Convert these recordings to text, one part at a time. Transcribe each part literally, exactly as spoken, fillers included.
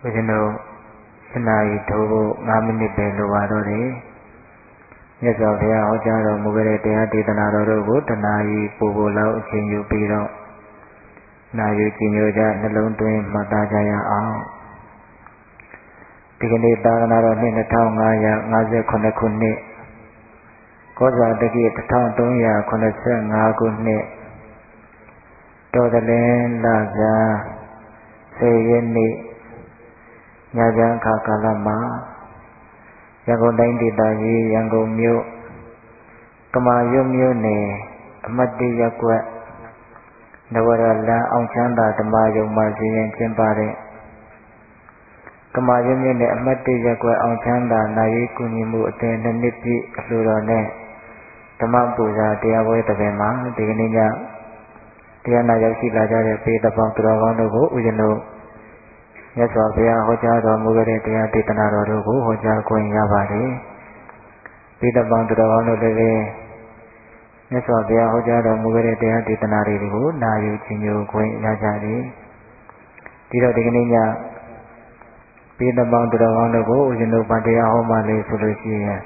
ဦးဇင်းတို့ရှနာရီထိုးဖို့၅မိနစ်ပဲလိုပါတော့တယ်မြတ်စွာဘုရားဟောကြားတော်မူခဲ့တဲ့တရားဒေသနာတော်တို့ကိုတနာရီပို့ဖို့လောက်အချိန်ယူပြီးတော့နာယူကြည်ညိုကြနှလုံးသွင်းမှတ်သားကြရအောင်ဒီကနေ့သာသနာတော်နှစ်နှစ်ထောင်ငါးရာငါးဆယ်ခုနှစ်ခုနှစ်ကောဇာတက္ကရာတစ်ထောင်သုံးရာခုနှစ်ဆယ်ငါးခုနှစ်တော်တလင်းလဇာဆယ်ရက်နေ့ညချမ်းခါကာလမှာရန်ကုန်တိုင်းဒေသကြီးရန်ကုန်မြို့ကမာရွတ်မြို့နယ်အမှတ်၁ရပ်ကွက်နဝရလမ်းအောင်ချမ်းသာဓမ္မယုံမှာစီရင်ကျင်းပတဲ့ကမာရွတ်မြို့နယ်အမှတ်၁ရပ်ကွက်အောင်ချမ်းသာနာရီကူညီမှုအသင်းနှစ်နှစ်ပြည့်အလှူတော်နဲ့ဓမ္မပူဇာတရားပွဲတစ်ပင်မှာဒီကနေ့ညတရားနာရောက်ရှိလာကြတဲ့ပေတပေါင်းသူတော်ကောင်းတို့ကိုဦးဇင်းတို့မြတ်စွာဘုရားဟောကြားတော်မူခဲ့တဲ့တရားဒေသနာတော်တို့ကိုဟောကြားခွင့်ရပါတယ်။ပေတပေါင်းသူတော်ကောင်းတို့လည်းပဲမြတ်စွာဘုရားဟောကြားတော်မူခဲ့တဲ့တရားဒေသနာတွေကိုနာယူခြင်းမျိုးခွင့်ရကြတယ်။ဒီတော့ဒီကနေ့ညပေတပေါင်းသူတော်ကောင်းတို့ကိုဦးဇင်းတို့ဗာတရားဟောမှလေဆိုလို့ရှိရင်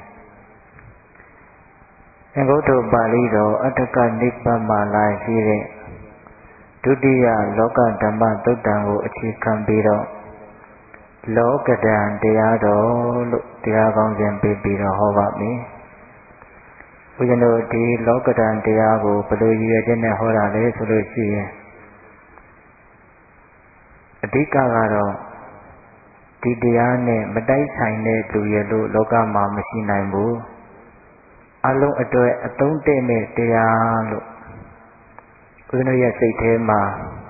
အဂုတ္တပါဠိတော်အတ္တကနိဗ္ဗာန်မှာလာရှိတဲ့ဒုတိယလောကဓမ္မသုတ်တံကိုအခြေခံပြီးတော့လောကဓာန်တရားတော်လို့တရားကောင်းစဉ်ပေးပြီးတော့ဟောပါမယ်။ဦးဇင်းတို့ဒီလောကဓာန်တရားကိုဘယ်လိုရည်ရွယ်ချက်နဲ့ဟောတာလဲဆိုလို့ရှိရင်အဓိကကတော့ဒီတရားနဲ့မတိုက်ဆိုင်တဲ့သူရလို့လောကမှာမရှိနိုင်ဘူး။အလုံးအတွက်အသုံးတည့်တဲ့တရားလို့ဦးဇင်းတို့ရဲ့စိတ်ထဲမှာ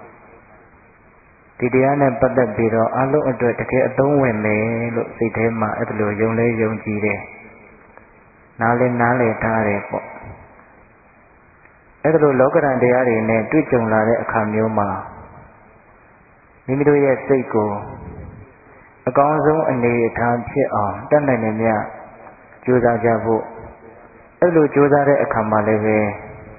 ဒီတရားနဲ့ပတ်သက်ပြီးတော့အလုံးအတွက်တကယ်အသုံးဝင်မယ်လို့စိတ်ထဲမှာအဲ့လိုယုံလဲယုံကြည်တယ်နားလဲနားလဲထားတယ်ပေါ့အဲ့လိုလောကဓာတ်တရားတွေနဲ့တွေ့ကြုံလာတဲ့အခါမျိုးမှာမိမိတို့ရဲ့စိတ်ကိုအကောင်းဆုံးအနေအထားဖြစ်အောင်တတ်နိုင်နေမြတ်ကြိုးစားကြဖို့အဲ့လိုကြိုးစားတဲ့အခါမှာလည်းပဲ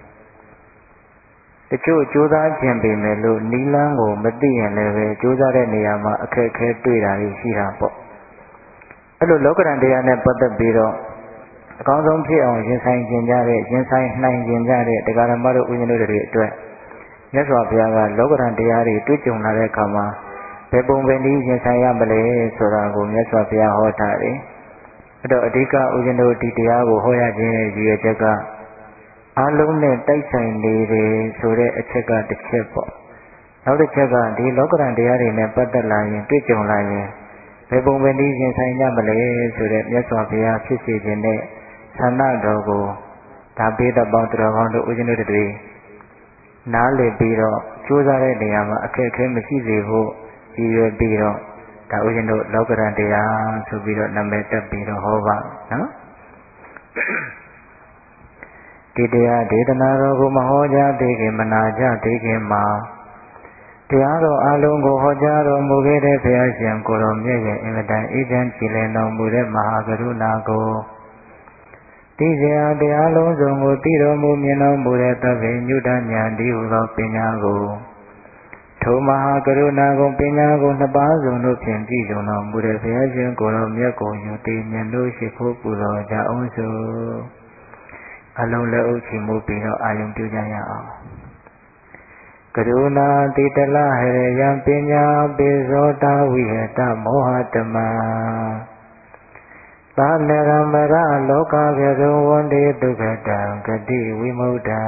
တချို့ကြိုးစားခြင်းပေမဲ့လို့နီလန်းကိုမသိရင်လည်းပဲကြိုးစားတဲ့နေရာမှာအခက်အခဲတွေ့တာရှိတာပေါ့အဲ့လိုလောကဓာတ်တရားနဲ့ပတ်သက်ပြီးတော့အကောင်းဆုံးဖြစ်အောင်ရင်ဆိုင်ခြင်းကြတဲ့ရင်ဆိုင်နိုင်ခြင်းကြတဲ့တရားဓမ္မတို့ဦးဇင်းတို့တွေအတွက်မြတ်စွာဘုရားကလောကဓာတ်တရားတွေတွေ့ကြုံလာတဲ့အခါမှာဘယ်ပုံပဲနည်းရင်ဆိုင်ရမလဲဆိုတာကိုမြတ်စွာဘုရားဟောထားတယ်အဲ့တော့အဓိကဦးဇင်းတို့ဒီတရားကိုဟောရခြင်းရဲ့ရည်ရွယ်ချက်ကအားလုံးနဲ့တိုက်ဆိုင်နေတယ်ဆိုတဲ့အချက်ကတစ်ချက်ပေါ့နောက်တစ်ချက်ကဒီလောကဓာတ်တရားတွေနဲ့ပတ်သက်လာရင်တွေ့ကြုံလာရင်ဘယ်ပုံပဲနည်းရင်ဆိုင်ရမလဲဆိုတဲ့မြတ်စွာဘုရားဖြစ်စေခြင်းနဲ့ဆန္ဒတော်ကိုဒါပေးတဲ့ပေါင်းတော်ကောင်းတို့ဦးဇင်းတို့တွေနားလည်ပြီးတော့ကြိုးစားတဲ့နေရာမှာအခက်အခဲမရှိစေဖို့ရည်ရွယ်ပြီးတော့ဒါဦးဇင်းတို့လောကဓာတ်တရားဆိုပြီးတော့နာမည်တက်ပြီးတော့ဟောပါနော်ဒီတရားဒေသနာတော်ကိုမဟောကြားသေးခင်မနာကြသေးခင်မှာတရားတော်အလုံးကိုဟောကြားတော်မူခဲ့တဲ့ဘုရားရှင်ကိုယ်တော်မြတ်ရဲ့အင်္ဂတန်အေးချမ်းကြည်လင်တော်မူတဲ့မဟာကရုဏာကိုသိစရာတရားလုံးစုံကိုသိတော်မူမြင်တော်မူတဲ့သဗ္ဗညုတဉာဏ်ဒီဟုသောပညာကိုထိုမဟာကရုဏာကိုပညာကိုနှစ်ပါးစုံတို့ဖြင့်ကြည်တော်မူတဲ့ဘုရားရှင်ကိုယ်တော်မြတ်ကိုယူသိမြင်လို့ရှိဖို့ပူဇော်ကြအောင်စို့အလုံးလက်အုပ်ချီမှုပြီးတော့အာယုံပြုကြရအောင်ကရုဏာတိတလဟရယံပညာပိဇောတာဝိဟတမောဟတမသာနရမရလောကကရုဝန္တိဒုက္ခတံဂတိဝိမု ढ ံ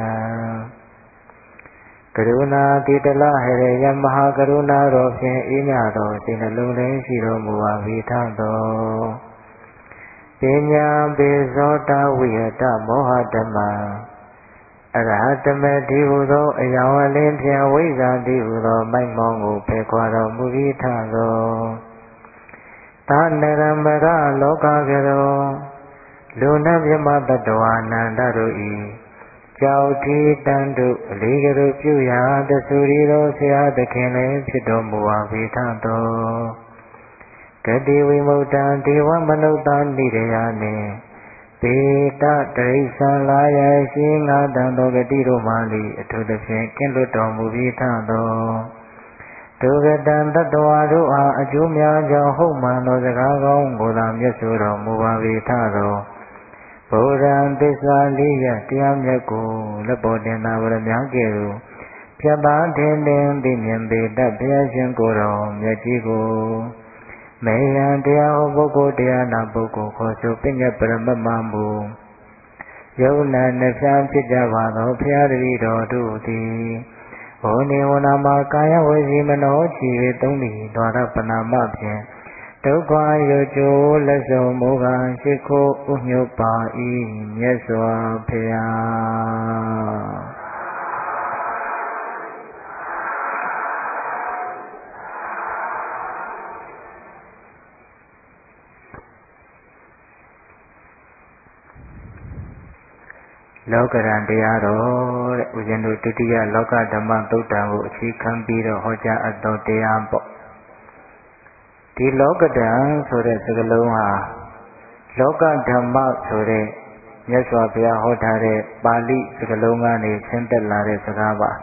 ကရုဏာတိတလဟရယံမဟာကရုဏာတော်ဖြင့်အေးမြတော်စိတ်နှလုံးထဲရှိတော်မူပါ၏ထသောပညာပေဇောတဝိဟတမောဟဓမ္မအရဟတမေတိဟုသောအယောင်အလင်းဖြင့်ဝိဇ္ဇာတိဟုသောမိုက်မောင်းကိုဖယ်ခွာတော်မူ၏ထသောသာနရမရလောကကရောလူနာမြမတ္တဝါနန္တတို့၏ကြောက်ထီတန်တို့အလေးကလေးပြုရာတဆူရီတော်ဆရာသခင်လည်းဖြစ်တော်မူပါ၏ထသောဂတိဝိမု ढ ံဒေဝမနုဿာနိရယနှင့်ပေတတရိစ္ဆာလာယရှိငါတံသောဂတိတို့မှလည်းအထူးသဖြင့်ကင်းလွတ်တော်မူပြီးထသောဒုက္ကတံတတ္တဝါတို့အားအကျိုးများကြောင့်ဟုတ်မှန်သောစကားကောင်းကိုသာမျက်ဆိုတော်မူပါ၏ထသောဗုဒ္ဓံသစ္စာလေးရတရားမြတ်ကိုလက်ပေါ်တင်သာဝရများကဲ့သို့ဖြတ်သားထင်ထင်သိမြင်ပေတတ်ဘုရားရှင်ကိုယ်တော်မြတ်ကြီးကိုမေယံတရားဟောပုဂ္ဂိုလ်တရားနာပုဂ္ဂိုလ်ခေါ်ဆိုပညာပရမတ်မှမူယုံနာနှဖျားဖြစ်ကြပါသောဘုရားတပည့်တော်တို့သည်ဝေနေဝနာမှာကာယဝစီမနောချီ၍သုံးသည်ဒွါရပနာမဖြင့်ဒုက္ခရကျိုးလက်စုံမူကားရှိခိုးဥညွတ်ပါ၏မြတ်စွာဘုရားလောကရန်တရားတော်တဲ့ဦးဇင်းတို့ဒုတိယလောကဓမ္မသုတ်တံကိုအခြေခံပြီးတော့ဟောကြားအပ်သောတရားပေါ့ဒီလောကဓာတ်ဆိုတဲ့စကားလုံးဟာလောကဓမ္မဆိုတဲ့မြတ်စွာဘုရားဟောထားတဲ့ပါဠိစကားလုံးကနေဆင်းသက်လာတဲ့စကားပါ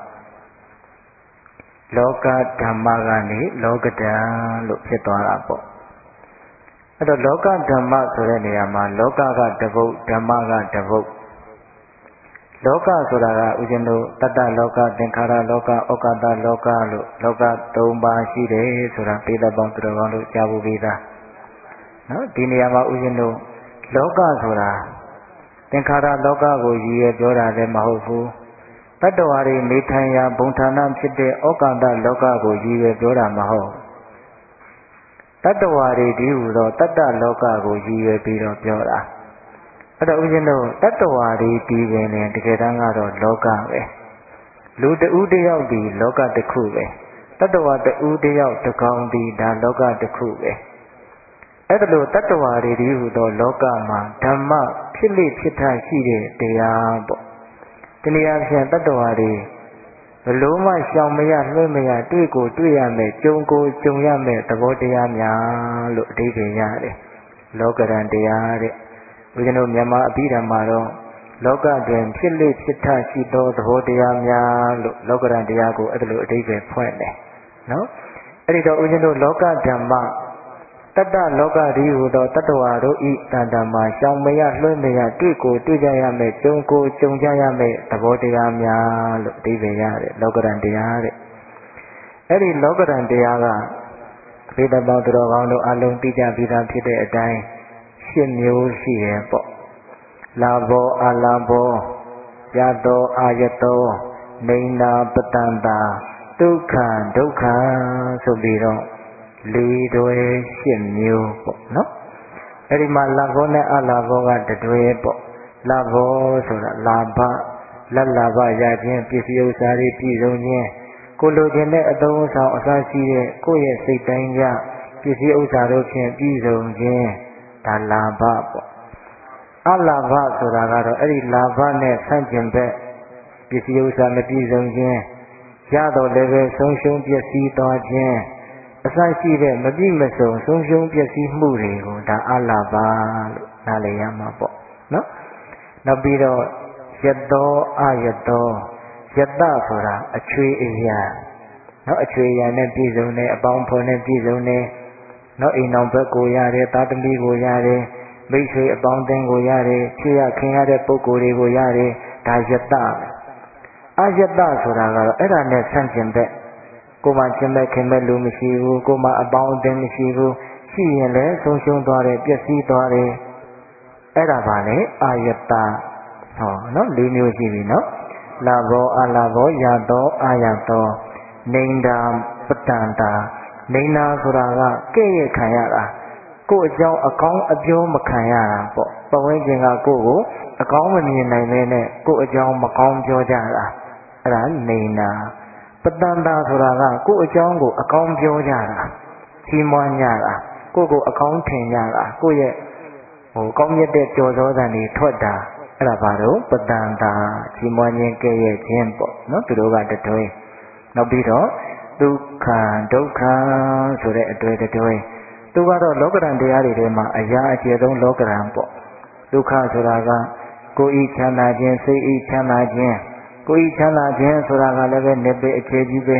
လောကဓမ္မကနေလောကဓာတ်လို့ဖြစ်သွားတာပေါ့အဲ့တော့လောကဓမ္မဆိုတဲ့နေရာမှာလောကကတပုတ်ဓမ္မကတပုတ်လောကဆိုတာကဥစဉ်တို့တတ္တလောကသင်္ခါရလောကဩကာသလောကလို့လောက၃ပါးရှိတယ်ဆိုတာပိဋကပေါင်းသူတော်ကောင်းတို့ကြားဖို့ပြီးသားနော်ဒီနေရာမှာဥစဉ်တို့လောကဆိုတာသင်္ခါရလောကကိုရည်ရွယ်ပြောတာလည်းမဟုတ်ဘူးတတ္တဝါတွေနေထိုင်ရာဘုံဌာနဖြစ်တဲ့ဩကာသလောကကိုရည်ရွယ်ပြောတာမဟုတ်တတ္တဝါတွေဒီဟူသောတတ္တလောကကိုရည်ရွယ်ပြီးတော့ပြောတာအဲ့တော့ဦးဇင်းတို့တတ္တဝါတွေဒီပင်တကယ်တမ်းကတော့လောကပဲလူတဦးတယောက်ဒီလောကတစ်ခုပဲတတ္တဝါတဦးတယောက်တစ်ကောင်ဒီဒါလောကတစ်ခုပဲအဲ့ဒါလို့တတ္တဝါတွေဒီဟူသောလောကမှာဓမ္မဖြစ်လေဖြစ်ထရှိတဲ့တရားပေါ့ဒီနေရာဖြင့်တတ္တဝါတွေဘလို့မှရှောင်မရလွှဲမရတွေ့ကိုတွေ့ရမယ်ကြုံကိုကြုံရမယ်သဘောတရားများလို့အဓိပ္ပာယ်ရတယ်လောကရန်တရားတဲ့ဦးဇင်းတို့မြန်မာအပြီးဓမ္မာတော့လောကတွင်ဖြစ်လေဖြစ်ထရှိသောသဘောတရားများလို့လောကရန်တရားကိုအဲ့ဒါလိုအဓိပ္ပာယ်ဖွင့်တယ်နော်အဲ့ဒီတော့ဦးဇင်းတို့လောကဓမ္မတတ္တလောကဒီဟူသောတတ္တဝါတို့ဤတန်တမှာရှောင်မရလွှဲမရတွေ့ကိုတွေ့ကြရမယ်ကြုံကိုကြုံကြရမယ်သဘောတရားများလို့အဓိပ္ပာယ်ရတယ်လောကရန်တရားတဲ့အဲ့ဒီလောကရန်တရားကဗေဒပေါင်းသူတော်ကောင်းတို့အလုံးသိကြပြီးသားဖြစ်တဲ့အတိုင်းရှစ်မျိုးရှိတယ်ပေါ့လာဘောအလာဘောယတောအာယတောနေနာပတန္တာဒုက္ခဒုက္ခဆိုပြီးတော့လေးတွဲရှစ်မျိုးပေါ့နော်အဲ့ဒီမှာလာဘောနဲ့အလာဘောကတတွဲပေါ့လာဘောဆိုတာလာဘလက်လာဘရခြင်းပစ္စည်းဥစ္စာတွေပြည့်စုံခြင်းကိုလိုချင်တဲ့အသုံးအဆောင်အစရှိတဲ့ကိုယ့်ရဲ့စိတ်တိုင်းကပစ္စည်းဥစ္စာတို့ဖြင့်ပြည့်စုံခြင်းဒါလာဘပေါ့အလာဘဆိုတာကတော့အဲ့ဒီလာဘနဲ့ဆန့်ကျင်ဘက်ပစ္စည်းဥစ္စာမပြည့်စုံခြင်းရတော့လည်းပဲဆုံးရှုံးပျက်စီးသွားခြင်းအစရှိတဲ့မပြည့်မစုံဆုံးရှုံးပျက်စီးမှုတွေကိုဒါအလာဘလို့နားလည်ရမှာပေါ့နော်နောက်ပြီးတော့ယတောအယတောယတဆိုတာအချွေအရာနော်အချွေအရာနဲ့ပြည့်စုံတဲ့အပေါင်းဖော်နဲ့ပြည့်စုံတဲ့နောက်အိမ်တော်ဘက်ကိုရတယ်သားသမီးကိုရတယ်မိတ်ဆွေအပေါင်းအသင်းကိုရတယ်ချစ်ရခင်ရတဲ့ပုဂ္ဂိုလ်တွေကိုရတယ်ဒါယတအယတဆိုတာကတော့အဲ့ဒါနဲ့ဆန့်ကျင်ဘက်ကိုမှချင်းမဲ့ခင်မဲ့လူမရှိဘူးကိုမှအပေါင်းအသင်းမရှိဘူးရှိရင်လည်းဆုံးရှုံးသွားတယ်ပျက်စီးသွားတယ်အဲ့ဒါပါလေအာယတဟောနော်၄မျိုးရှိပြီနော်လာဘောအလာဘောယတောအာယတောနေနာပတန္တာနေနာဆိုတာကကဲ့ရဲ့ခံရတာကိုယ့်အကြောင်းအကောင်းအပြောမခံရတာပေါ့ပဝင်းကျင်ကကိုယ့်ကိုအကောင်းမမြင်နိုင်မဲနဲ့ကိုယ့်အကြောင်းမကောင်းပြောကြတာအဲ့ဒါနေနာပတန္တာဆိုတာကကိုယ့်အကြောင်းကိုအကောင်းပြောကြတာကြီးမွမ်းကြတာကိုယ့်ကိုအကောင်းထင်ကြတာကိုယ့်ရဲ့ဟိုကောင်းမြတ်တဲ့ကြော်စောသံတွေထွက်တာအဲ့ဒါဘာလို့ပတန္တာကြီးမွမ်းခြင်းကဲ့ရဲ့ခြင်းပေါ့နော်သူတို့ကတတွဲနောက်ပြီးတော့ဒုက္ခဒုက္ခဆိုတဲ့အတွေ့အတွေ့သူကတော့လောကရန်တရားတွေထဲမှာအရာအကျယ်ဆုံးလောကရန်ပေါ့ဒုက္ခဆိုတာကကိုယ်ဤချမ်းသာခြင်းစိတ်ဤချမ်းသာခြင်းကိုယ်ဤချမ်းသာခြင်းဆိုတာကလည်းပဲနေပေအခြေကြီးပဲ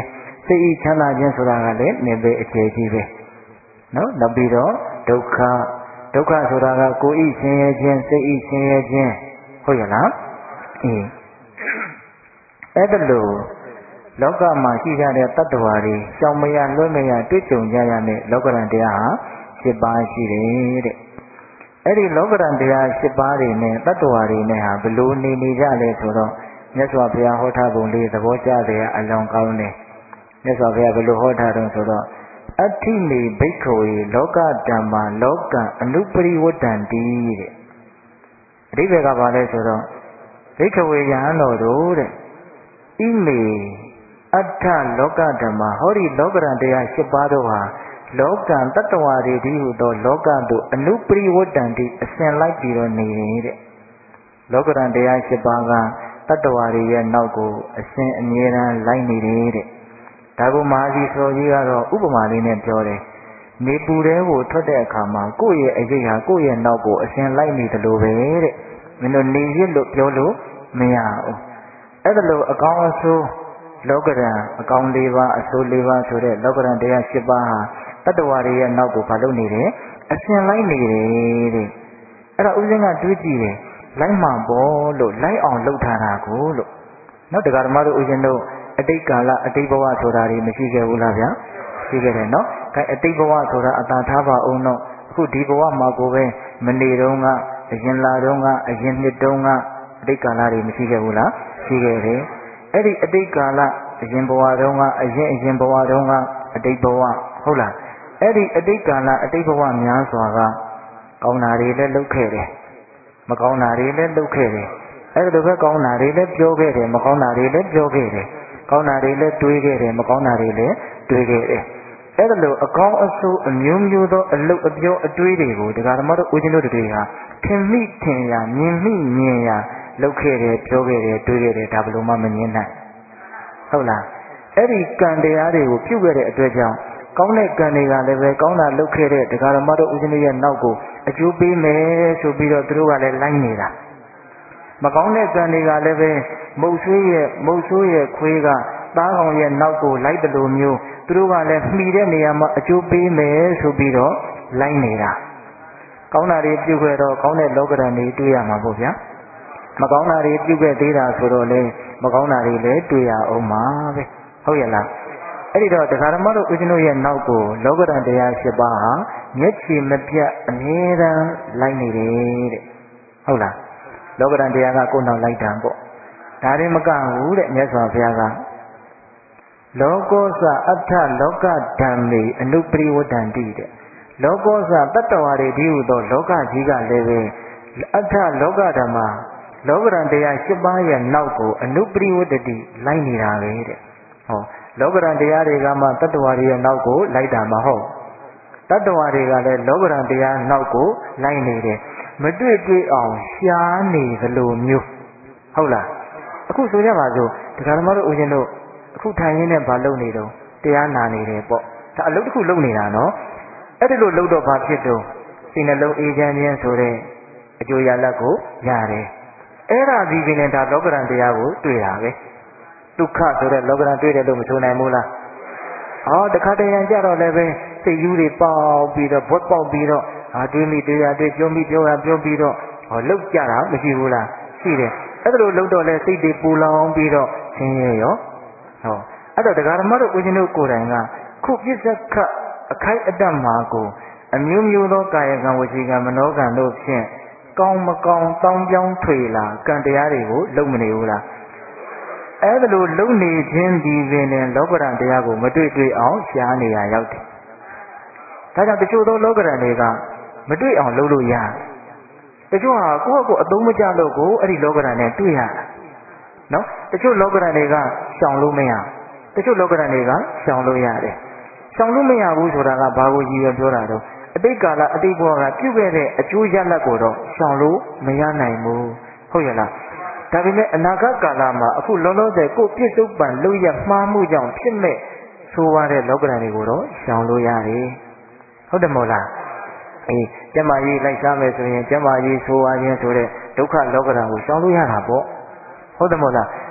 စိတ်ဤချမ်းသာခြင်းဆိုတာကလည်းနေပေအခြေကြီးပဲနော်နောက်ပြီးတော့ဒုက္ခဒုက္ခဆိုတာကကိုယ်ဤဆင်းရဲခြင်းစိတ်ဤဆင်းရဲခြင်းဟုတ်ရလားအေးအဲ့ဒါလို့လောကမှာရှိကြတဲ့တ attva တွေရှောင်မရလွှဲမရတွေ့ကြုံကြရမယ့်လောကရန်တရားဟာ၈ပါးရှိတယ်တဲ့အဲ့ဒီလောကရန်တရား၈ပါးတွေနဲ့တ attva တွေနဲ့ဟာဘလို့နေနေကြလဲဆိုတော့မြတ်စွာဘုရားဟောထားပုံလေးသဘောကျတယ်အလောင်းကောင်းတယ်မြတ်စွာဘုရားဘလို့ဟောထားတော့ဆိုတော့အဋ္ဌိမေဘိက္ခဝေလောကဓမ္မာလောကအနုပရိဝတ္တံတိတဲ့အဓိပ္ပာယ်ကဘာလဲဆိုတော့ဘိက္ခဝေယဟန်တော်တို့တဲ့ဣမေအဋ္ဌလောကဓမ္မာဟောဒီလောကရန်တရား၈ပါးတို့ဟာလောကံတ attva တွေဒီဟုသောလောကတို့အနုပရိဝတ္တံတိအစဉ်လိုက်ပြီးတော့နေတယ်လောကရန်တရား၈ပါးကတ attva တွေရဲ့နောက်ကိုအစဉ်အမြဲတမ်းလိုက်နေတယ်တဲ့ဒါကမဟာစီဆိုကြီးကတော့ဥပမာလေးနဲ့ပြောတယ်နေပူတဲ့ကိုထွက်တဲ့အခါမှာကိုယ့်ရဲ့အရေးဟာကိုယ့်ရဲ့နောက်ကိုအစဉ်လိုက်နေတယ်လို့ပဲတဲ့မင်းတို့နေရလို့ပြောလို့မရဘူးအဲ့ဒါလို့အကောင်းအဆိုးလောကရန်အကောင်း၄ပါးအဆိုး၄ပါးဆိုတဲ့လောကရန်တရား၈ပါးဟာတ attva တွေရဲ့နောက်ကိုဘာလုပ်နေတယ်အစဉ်လိုက်နေတယ်တဲ့အဲ့ဒါဥစဉ်ကတွေးကြည့်တယ်လိုက်မှပေါ့လို့လိုက်အောင်လှုပ်ထားတာကိုလို့နောက်တရားဓမ္မတို့ဥစဉ်တို့အတိတ်ကာလအတိတ်ဘဝဆိုတာတွေမရှိခဲ့ဘူးလားဗျာရှိခဲ့တယ်နော်အဲအတိတ်ဘဝဆိုတာအတာထားပါအောင်တော့အခုဒီဘဝမှာကိုပဲမနေတော့ကအရင်လာတော့ကအရင်နှစ်တုန်းကအတိတ်ကာလတွေမရှိခဲ့ဘူးလားရှိခဲ့တယ်အဲ့ဒီအတိတ်ကာလအရင်ဘဝတုန်းကအရင်အရင်ဘဝတုန်းကအတိတ်ဘဝဟုတ်လားအဲ့ဒီအတိတ်ကာလအတိတ်ဘဝများစွာကကောင်းတာတွေလည်းလုပ်ခဲ့တယ်မကောင်းတာတွေလည်းလုပ်ခဲ့တယ်အဲ့ဒါလိုပဲကောင်းတာတွေလည်းပြောခဲ့တယ်မကောင်းတာတွေလည်းပြောခဲ့တယ်ကောင်းတာတွေလည်းတွေးခဲ့တယ်မကောင်းတာတွေလည်းတွေးခဲ့တယ်အဲ့ဒါလိုအကောင်းအဆိုးအမျိုးမျိုးသောအလုပ်အပြောအတွေးတွေကိုဒကာဓမ္မတို့ဦးဇင်းတို့တွေဟာထင်မိထင်ရမြင်မိမြင်ရလုပ်ခဲ့တယ်ပြောခဲ့တယ်တွေးခဲ့တယ်ဒါဘယ်လိုမှမငြင်းနိုင်ဟုတ်လားအဲ့ဒီကံတရားတွေကိုပြုခဲ့တဲ့အတွက်ကြောင့်ကောင်းတဲ့ကံတွေကလည်းပဲကောင်းတာလုပ်ခဲ့တဲ့ဒကာဓမ္မတို့ဦးဇင်းတို့ရဲ့နောက်ကိုအကျိုးပေးမယ်ဆိုပြီးတော့သူတို့ကလည်းလိုက်နေတာမကောင်းတဲ့ကံတွေကလည်းပဲမုတ်ဆွေးရဲ့မုတ်ဆိုးရဲ့ခွေးကသားကောင်ရဲ့နောက်ကိုလိုက်တယ်လို့မျိုးသူတို့ကလည်းမှီတဲ့နေရာမှာအကျိုးပေးမယ်ဆိုပြီးတော့လိုက်နေတာကောင်းတာတွေပြုခဲ့တော့ကောင်းတဲ့လောကဓာတ်တွေတွေ့ရမှာပေါ့ဗျာမကောင်းတာတွေပြုခဲ့သေးတာဆိုတော့လေမကောင်းတာတွေလည်းတွေ့ရအောင်ပါပဲဟုတ်ရဲ့လားအဲ့ဒီတော့တရားဓမ္မတို့ဦးဇင်းတို့ရဲ့နောက်ကိုလောကဓာတ်တရား၈ပါးဟာမျက်ခြေမပြတ်အမြဲတမ်းလိုက်နေတယ်တဲ့ဟုတ်လားလောကဓာတ်တရားကကိုယ်နောက်လိုက်တာပေါ့ဒါရင်မကဘူးတဲ့မြတ်စွာဘုရားကလောကောသအဋ္ဌလောကဓမ္မေအနုပရိဝတ္တံတိတဲ့လောကောသတတ္တဝါတွေဒီဟုသောလောကကြီးကလည်းပဲအဋ္ဌလောကဓမ္မလောကရန်တရား၈ပါးရဲ့နောက်ကိုအနုပရိဝတ္တိလိုက်နေတာပဲတဲ့ဟောလောကရန်တရားတွေကမှတတ္တဝါတွေရဲ့နောက်ကိုလိုက်တာမဟုတ်တတ္တဝါတွေကလည်းလောကရန်တရားနောက်ကိုလိုက်နေတယ်မတွေ့တွေ့အောင်ရှားနေသလိုမျိုးဟုတ်လားအခုဆိုကြပါစို့တရားဓမ္မတို့ဦးဇင်းတို့အခုထိုင်ရင်းနဲ့ဘာလုပ်နေတော့တရားနာနေတယ်ပေါ့ဒါအလုပ်တစ်ခုလုပ်နေတာနော်အဲ့ဒီလိုလုပ်တော့ဘာဖြစ်တော့စိတ်နှလုံးအေးချမ်းခြင်းဆိုတဲ့အကျိုးရလဒ်ကိုရတယ်အဲ့ဒါဒီပင်နဲ့ဒါလောကရန်တရားကိုတွေ့တာပဲဒုက္ခဆိုတဲ့လောကရန်တွေ့တယ်လို့မဆိုနိုင်ဘူးလားဟောတခါတရံကြတော့လည်းပဲစိတ်ယူတွေပေါက်ပြီးတော့ဘွက်ပေါက်ပြီးတော့အာတွေးမိတွေးရတွေးပြောမိပြောရပြောပြီးတော့ဟောလောက်ကြတာမရှိဘူးလားရှိတယ်အဲ့ဒါလိုလုပ်တော့လဲစိတ်တွေပူလောင်ပြီးတော့ဆင်းရဲရောဟောအဲ့တော့တရားဓမ္မတို့ဦးဇင်းတို့ကိုယ်တိုင်ကခုပြစ္ဆခအခိုက်အတန့်မှာကိုအမျိုးမျိုးသောကာယကံဝစီကံမနောကံတို့ဖြင့်ကောင်းမကောင်းတောင်းပြောင်းထွေလာကံတရားတွေကိုလုပ်မနေဘူးလားအဲ့ဒါလိုလုပ်နေခြင်းဒီပင်နဲ့လောကရန်တရားကိုမတွေ့တွေ့အောင်ရှားနေရရောက်တယ်ဒါကြောင့်တချို့သောလောကရန်တွေကမတွေ့အောင်လုပ်လို့ရတယ်တချို့ဟာကိုယ့်အကိုအသုံးမကျလို့ကိုအဲ့ဒီလောကရန်နဲ့တွေ့ရတာနော်တချို့လောကရန်တွေကရှောင်လို့မရတချို့လောကရန်တွေကရှောင်လို့ရတယ်ရှောင်လို့မရဘူးဆိုတာကဘာကိုရည်ရွယ်ပြောတာတော့အတိတ်ကာလအတိတ်ဘဝကပြုခဲ့တဲ့အကျိုးရလဒ်ကိုတော့ရှောင်လို့မရနိုင်ဘူးဟုတ်ရဲ့လားဒါပေမဲ့အနာဂတ်ကာလမှာအခုလောလောဆယ်ကိုပြစ္ဆုတ်ပံလို့ရမှားမှုကြောင့်ဖြစ်မဲ့ဆိုးရတဲ့လောကရန်တွေကိုတော့ရှောင်လို့ရတယ်ဟုတ်တယ်မို့လားအေးကျမကြီးလိုက်စားမယ်ဆိုရင်ကျမကြီးဆိုးရခြင်းဆိုတဲ့ဒုက္ခလောကရန်ကိုရှောင်လို့ရတာပေါ့ဟုတ်တယ်မို့လား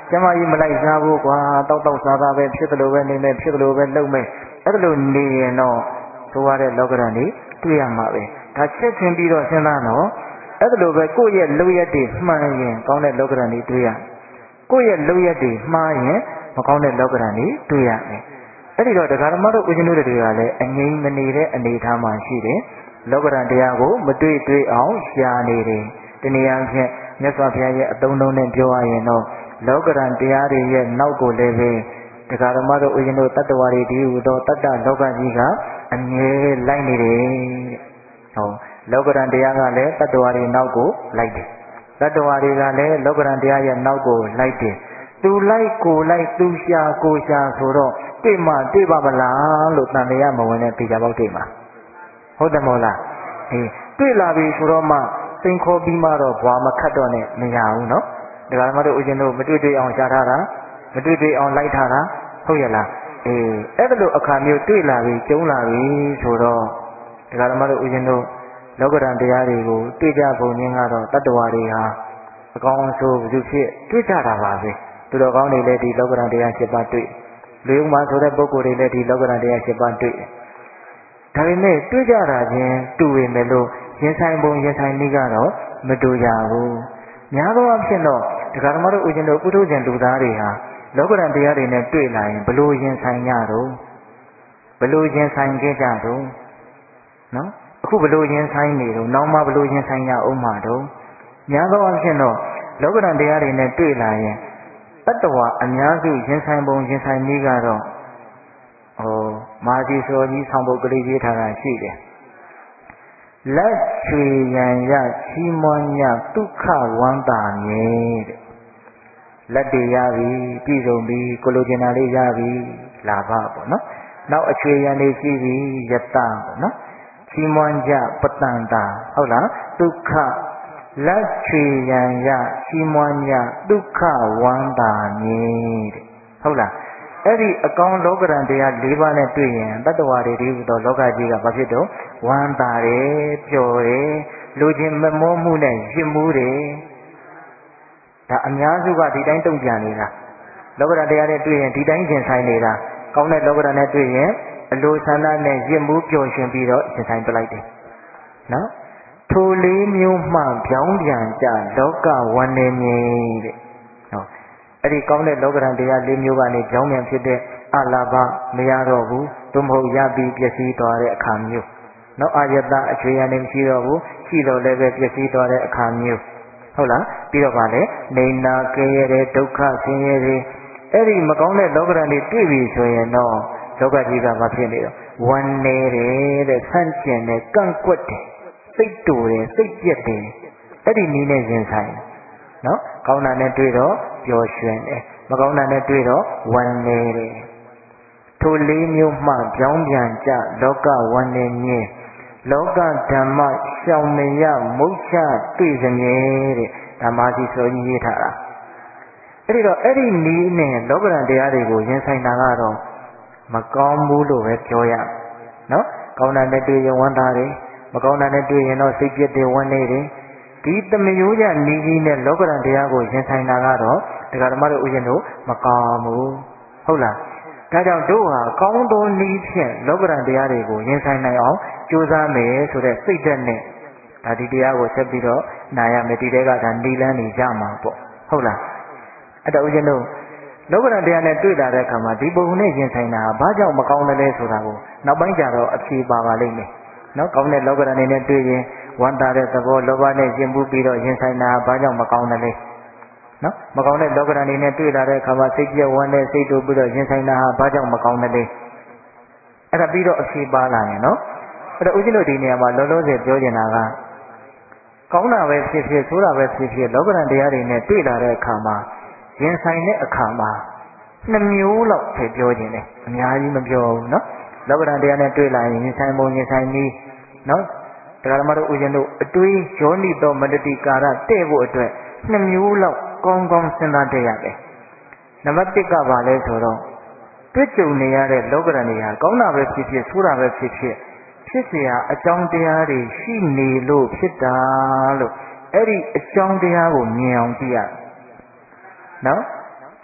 ကျမကြီးမလိုက်စားဘူးကွာတောက်တောက်စားစားပဲဖြစ်တယ်လို့ပဲနေမယ်ဖြစ်တယ်လို့ပဲလုပ်မယ်အဲ့ဒါလို့နေရင်တော့ဆိုရတဲ့လောကဓာတ်တွေတွေ့ရမှာပဲဒါချက်ချင်းပြီးတော့စဉ်းစားတော့အဲ့ဒါလိုပဲကိုယ့်ရဲ့လုပ်ရက်တွေမှန်ရင်ကောင်းတဲ့လောကဓာတ်တွေတွေ့ရကိုယ့်ရဲ့လုပ်ရက်တွေမှားရင်မကောင်းတဲ့လောကဓာတ်တွေတွေ့ရမယ်အဲ့ဒီတော့တရားဓမ္မတို့ဦးဇင်းတို့တွေကလည်းအငြိမ်မနေတဲ့အနေအထားမှာရှိတယ်လောကဓာတ်တရားကိုမတွေ့တွေ့အောင်ရှားနေတယ်ဒီနေရာချင်းမြတ်စွာဘုရားရဲ့အသုံးလုံးနဲ့ပြောရရင်တော့လောကဓာတ်တရားတွေရဲ့နောက်ကိုလည်းပဲတရားဓမ္မတို့ဦးဇင်းတို့တတ္တဝါတွေဒီဟူသောတတ္တလောကကြီးကအမြဲလိုက်နေတယ်ဟောလောကဓာတ်တရားကလည်းတတ္တဝါတွေနောက်ကိုလိုက်တယ်တတ္တဝါတွေကလည်းလောကဓာတ်တရားရဲ့နောက်ကိုလိုက်တယ်သူလိုက်ကိုလိုက်သူရှာကိုရှာဆိုတော့တွေ့မှတွေ့ပါမလားလို့တန်တရားမဝင်တဲ့တေချာပေါက်တွေ့မှာဟုတ်တယ်မဟုတ်လားအေးတွေ့လာပြီဆိုတော့မှစိန်ခေါ်ပြီးမှတော့ဘွာမခတ်တော့နဲ့မရဘူးနော်ဒါကမှတို့ဦးဇင်းတို့မတွေ့တွေ့အောင်ရှားထားတာမတွေ့တွေ့အောင်လိုက်ထားတာဟုတ်ရဲ့လားအေးအဲ့ဒါလိုအခါမျိုးတွေ့လာပြီကျုံလာပြီဆိုတော့ဒါကမှတို့ဦးဇင်းတို့လောကဓာတ်တရားတွေကိုတွေ့ကြပုံရင်းကတော့တတ္တဝါတွေဟာအကောင်းအဆိုးဘုသူဖြစ်တွေ့ကြတာပါပဲသူတော်ကောင်းတွေလည်းဒီလောကဓာတ်တရား၈ပါးတွေ့လူယုံမှဆိုတဲ့ပုဂ္ဂိုလ်တွေလည်းဒီလောကဓာတ်တရား၈ပါးတွေ့ဒါပေမဲ့တွေ့ကြတာချင်းတူပေမဲ့လို့ရင်ဆိုင်ပုံရင်ဆိုင်နည်းကတော့မတူကြဘူးများသောအားဖြင့်တော့ဒကာဓမ္မတို့ဦးဇင်းတို့ပုထုဇဉ်လူသားတွေဟာလောကဓာတ်တရားတွေနဲ့တွေ့လာရင်ဘလို့ရင်ဆိုင်ကြတော့ဘလို့ရင်ဆိုင်ကြကြတော့နော်အခုဘလို့ရင်ဆိုင်နေတော့နောက်မှဘလို့ရင်ဆိုင်ကြအောင်မှာတော့များသောအားဖြင့်တော့လောကဓာတ်တရားတွေနဲ့တွေ့လာရင်တတ္တဝါအများစုရင်ဆိုင်ပုံရင်ဆိုင်နည်းကတော့ဟိုမာဇီဆိုကြီးဆောင်ပုဒ်ကလေးရေးထားတာရှိတယ်လက်ချွေရန်ရချီးမွမ်းညဒုက္ခဝန္တာမြေတဲ့လက်တွေရပြီပြည်စုံပြီကိုလိုချင်တာလေးရပြီလာဘပေါ့နော်နောက်အချွေရန်လေးရှိပြီယတပေါ့နော်ချီးမွမ်းကြပတန်တာဟုတ်လားဒုက္ခလက်ချွေရန်ရချီးမွမ်းညဒုက္ခဝန္တာမြေတဲ့ဟုတ်လားအဲ့ဒီအကောင်လောကဓာတ်တရား၄ပါးနဲ့တွေ့ရင်တတ္တဝါတွေဒီတော့လောကကြီးကဘာဖြစ်တော့ဝမ်းသာတယ်ပျော်တယ်လူချင်းမမောမှုနဲ့ရစ်မှုတယ်ဒါအများစုကဒီတိုင်းတုံ့ပြန်နေတာလောကဓာတ်တရားနဲ့တွေ့ရင်ဒီတိုင်းရှင်ဆိုင်နေတာကောင်းတဲ့လောကဓာတ်နဲ့တွေ့ရင်အလိုဆန္ဒနဲ့ရစ်မှုပျော်ရွှင်ပြီးတော့ရှင်ဆိုင်ပလိုက်တယ်နော်ထိုလေးမျိုးမှပြောင်းပြန်ကြလောကဝန္နေမြေတဲ့ဟောအဲ့ဒီကောင်းတဲ့လောကဓာတ်တရား၄မျိုးကနေကြောင်းမြန်ဖြစ်တဲ့အလာဘမရတော့ဘူးသို့မဟုတ်ရပြီးပျက်စီးသွားတဲ့အခါမျိုးနောက်အာယတအချွေရနေမရှိတော့ဘူးရှိတော့လည်းပဲပျက်စီးသွားတဲ့အခါမျိုးဟုတ်လားပြီးတော့ဗာလေနေနာကင်းရတဲ့ဒုက္ခဆင်းရဲတွေအဲ့ဒီမကောင်းတဲ့လောကဓာတ်တွေတွေ့ပြီဆိုရင်တော့လောကကြီးကဘာဖြစ်နေတော့ဝမ်းနေတယ်တဲ့ဆန့်ကျင်တယ်ကန့်ကွက်တယ်စိတ်တူတယ်စိတ်ပြက်တယ်အဲ့ဒီနည်းနဲ့ရင်ဆိုင်နော်ကောင်းတာနဲ့တွေ့တော့ပျော်ရွှင်တယ်မကောင်းတာနဲ့တွေ့တော့ဝမ်းနေတယ်ထိုလေးမျိုးမှပြောင်းပြန်ကြလောကဝန္နေမြဲလောကဓမ္မရှောင်မရမုတ်ချတွေ့စမြဲတဲ့ဓမ္မကြီးဆိုကြီးရေးထားတာအဲ့ဒီတော့အဲ့ဒီနည်းနဲ့လောကဓာတ်တရားတွေကိုရင်ဆိုင်တာကတော့မကောင်းဘူးလို့ပဲပြောရနော်ကောင်းတာနဲ့တွေ့ရင်ဝမ်းသာတယ်မကောင်းတာနဲ့တွေ့ရင်တော့စိတ်ပြည့်တယ်ဝမ်းနေတယ်ဒီတမယိုးကြနည်းကြီးနဲ့လောကဓာတ်တရားကိုရင်ဆိုင်တာကတော့တရားဓမ္မတို့ဥရှင်တို့မကောင်းဘူးဟုတ်လားဒါကြောင့်တို့ဟာကောင်းသောနည်းဖြင့်လောကဓာတ်တရားတွေကိုရင်ဆိုင်နိုင်အောင်ကြိုးစားမယ်ဆိုတဲ့စိတ်ဓာတ်နဲ့ဒါဒီတရားကိုဆက်ပြီးတော့နာရမယ်ဒီတဲကဒါနီလန်းနေကြမှာပေါ့ဟုတ်လားအဲ့တော့ဥရှင်တို့လောကဓာတ်တရားနဲ့တွေ့လာတဲ့အခါမှာဒီပုံနဲ့ရင်ဆိုင်တာဘာကြောင့်မကောင်းတယ်လဲဆိုတာကိုနောက်ပိုင်းကျတော့အဖြေပါပါလိမ့်မယ်နော်ကောင်းတဲ့လောကဓာတ်နဲ့တွေ့ရင်ဝမ်းသာတဲ့သဘောလောဘနဲ့ရှင်မှုပြီးတော့ရင်ဆိုင်တာဘာကြောင့်မကောင်းတယ်လဲနော်မကောင်းတဲ့လောကဓာတ်နဲ့တွေ့လာတဲ့အခါမှာစိတ်ပြည့်ဝမ်းနဲ့စိတ်တူပြီးတော့ရင်ဆိုင်တာဟာဘာကြောင့်မကောင်းတယ်လဲအဲ့ဒါပြီးတော့အဖြေပါလာရင်နော်အဲ့တော့ဦးဇင်းတို့ဒီနေရာမှာလောလောဆယ်ပြောချင်တာကကောင်းတာပဲဖြစ်ဖြစ်ဆိုးတာပဲဖြစ်ဖြစ်လောကဓာတ်တရားတွေနဲ့တွေ့လာတဲ့အခါမှာရင်ဆိုင်တဲ့အခါမှာနှစ်မျိုးလောက်ထည့်ပြောခြင်းတယ်အများကြီးမပြောဘူးနော်လောကဓာတ်တရားနဲ့တွေ့လာရင်ရင်ဆိုင်ပုံရင်ဆိုင်နည်းနော်တရားဓမ္မတို့ဦးဇင်းတို့အတွေးယောနိသောမတ္တိကာရတဲ့ဖို့အတွက်နှစ်မျိုးလောက်ကောင်းကောင်းစဉ်းစားတတ်ရတယ်နံပါတ်၁ကဘာလဲဆိုတော့တွေ့ကြုံနေရတဲ့လောကဓာတ်တွေဟာကောင်းတာပဲဖြစ်ဖြစ်ဆိုးတာပဲဖြစ်ဖြစ်ဖြစ်เสียအကြောင်းတရားတွေရှိနေလို့ဖြစ်တာလို့အဲ့ဒီအကြောင်းတရားကိုမြင်အောင်ကြည့်ရနော်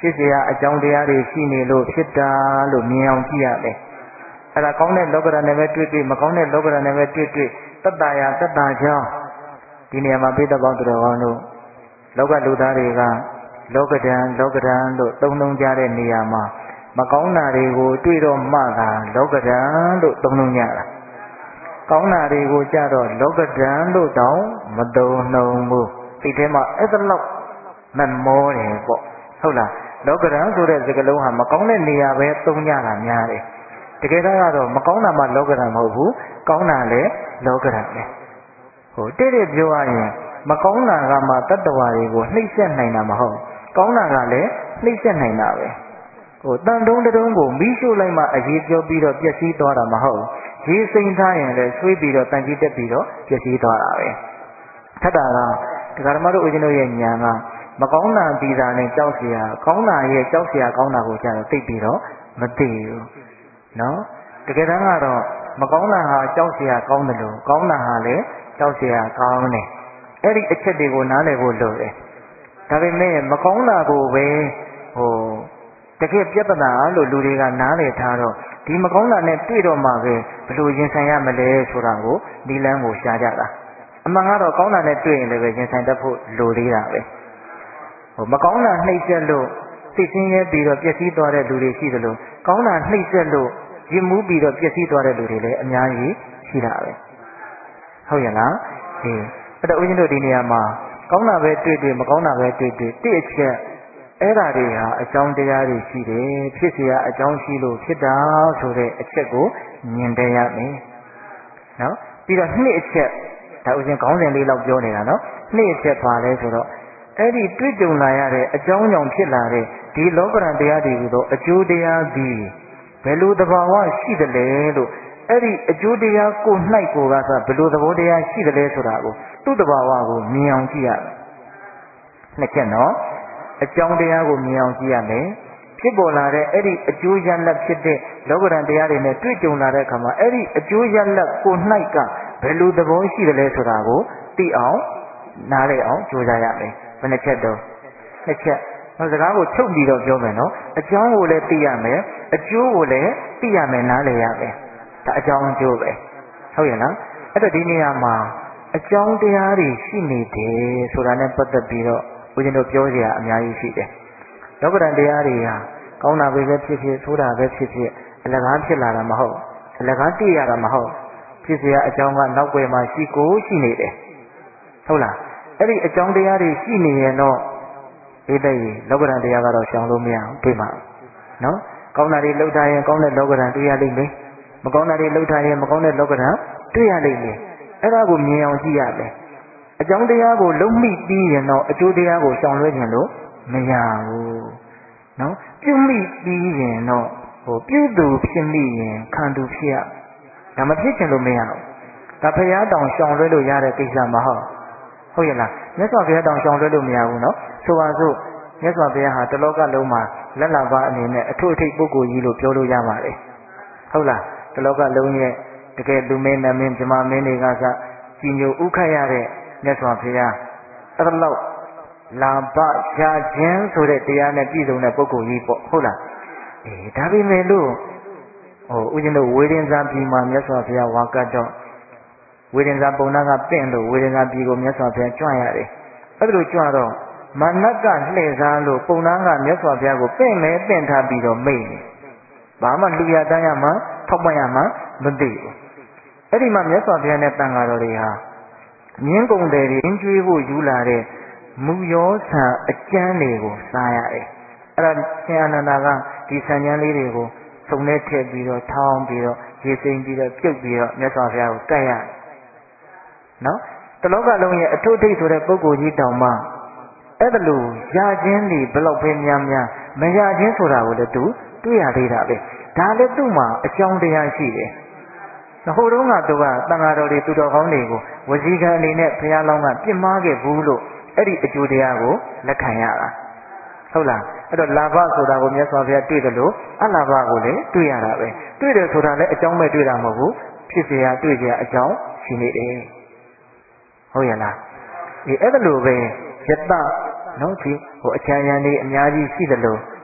ဖြစ်เสียအကြောင်းတရားတွေရှိနေလို့ဖြစ်တာလို့မြင်အောင်ကြည့်ရမယ်အဲ့ဒါကောင်းတဲ့လောကဓာတ်နဲ့ပဲတွေ့တွေ့မကောင်းတဲ့လောကဓာတ်နဲ့ပဲတွေ့တွေ့တတ္တရာတတ္တကြောင့်ဒီနေရာမှာပိဋကပေါင်းတော်ကောင်းတို့လောကလူသားတွေကလောကဓာတ်လောကဓာတ်လို့သုံးနှုံကြတဲ့နေရာမှာမကောင်းတာတွေကိုတွေ့တော့မှသာလောကဓာတ်လို့သုံးနှုံကြတာကောင်းတာတွေကိုကြတော့လောကဓာတ်လို့တောင်မသုံးနှုံဘူးဒီထဲမှာအဲ့ဒါလောက်မမောတယ်ပေါ့ဟုတ်လားလောကဓာတ်ဆိုတဲ့စကားလုံးဟာမကောင်းတဲ့နေရာပဲသုံးကြတာများတယ်တကယ်တော့မကောင်းတာမှလောကဓာတ်မဟုတ်ဘူးကောင်းတာလည်းလောကဓာတ်ပဲဟိုတိတိပြောရရင်မကောင်းတာကမှတတ္တဝါတွေကိုနှိမ့်ဆက်နိုင်တာမဟုတ်ကောင်းတာကလည်းနှိမ့်ဆက်နိုင်တာပဲဟိုတန်တုံးတုံးကိုမီးရှို့လိုက်မှအရေးပြောပြီးတော့ပျက်စီးသွားတာမဟုတ်ရေးစိမ့်ထားရင်လည်းဆွေးပြီးတော့တန်ကြီးတက်ပြီးတော့ပျက်စီးသွားတာပဲထပ်တာကဒကာဓမ္မတို့ဦးဇင်းတို့ရဲ့ဉာဏ်ကမကောင်းတာပြီးတာနဲ့ကြောက်เสียကောင်းတာရဲ့ကြောက်เสียကောင်းတာကိုကြားတော့သိပြီးတော့မသိဘူးနော်တကယ်တမ်းကတော့မကောင်းတာဟာကြောက်เสียကောင်းတယ်လို့ကောင်းတာဟာလည်းကြောက်เสียကောင်းတယ်အဲ့ဒီအချက်တွေကိုနားလည်ဖို့လိုတယ်ဒါပေမဲ့မကောင်းတာကိုပဲဟိုတကယ်ပြဿနာလို့လူတွေကနားလည်ထားတော့ဒီမကောင်းတာနဲ့တွေ့တော့မှပဲဘယ်လိုရင်ဆိုင်ရမလဲဆိုတာကိုဒီလမ်းကိုရှားကြတာအမှန်ကတော့ကောင်းတာနဲ့တွေ့ရင်လည်းပဲရင်ဆိုင်တတ်ဖို့လိုသေးတာပဲဟိုမကောင်းတာနှိမ့်ဆက်လို့သိချင်းရဲပြီးတော့ပျက်စီးသွားတဲ့လူတွေရှိသလိုကောင်းတာနှိမ့်ဆက်လို့ရင်မှုပြီးတော့ပျက်စီးသွားတဲ့လူတွေလည်းအများကြီးရှိတာပဲဟုတ်ရဲ့လားဒီအဲ့တော့ဦးဇင်းတို့ဒီနေရာမှာကောင်းတာပဲတွေ့တွေ့မကောင်းတာပဲတွေ့တွေ့တိအချက်အဲ့ဓာတွေဟာအကြောင်းတရားတွေရှိတယ်ဖြစ်เสียအကြောင်းရှိလို့ဖြစ်တာဆိုတဲ့အချက်ကိုမြင်တယ်ရမယ်နော်ပြီးတော့နှစ်အချက်ဒါဦးဇင်းခေါင်းစဉ်လေးလောက်ပြောနေတာနော်နှစ်အချက်ပါလဲဆိုတော့အဲ့ဒီတွေ့ကြုံလာရတဲ့အကြောင်းကြောင့်ဖြစ်လာတဲ့ဒီလောကဓာတ်တရားတွေကတော့အကျိုးတရားသည်ဘယ်လိုသဘာဝရှိတယ်လဲလို့အဲ့ဒီအကျိုးတရားကို၌ကိုကဆိုဘယ်လိုသဘောတရားရှိတယ်လဲဆိုတာကိုသူ့သဘာဝကိုမြင်အောင်ကြည့်ရမယ်နှစ်ချက်နော်အကြောင်းတရားကိုမြင်အောင်ကြည့်ရမယ်ဖြစ်ပေါ်လာတဲ့အဲ့ဒီအကျိုးရလဒ်ဖြစ်တဲ့လောကဓာတ်တရားတွေနဲ့တွေ့ကြုံလာတဲ့အခါမှာအဲ့ဒီအကျိုးရလဒ်ကို၌ကဘယ်လိုသဘောရှိတယ်လဲဆိုတာကိုသိအောင်နားလည်အောင်ကြိုးစားရမယ်ဘယ်နှချက်တော့နှစ်ချက်နောက်စကားကိုချုပ်ပြီးတော့ပြောမယ်နော်အကြောင်းကိုလည်းသိရမယ်အကျိုးကိုလည်းသိရမယ်နားလည်ရမယ်ဒါအကြောင်းအကျိုးပဲဟုတ်ရဲ့လားအဲ့တော့ဒီနေရာမှာအကြောင်းတရားတွေရှိနေတယ်ဆိုတာနဲ့ပတ်သက်ပြီးတော့ဦးဇင်းတို့ပြောစရာအများကြီးရှိတယ်လောကဓာတ်တရားတွေဟာကောင်းတာပဲဖြစ်ဖြစ်ဆိုးတာပဲဖြစ်ဖြစ်အလကားဖြစ်လာတာမဟုတ်အလကားသိရတာမဟုတ်ဖြစ်เสียအကြောင်းကနောက်ွယ်မှာရှိကိုရှိနေတယ်ဟုတ်လားအဲ့ဒီအကြောင်းတရားတွေရှိနေရင်တော့ဒီတဲ့လောကဓာတ်တရားကတော့ရှောင်လို့မရဘူးတွေ့မှာနော်ကောင်းတာတွေလှုပ်ထားရင်ကောင်းတဲ့လောကဓာတ်တွေ့ရလိမ့်မယ်မကောင်းတာတွေလှုပ်ထားရင်မကောင်းတဲ့လောကဓာတ်တွေ့ရလိမ့်မယ်အဲ့ဒါကိုမြင်အောင်ကြည့်ရတယ်အကြောင်းတရားကိုလုံးမိပြီးရင်တော့အကျိုးတရားကိုရှောင်လွှဲခြင်းလို့မရဘူးနော်ပြုမိပြီးရင်တော့ဟိုပြုသူဖြစ်မိရင်ခံသူဖြစ်ရဒါမဖြစ်ခြင်းလို့မရဘူးဒါဖရာတောင်ရှောင်လွှဲလို့ရတဲ့ကိစ္စမဟုတ်ဟုတ်ရဲ့လားမြတ်စွာဘုရားတောင်ရှောင်လွှဲလို့မရဘူးနော်ဆိုပါစို့မြတ်စွာဘုရားဟာတလောကလုံးမှာလက်လာပါအနေနဲ့အထွတ်အထိပ်ပုဂ္ဂိုလ်ကြီးလို့ပြောလို့ရပါတယ်ဟုတ်လားတလောကလုံးရဲ့တကယ်လူမင်းနမင်းဂျမမင်းတွေကစကြည်ညိုဥခတ်ရတဲ့မြတ်စွာဘုရားအဲ့ဒါလောက်လာဘရှားခြင်းဆိုတဲ့တရားနဲ့ပြည့်စုံတဲ့ပုဂ္ဂိုလ်ကြီးပေါ့ဟုတ်လားအေးဒါပေမဲ့လို့ဟိုဦးဇင်းတို့ဝေဒင်္ဇာပြည်မှာမြတ်စွာဘုရားဝါကတ်တော့ဝေဒင်္ဇာပုံနာကပင့်လို့ဝေဒင်္ဇာပြည်ကိုမြတ်စွာဘုရားကြွရတယ်အဲ့ဒါလိုကြွတော့မနတ်ကလှည့်စားလို့ပုံနာကမြတ်စွာဘုရားကိုပင့်မဲပင့်ထားပြီးတော့မိတ်တယ်ဘာမှလူရတန်းရမှထောက်ပံ့ရမှမသိဘူးအဲ့ဒီမှာမြတ်စွာဘုရားနဲ့တန်ဃာတော်တွေဟာမြင်းကုန်တယ်တွေကျွေးဖို့ယူလာတဲ့မူရောဆံအကျမ်းတွေကိုစားရတယ်အဲ့ဒါရှင်အာနန္ဒာကဒီဆံကျမ်းလေးတွေကိုစုံနဲ့ထည့်ပြီးတော့ထောင်းပြီးတော့ရေစိမ့်ပြီးတော့ပြုတ်ပြီးတော့မြတ်စွာဘုရားကိုကပ်ရတယ်နော်တလောကလုံးရဲ့အထုထိတ်ဆိုတဲ့ပုဂ္ဂိုလ်ကြီးတောင်မှအဲ့ဒါလို့ရခြင်းတွေဘလောက်ပဲများများမရခြင်းဆိုတာကိုလည်းသူတွေ့ရသေးတာပဲဒါလည်းသူ့မှာအကြောင်းတရားရှိတယ်ဟိုတုန်းကသူကတန်ဃာတော်တွေသူတော်ကောင်းတွေကိုဝစီကံအနေနဲ့ဘုရားလောင်းကပြစ်မှားခဲ့ဘူးလို့အဲ့ဒီအကျိုးတရားကိုလက်ခံရတာဟုတ်လားအဲ့တော့လာဘဆိုတာကိုမြတ်စွာဘုရားတွေ့တယ်လို့အလာဘကိုလည်းတွေ့ရတာပဲတွေ့တယ်ဆိုတာလည်းအကြောင်းပဲတွေ့တာမဟုတ်ဘူးဖြစ်เสียတွေ့เสียအကြောင်းရှိနေတယ်ဟုတ်ရဲ့လားဒီအဲ့ဒါလိုပဲယတနော်ဒီဟိုအချမ်းရံတွေအများကြီးရှိတယ်လို့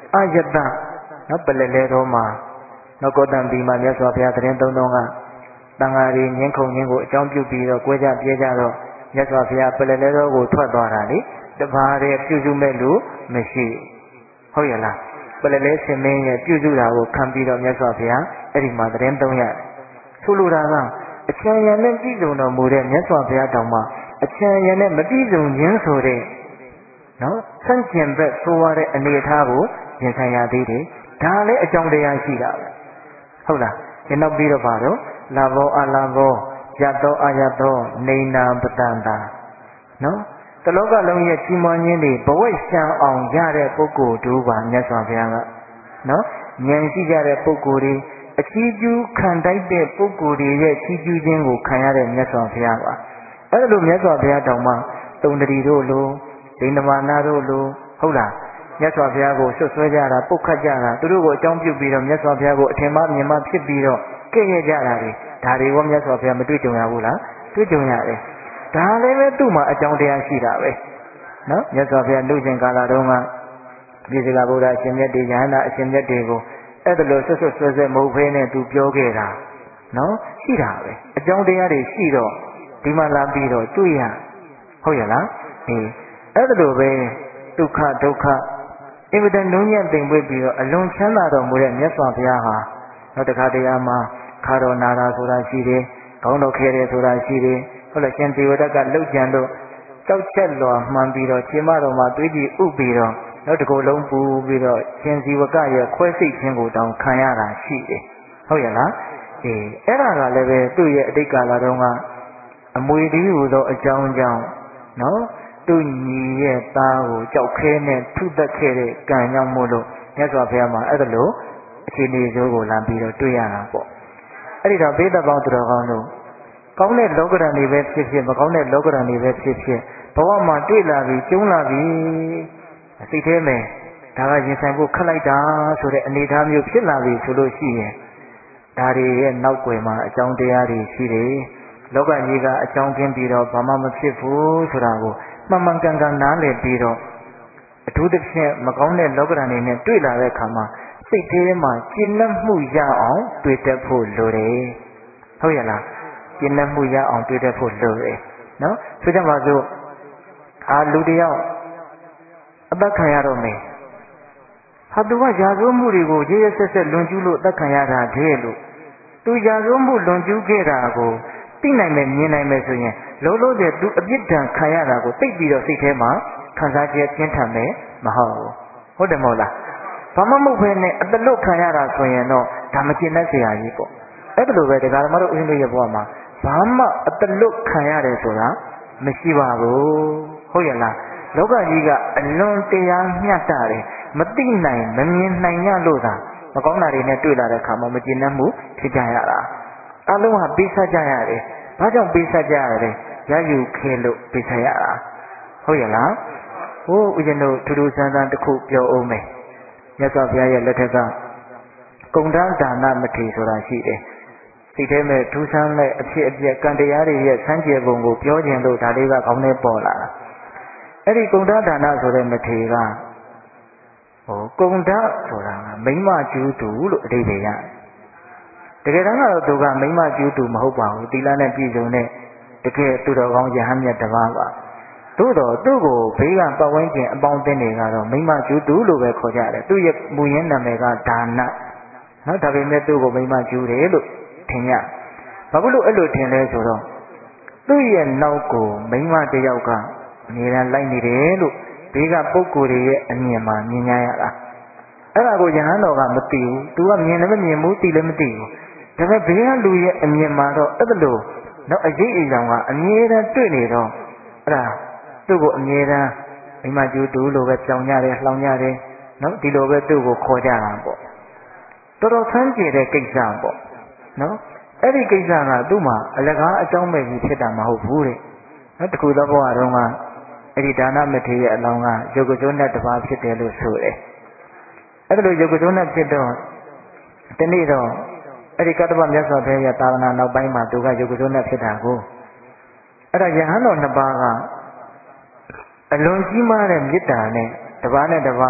အာယတနော်ပလလေတော်မှာနော်ကောတံဒီမှာမြတ်စွာဘုရားတရင်သုံးတော်ကတန်ဃာတွေငင်းခုန်ခြင်းကိုအကြောင်းပြုပြီးတော့ကြွေးကြပြေးကြတော့မြတ်စွာဘုရားပလလေတော်ကိုထွက်သွားတာလေတပါးတည်းပြုစုမဲ့လူမရှိဟုတ်ရလားပလလေရှင်မင်းရဲ့ပြုစုတာကိုခံပြီးတော့မြတ်စွာဘုရားအဲ့ဒီမှာတရင်သုံးရဆိုလိုတာကအချမ်းရံနဲ့ပြည့်စုံတော်မူတဲ့မြတ်စွာဘုရားတောင်မှအချမ်းရံနဲ့မပြည့်စုံခြင်းဆိုတဲ့နော်ဆန့်ကျင်ဘက်ဆိုရတဲ့အနေအထားကိုရင်ဆိုင်ရသေးတယ်ဒါလည်းအကြောင်းတရားရှိတာပဲဟုတ်လားဒီနောက်ပြီးတော့ပါတော့လာဘောအလာဘောယတောအာယတောနေနာပတန္တာနော်တလောကလုံးရဲ့ကြီးမားခြင်းတွေဘဝရှံအောင်ရတဲ့ပုဂ္ဂိုလ်တို့ပါမြတ်စွာဘုရားကနော်ဉာဏ်ရှိကြတဲ့ပုဂ္ဂိုလ်တွေအချီးကျူးခံတိုက်တဲ့ပုဂ္ဂိုလ်တွေရဲ့ချီးကျူးခြင်းကိုခံရတဲ့မြတ်စွာဘုရားပါအဲ့လိုမြတ်စွာဘုရားတောင်မှတုံတရီတို့လိုဒိန္ဒမာနာတို့လိုဟုတ်လားမြတ်စွာဘုရားကိုဆွတ်ဆွဲကြတာပုတ်ခတ်ကြတာသူတို့ကိုအကြောင်းပြုပြီးတော့မြတ်စွာဘုရားကိုအထင်မှားမြင်မှားဖြစ်ပြီးတော့ကဲ့ရဲ့ကြတာတွေဒါတွေကိုမြတ်စွာဘုရားမတွေ့ကြုံရဘူးလားတွေ့ကြုံရတယ်ဒါလည်းပဲသူ့မှာအကြောင်းတရားရှိတာပဲနော်မြတ်စွာဘုရားလူကျင်ကာလတုန်းကပြည်စကဗုဒ္ဓအရှင်မြတ်တွေယဟန္တာအရှင်မြတ်တွေကိုအဲ့ဒါလို့ဆွတ်ဆွတ်ဆွဲဆွဲမဟုတ်ဘဲနဲ့သူပြောခဲ့တာနော်ရှိတာပဲအကြောင်းတရားတွေရှိတော့ဒီမှာလာပြီးတော့တွေ့ရဟုတ်ရလားအေးအဲ့ဒါလိုပဲဒုက္ခဒုက္ခအင်မတန်လုံးညံ့သိမ်ပွေ့ပြီးတော့အလွန်ချမ်းသာတော်မူတဲ့မြတ်စွာဘုရားဟာနောက်တစ်ခါတည်းအားမှာခါတော်နာတာဆိုတာရှိတယ်ခေါင်းတော်ခဲတယ်ဆိုတာရှိတယ်ဟုတ်လားရှင်သေဝဒကလှုပ်ကြံလို့ကြောက်ချက်လွာမှန်ပြီးတော့ခြေမတော်မှာသွေးကြည်ဥပြီးတော့နောက်တစ်ကိုယ်လုံးပူပြီးတော့ရှင်ဇီဝကရဲ့ခွဲစိတ်ခြင်းကိုတောင်ခံရတာရှိတယ်ဟုတ်ရဲ့လားအေးအဲ့ဒါကလည်းပဲသူ့ရဲ့အတိတ်ကာလတုန်းကအမွေတည်းဟူသောအကြောင်းကြောင့်နော်သူ့ညီရဲ့သားကိုကြောက်ခဲနဲ့ထုသက်ခဲ့တဲ့ကံကြောင့်မို့လို့မြတ်စွာဘုရားမှာအဲ့ဒါလို့အခြေအနေစိုးကိုလာပြီးတော့တွေ့ရတာပေါ့အဲ့ဒီတော့ဘေးသက်ပေါင်းသူတော်ကောင်းတို့ကောင်းတဲ့လောကဓာတ်တွေပဲဖြစ်ဖြစ်မကောင်းတဲ့လောကဓာတ်တွေပဲဖြစ်ဖြစ်ဘဝမှာတွေ့လာပြီးကျုံးလာပြီးစိတ်ထဲမှာဒါကရင်ဆိုင်ဖို့ခက်လိုက်တာဆိုတဲ့အနေအထားမျိုးဖြစ်လာပြီဆိုလို့ရှိရင်ဒါတွေရဲ့နောက်ွယ်မှာအကြောင်းတရားတွေရှိတယ်လောကကြီးကအကြောင်းကင်းပြီးတော့ဘာမှမဖြစ်ဘူးဆိုတာကိုမှန်မှန်ကန်ကန်နားလည်ပြီးတော့အထူးသဖြင့်မကောင်းတဲ့လောကဓာတ်တွေနဲ့တွေ့လာတဲ့အခါမှာစိတ်ထဲမှာကျဉ်းနှံ့မှုရအောင်တွေ့တတ်ဖို့လိုတယ်ဟုတ်ရဲ့လားကျဉ်းနှံ့မှုရအောင်တွေ့တတ်ဖို့လိုတယ်နော်ဆိုကြပါစို့အာလူတယောက်အသက်ခံရတော့မယ်ဟာသူကရာဇဝမှုတွေကိုရေးရဆက်ဆက်လွန်ကျူးလို့အသက်ခံရတာတည်းလို့သူရာဇဝမှုလွန်ကျူးခဲ့တာကိုသိနိုင်မယ်မြင်နိုင်မယ်ဆိုရင်လုံးလုံးတဲ့သူအပြစ်ဒဏ်ခံရတာကိုသိပြီးတော့စိတ်ထဲမှာခံစားချက်ပြင်းထန်မယ်မဟုတ်ဘူးဟုတ်တယ်မဟုတ်လားဘာမှမဟုတ်ဘဲနဲ့အတလွတ်ခံရတာဆိုရင်တော့ဒါမကျင်တတ်စရာကြီးပေါ့အဲ့ဒါလိုပဲတရားဓမ္မတို့အင်းတို့ရဲ့ဘဝမှာဘာမှအတလွတ်ခံရတယ်ဆိုတာမရှိပါဘူးဟုတ်ရဲ့လားလောကကြီးကအလွန်တရားမျှတတယ်မသိနိုင်မမြင်နိုင်ရလို့သာမကောင်းတာတွေနဲ့တွေ့လာတဲ့အခါမှာမကျင်တတ်မှုဖြစ်ကြရတာအလုံးဟာပေးဆက်ကြရတယ်ဘာကြောင့်ပေးဆက်ကြရလဲရယူခဲလို့ပေးဆက်ရတာဟုတ်ရဲ့လားဟိုဦးဇင်းတို့ထူးထူးဆန်းဆန်းတစ်ခုပြောအောင်မယ်မြတ်စွာဘုရားရဲ့လက်ထက်ကကုံတန်းဒါနမထေဆိုတာရှိတယ်စိတ်ထဲမှာထူးဆန်းတဲ့အဖြစ်အပျက်ကံတရားတွေရဲ့ဆန်းကျယ်ပုံကိုပြောခြင်းလို့ဒါလေးကကောင်းနေပေါ်လာတာအဲ့ဒီကုံတန်းဒါနဆိုတဲ့မထေကဟိုကုံတန်းဆိုတာကမိမကျူးသူလို့အဓိပ္ပာယ်ရတယ်တကယ်တမ်းကတော့သူကမိမကျူးသူမဟုတ်ပါဘူးသီလနဲ့ပြည့်စုံတဲ့တကယ်သူတော်ကောင်းယဟန်မြတ်တစ်ပါးပါသို့တော့သူ့ကိုဘေးကပတ်ဝန်းကျင်အပေါင်းအသင်းတွေကတော့မိမကျူးသူလို့ပဲခေါ်ကြတယ်သူ့ရဲ့မူရင်းနာမည်ကဒါနနော်ဒါပေမဲ့သူ့ကိုမိမကျူးတယ်လို့ထင်ရဘာဖြစ်လို့အဲ့လိုထင်လဲဆိုတော့သူ့ရဲ့နောက်ကိုမိမတစ်ယောက်ကအမြဲတမ်းလိုက်နေတယ်လို့ဘေးကပုဂ္ဂိုလ်တွေရဲ့အမြင်မှာမြင်ကြရတာအဲ့ဒါကိုယဟန်တော်ကမသိဘူးသူကမြင်လည်းမမြင်ဘူးသိလည်းမသိဘူးဒါပေမဲ့ဘေးကလူရဲ့အမြင်မှာတော့အဲ့လိုနော်အရေးအယောင်ကအမြဲတမ်းတွေ့နေတော့အဲ့ဒါသူ့ကိုအမြဲတမ်းမိမကျူးသူလို့ပဲကြောင်ကြတယ်လှောင်ကြတယ်နော်ဒီလိုပဲသူ့ကိုခေါ်ကြတာပေါ့တော်တော်ဆန်းကျင်တဲ့ကိစ္စပေါ့နော်အဲ့ဒီကိစ္စကသူ့မှာအလကားအကြောင်းပဲကြီးဖြစ်တာမဟုတ်ဘူးတဲ့နော်တခုသောဘဝတုန်းကအဲ့ဒီဒါနမထေရရဲ့အလောင်းကရုပ်ကကျိုးနဲ့တစ်ပါးဖြစ်တယ်လို့ဆိုတယ်အဲ့ဒါလိုရုပ်ကကျိုးနဲ့ဖြစ်တော့ဒီနေ့တော့အဲ့ဒီကတ္တဗမြတ်စွာဘုရားရဲ့သာသနာနောက်ပိုင်းမှာသူကရုပ်ကကျိုးနဲ့ဖြစ်တာကိုအဲ့ဒါယဟန်တော်နှစ်ပါးကအလွန်ကြီးမားတဲ့မေတ္တာနဲ့တစ်ပါးနဲ့တစ်ပါး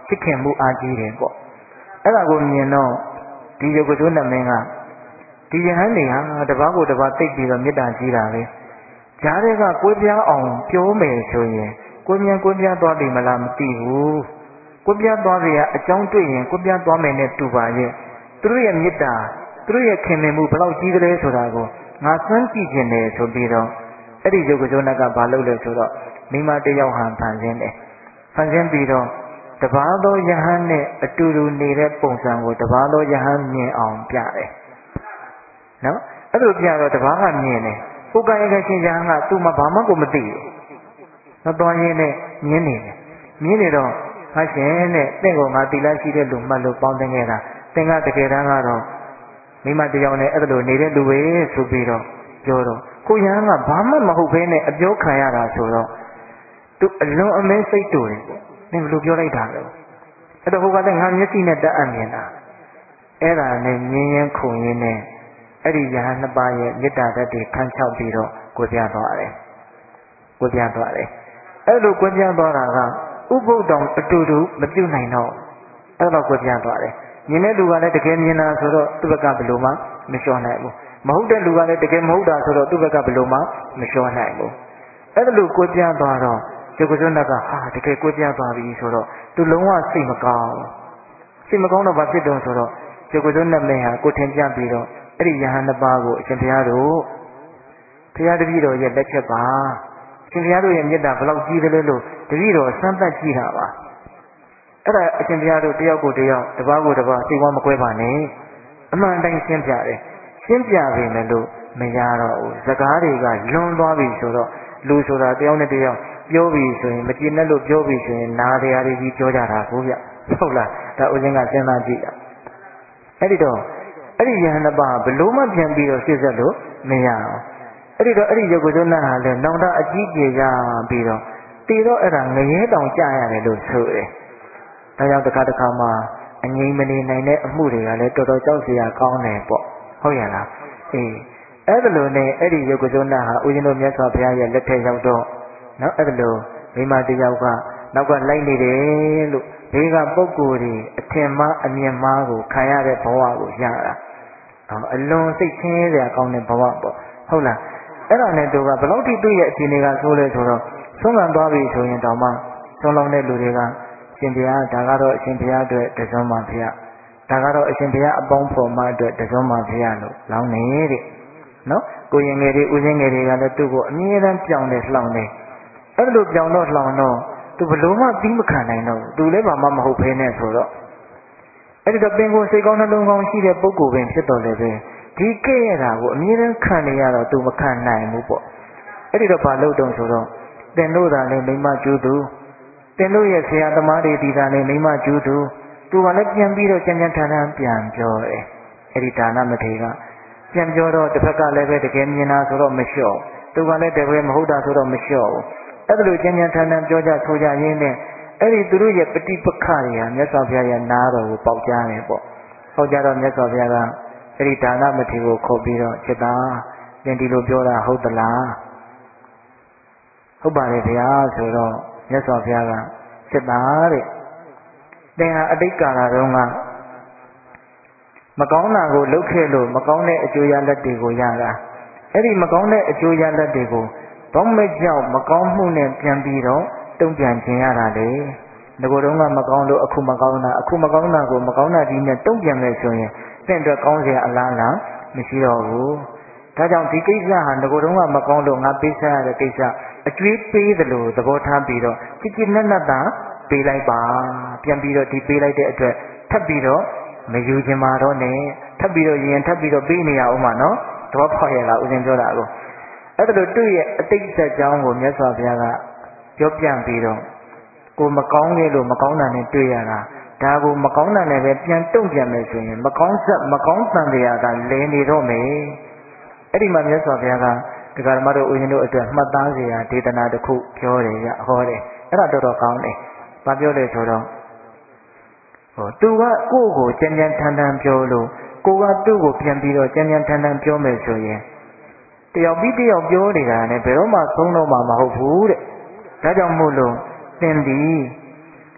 ချစ်ခင်မှုအားကြီးတယ်ပေါ့အဲ့ဒါကိုမြင်တော့ဒီယုတ်ကစိုးနမင်းကဒီယဟန်တွေဟာတပားကိုတပားသိပ်ပြီးတော့မေတ္တာကြီးတာပဲဂျားတွေကကိုယ်ပြားအောင်ပြောမယ်ဆိုရင်ကိုယ်မြန်ကိုယ်ပြားသွားပြီမလားမသိဘူးကိုယ်ပြားသွားပြီကအကြောင်းတွေ့ရင်ကိုယ်ပြားသွားမယ်နဲ့တူပါရဲ့သူတို့ရဲ့မေတ္တာသူတို့ရဲ့ခင်မင်မှုဘယ်လောက်ကြီးကလေးဆိုတာကိုငါစမ်းကြည့်ခြင်းတယ်ဆိုပြီးတော့အဲ့ဒီယုတ်ကစိုးနကဘာလုပ်လဲဆိုတော့မိမတယောက်ဟန်ဖန်ဆင်းတယ်ဖန်ဆင်းပြီးတော့တပားသောယဟန်နဲ့အတူတူနေတဲ့ပုံစံကိုတပားသောယဟန်မြင်အောင်ပြတယ်နော်အဲ့လိုပြတော့တပားကမြင်တယ်ပုဂ္ဂိုလ်ကရှင်ယဟန်ကသူ့မှာဘာမှကိုမသိဘူးနော်တော်ရင်းနဲ့မြင်နေတယ်မြင်နေတော့ငါရှင်နဲ့တင့်ကိုငါတီလာရှိတဲ့လူမှတ်လို့ပေါင်းတင်ခဲ့တာသင်ကတကယ်တမ်းကတော့မိမတယောက်နဲ့အဲ့လိုနေတဲ့လူပဲဆိုပြီးတော့ပြောတော့ကိုယဟန်ကဘာမှမဟုတ်ဘဲနဲ့အပြောခံရတာဆိုတော့သူအလွန်အမင်းစိတ်တူတယ်ပေါ့သင်ဘယ်လိုပြောလိုက်တာလဲအဲ့တော့ဟိုကလည်းငါမျက်စိနဲ့တက်အပ်မြင်တာအဲ့ဒါနဲ့မြင်းရင်ခုန်ရင်းနဲ့အဲ့ဒီယဟန်နှစ်ပါးရဲ့မေတ္တာဓာတ်တွေခန်းချောက်ပြီးတော့ကိုပြသွားတယ်ကိုပြသွားတယ်အဲ့လိုကိုပြသွားတာကဥပုဒ်တောင်အတူတူမပြုတ်နိုင်တော့အဲ့တော့ကိုပြသွားတယ်မြင်တဲ့လူကလည်းတကယ်မြင်တာဆိုတော့သူ့ဘက်ကဘယ်လိုမှမလျှော့နိုင်ဘူးမဟုတ်တဲ့လူကလည်းတကယ်မဟုတ်တာဆိုတော့သူ့ဘက်ကဘယ်လိုမှမလျှော့နိုင်ဘူးအဲ့ဒါလိုကိုပြသွားတော့ယုတ်ကစွန်းကဟာတကယ်ကိုပြသွားပြီဆိုတော့သူလုံးဝစိတ်မကောင်းစိတ်မကောင်းတော့ဘာဖြစ်တုံးဆိုတော့ယုတ်ကစွန်းနဲ့မင်းဟာကိုထင်ပြပြီးတော့အဲ့ဒီယဟန်နှစ်ပါးကိုအရှင်ဘုရားတို့ဘုရားတပည့်တော်ရဲ့လက်ချက်ပါအရှင်ဘုရားတို့ရဲ့မေတ္တာဘယ်လောက်ကြီးသလဲလို့တပည့်တော်စမ်းသပ်ကြည့်တာပါအဲ့ဒါအရှင်ဘုရားတို့တယောက်ကိုတယောက်တစ်ပါးကိုတစ်ပါးစိတ်ဝါမကွဲပါနဲ့အမှန်တိုင်းရှင်းပြတယ်ရှင်းပြပေမဲ့လို့မရတော့ဘူးစကားတွေကလွန်သွားပြီဆိုတော့လူဆိုတာတယောက်နဲ့တယောက်ပြောပြီဆိုရင်မကြည်နဲ့လို့ပြောပြီဆိုရင်နားတရားတွေကြီးပြောကြတာကိုဗျဟုတ်လားဒါဥစဉ်ကစဉ်းစားကြည့်တာအဲ့ဒီတော့အဲ့ဒီယဟန်နှစ်ပါးဘလို့မှပြန်ပြီးတော့ရှင်းဆက်လို့မရအောင်အဲ့ဒီတော့အဲ့ဒီယုတ်ကစွန်းနာဟာလည်းနောင်တအကြီးကြီးရပြီးတော့တည်တော့အဲ့ဒါငရဲတောင်ကြရတယ်လို့ဆိုတယ်ဒါကြောင့်တစ်ခါတစ်ခါမှအငြိမ်မနေနိုင်တဲ့အမှုတွေကလည်းတော်တော်ကြောက်စရာကောင်းတယ်ပေါ့ဟုတ်ရလားအေးအဲ့ဒါလိုနဲ့အဲ့ဒီယုတ်ကစွန်းနာဟာဦးဇင်းတို့မြတ်စွာဘုရားရဲ့လက်ထက်ရောက်တော့နော်အဲ့ဒါလိုမိမတယောက်ကနောက်ကလိုက်နေတယ်လို့ဒီကပုဂ္ဂိုလ်တွေအထင်မှားအမြင်မှားကိုခံရတဲ့ဘဝကိုရတာအလွန်စိတ်ချင်းစရာကောင်းတဲ့ဘဝပေါ့ဟုတ်လားအဲ့ဒါနဲ့သူကဘယ်လောက်ထိတွေ့ရဲ့အခြေအနေကဆိုးလဲဆိုတော့ဆုံးခံသွားပြီဆိုရင်တောင်မှဆုံးလောင်းတဲ့လူတွေကရှင်ဘုရားဒါကတော့အရှင်ဘုရားအတွက်တစွန်းပါဖေ။ဒါကတော့အရှင်ဘုရားအပေါင်းဖော်မအတွက်တစွန်းပါဖေလို့လောင်းနေတဲ့နော်ကိုရင်ငယ်တွေဦးစင်းငယ်တွေကလည်းသူ့ကိုအမြဲတမ်းပြောင်းတယ်လှောင်တယ်အဲ့လိုပြောင်းတော့လှောင်တော့သူဘလို့မှပြီးမခံနိုင်တော့ဘူးသူလည်းဘာမှမဟုတ်ဖ ೇನೆ ဆိုတော့အဲ့ဒီတော့ပင်ကိုယ်စိတ်ကောင်းနှလုံးကောင်းရှိတဲ့ပုဂ္ဂိုလ်ပင်ဖြစ်တော်လည်းပဲဒီကဲ့ရတာကိုအမြဲတမ်းခံနေရတော့သူမခံနိုင်ဘူးပေါ့အဲ့ဒီတော့ဘာလို့တုံးဆိုတော့တင်တို့သာလည်းမိမကျူးသူတင်တို့ရဲ့ဆရာသမားတွေဒီသာလည်းမိမကျူးသူသူကလည်းပြန်ပြီးတော့ကြံ့ကြံ့ထန်ထန်ပြန်ပြောတယ်အဲ့ဒီဒါနမထေရပြန်ပြောတော့တစ်ဖက်ကလည်းပဲတကယ်မြင်တာဆိုတော့မလျှော့သူကလည်းတကယ်မဟုတ်တာဆိုတော့မလျှော့ဘူးအဲ့ဒါလိုကြံ့ကြံ့ထန်ထန်ပြောကြဆိုကြရင်းနဲ့အဲ့ဒီသူတို့ရဲ့ပฏิပက္ခတွေဟာမြတ်စွာဘုရားရဲ့နားတော်ကိုပေါက်ကြားတယ်ပေါ့ပေါက်ကြားတော့မြတ်စွာဘုရားကအဲ့ဒီဒါနမထေရကိုခေါ်ပြီးတော့จิตသားသင်ဒီလိုပြောတာဟုတ်သလားဟုတ်ပါတယ်ဗျာဆိုတော့မြတ်စွာဘုရားကจิตသားတဲ့သင်ဟာအတိတ်ကာလတုန်းကမကောင်းတာကိုလုပ်ခဲ့လို့မကောင်းတဲ့အကျိုးရလဒ်တွေကိုရတာအဲ့ဒီမကောင်းတဲ့အကျိုးရလဒ်တွေကိုဘာမှကြောက်မကောင်းမှုနဲ့ပြန်ပြီးတော့တုံ့ပြန်ခြင်းရတာလေငကိုယ်တုန်းကမကောင်းလို့အခုမကောင်းတာအခုမကောင်းတာကိုမကောင်းတာဒီနဲ့တုံ့ပြန်မယ်ဆိုရင်တင့်အတွက်ကောင်းစရာအလားအလာမရှိတော့ဘူးဒါကြောင့်ဒီကိစ္စဟာငကိုယ်တုန်းကမကောင်းလို့ငါပေးဆက်ရတဲ့ကိစ္စအကျွေးပေးသလိုသဘောထားပြီးတော့ကြည်ကြည်နက်နက်သာပေးလိုက်ပါပြန်ပြီးတော့ဒီပေးလိုက်တဲ့အတွက်ထပ်ပြီးတော့မယူခြင်းမာတော့နဲ့ထပ်ပြီးတော့ရင်ထပ်ပြီးတော့ပေးနေရအောင်ပါနော်သဘောပေါက်ရလားဦးဇင်းပြောတာကိုအဲ့ဒါလို့တွေ့ရဲ့အတိတ်ဇာတ်ကြောင်းကိုမြတ်စွာဘုရားကပြောပြပြီးတော့ကိုမကောင်းခဲ့လို့မကောင်းတာနဲ့တွေ့ရတာဒါကိုမကောင်းတာနဲ့ပဲပြန်တုံ့ပြန်မယ်ဆိုရင်မကောင်းဆက်မကောင်းတန်တရားကလဲနေတော့မယ်အဲ့ဒီမှာမြတ်စွာဘုရားကဒကာဓမ္မတို့ဦးဇင်းတို့အတွက်မှတ်သားစရာဒေသနာတစ်ခုပြောတယ်ရဟောတယ်အဲ့ဒါတော်တော်ကောင်းတယ်ဘာပြောလဲဆိုတော့ဟိုသူကကိုယ့်ကိုကြံ့ကြံ့ထန်ထန်ပြောလို့ကိုကသူ့ကိုပြန်ပြီးတော့ကြံ့ကြံ့ထန်ထန်ပြောမယ်ဆိုရင်တယောက်ပြီးတယောက်ပြောနေတာနဲ့ဘယ်တော့မှသုံးတော့မှမဟုတ်ဘူးတဲ့ဒါကြောင့်မို့လို့သင်သည်